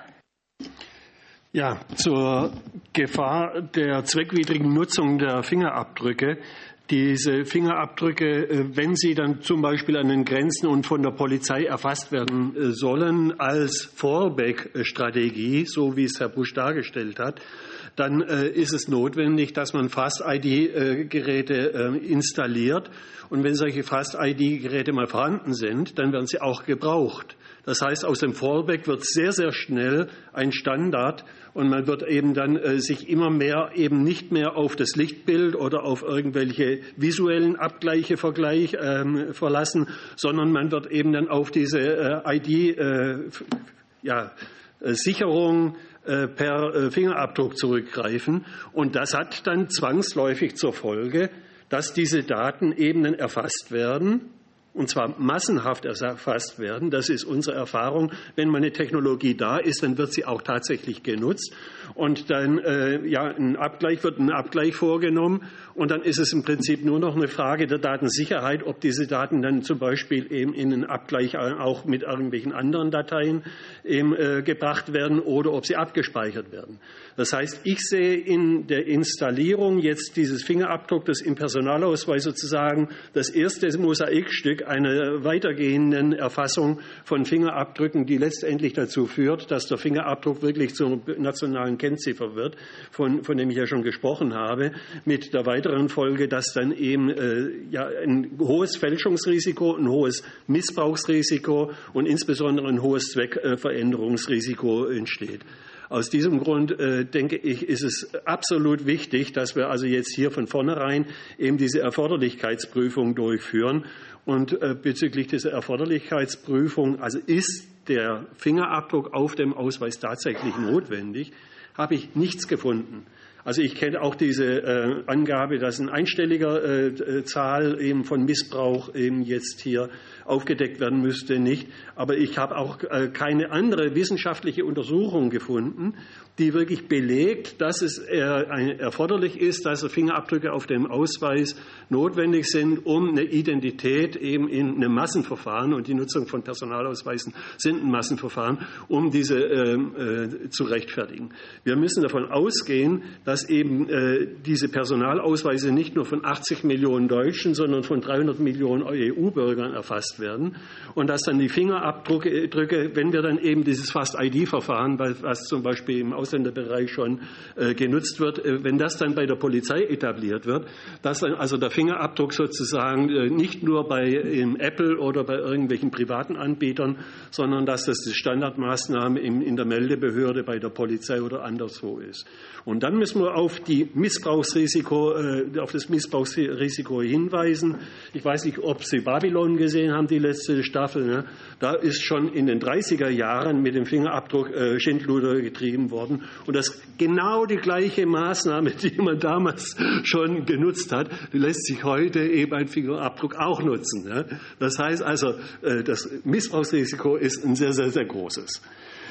Ja, zur Gefahr der zweckwidrigen Nutzung der Fingerabdrücke. diese Fingerabdrücke, wenn sie dann zum Beispiel an den Grenzen und von der Polizei erfasst werden sollen, als Fallback-Strategie, so wie es Herr Busch dargestellt hat, dann ist es notwendig, dass man Fast-ID-Geräte installiert. Und wenn solche Fast-ID-Geräte mal vorhanden sind, dann werden sie auch gebraucht. Das heißt, aus dem Fallback wird sehr, sehr schnell ein Standard und man wird eben dann sich immer mehr eben nicht mehr auf das Lichtbild oder auf irgendwelche visuellen Abgleiche verlassen, sondern man wird eben dann auf diese ID-Sicherung per Fingerabdruck zurückgreifen. Und das hat dann zwangsläufig zur Folge, dass diese Daten eben dann erfasst werden. Und zwar massenhaft erfasst werden. Das ist unsere Erfahrung. Wenn mal eine Technologie da ist, dann wird sie auch tatsächlich genutzt. Und dann ein Abgleich vorgenommen. Und dann ist es im Prinzip nur noch eine Frage der Datensicherheit, ob diese Daten dann zum Beispiel eben in einen Abgleich auch mit irgendwelchen anderen Dateien eben gebracht werden oder ob sie abgespeichert werden. Das heißt, ich sehe in der Installierung jetzt dieses Fingerabdrucks im Personalausweis sozusagen das erste Mosaikstück einer weitergehenden Erfassung von Fingerabdrücken, die letztendlich dazu führt, dass der Fingerabdruck wirklich zur nationalen Kennziffer wird, von dem ich ja schon gesprochen habe, mit der weiteren Folge, dass dann eben ein hohes Fälschungsrisiko, ein hohes Missbrauchsrisiko und insbesondere ein hohes Zweckveränderungsrisiko entsteht. Aus diesem Grund, denke ich, ist es absolut wichtig, dass wir also jetzt hier von vornherein eben diese Erforderlichkeitsprüfung durchführen. Und bezüglich dieser Erforderlichkeitsprüfung, also ist der Fingerabdruck auf dem Ausweis tatsächlich notwendig, habe ich nichts gefunden. Also ich kenne auch diese Angabe, dass eine einstellige Zahl eben von Missbrauch eben jetzt hier aufgedeckt werden müsste, nicht. Aber ich habe auch keine andere wissenschaftliche Untersuchung gefunden, die wirklich belegt, dass es erforderlich ist, dass Fingerabdrücke auf dem Ausweis notwendig sind, um eine Identität eben in einem Massenverfahren, und die Nutzung von Personalausweisen sind ein Massenverfahren, um diese zu rechtfertigen. Wir müssen davon ausgehen, dass eben diese Personalausweise nicht nur von 80 Millionen Deutschen, sondern von 300 Millionen EU-Bürgern erfasst werden und dass dann die Fingerabdrücke, wenn wir dann eben dieses Fast-ID-Verfahren, was zum Beispiel im Ausländerbereich schon genutzt wird, wenn das dann bei der Polizei etabliert wird, dass dann also der Fingerabdruck sozusagen nicht nur bei Apple oder bei irgendwelchen privaten Anbietern, sondern dass das die Standardmaßnahme in der Meldebehörde bei der Polizei oder anderswo ist. Und dann müssen wir auf das Missbrauchsrisiko hinweisen. Ich weiß nicht, ob Sie Babylon gesehen haben, die letzte Staffel. Ne? Da ist schon in den 30er Jahren mit dem Fingerabdruck Schindluder getrieben worden. Und das genau die gleiche Maßnahme, die man damals schon genutzt hat, die lässt sich heute eben ein Fingerabdruck auch nutzen. Ne? Das heißt also, das Missbrauchsrisiko ist ein sehr, sehr, sehr großes.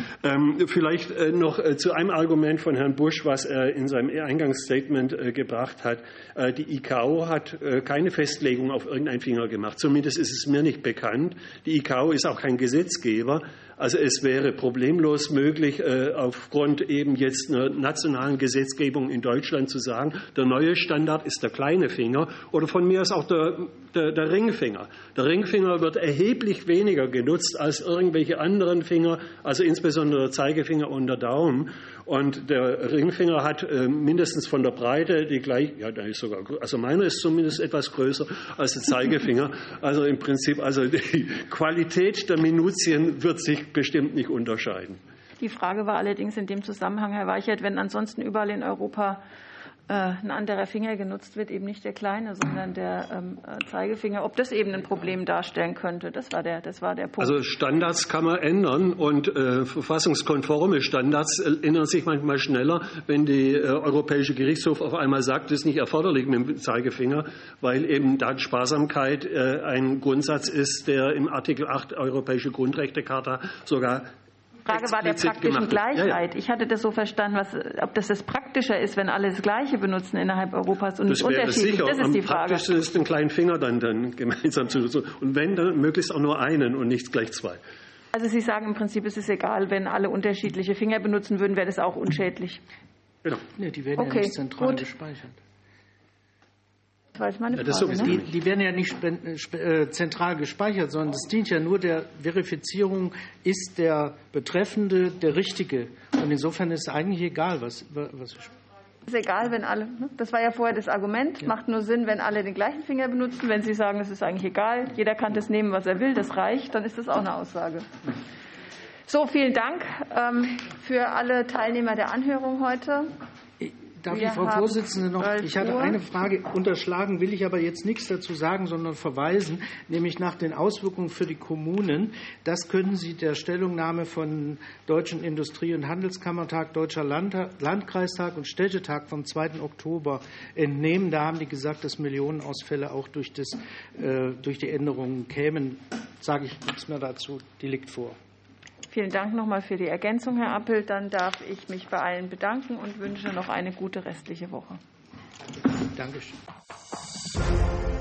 Vielleicht noch zu einem Argument von Herrn Busch, was er in seinem Eingangsstatement gebracht hat. Die ICAO hat keine Festlegung auf irgendeinen Finger gemacht. Zumindest ist es mir nicht bekannt. Die ICAO ist auch kein Gesetzgeber. Also es wäre problemlos möglich, aufgrund eben jetzt einer nationalen Gesetzgebung in Deutschland zu sagen, der neue Standard ist der kleine Finger oder von mir aus auch der Ringfinger. Der Ringfinger wird erheblich weniger genutzt als irgendwelche anderen Finger, also insbesondere der Zeigefinger und der Daumen. Und der Ringfinger hat mindestens von der Breite die gleiche, ja, der ist sogar, also meiner ist zumindest etwas größer als der Zeigefinger. Also im Prinzip, also die Qualität der Minutien wird sich bestimmt nicht unterscheiden. Die Frage war allerdings in dem Zusammenhang, Herr Weichert, wenn ansonsten überall in Europa ein anderer Finger genutzt wird, eben nicht der kleine, sondern der Zeigefinger, ob das eben ein Problem darstellen könnte. Das war der Punkt. Also Standards kann man ändern und verfassungskonforme Standards ändern sich manchmal schneller, wenn der Europäische Gerichtshof auf einmal sagt, das ist nicht erforderlich mit dem Zeigefinger, weil eben Datensparsamkeit ein Grundsatz ist, der im Artikel 8 Europäische Grundrechtecharta sogar Die Frage war der praktischen Gleichheit. Ich hatte das so verstanden, ob das praktischer ist, wenn alle das Gleiche benutzen innerhalb Europas und nicht unterschiedlich. Sicher. Das ist die Frage. Am praktischsten ist, den kleinen Finger dann gemeinsam zu nutzen. Und wenn, dann möglichst auch nur einen und nicht gleich zwei. Also Sie sagen im Prinzip, es ist egal, wenn alle unterschiedliche Finger benutzen würden, wäre das auch unschädlich. Genau. Nee, die werden ja nicht zentral gespeichert. war jetzt meine Frage. Die werden ja nicht zentral gespeichert, sondern es dient ja nur der Verifizierung, ist der Betreffende der Richtige. Und insofern ist es eigentlich egal, was ist egal, wenn alle. Ne? Das war ja vorher das Argument. Ja. Macht nur Sinn, wenn alle den gleichen Finger benutzen. Wenn Sie sagen, es ist eigentlich egal, jeder kann das nehmen, was er will, das reicht, dann ist das auch eine Aussage. So, vielen Dank für alle Teilnehmer der Anhörung heute. Darf ich, Frau Vorsitzende, noch? Ich hatte eine Frage. Unterschlagen will ich aber jetzt nichts dazu sagen, sondern verweisen, nämlich nach den Auswirkungen für die Kommunen. Das können Sie der Stellungnahme von Deutschen Industrie- und Handelskammertag, Deutscher Landkreistag und Städtetag vom 2. Oktober entnehmen. Da haben die gesagt, dass Millionenausfälle auch durch die Änderungen kämen. Sage ich nichts mehr dazu. Die liegt vor. Vielen Dank nochmal für die Ergänzung, Herr Appel. Dann darf ich mich bei allen bedanken und wünsche noch eine gute restliche Woche. Dankeschön.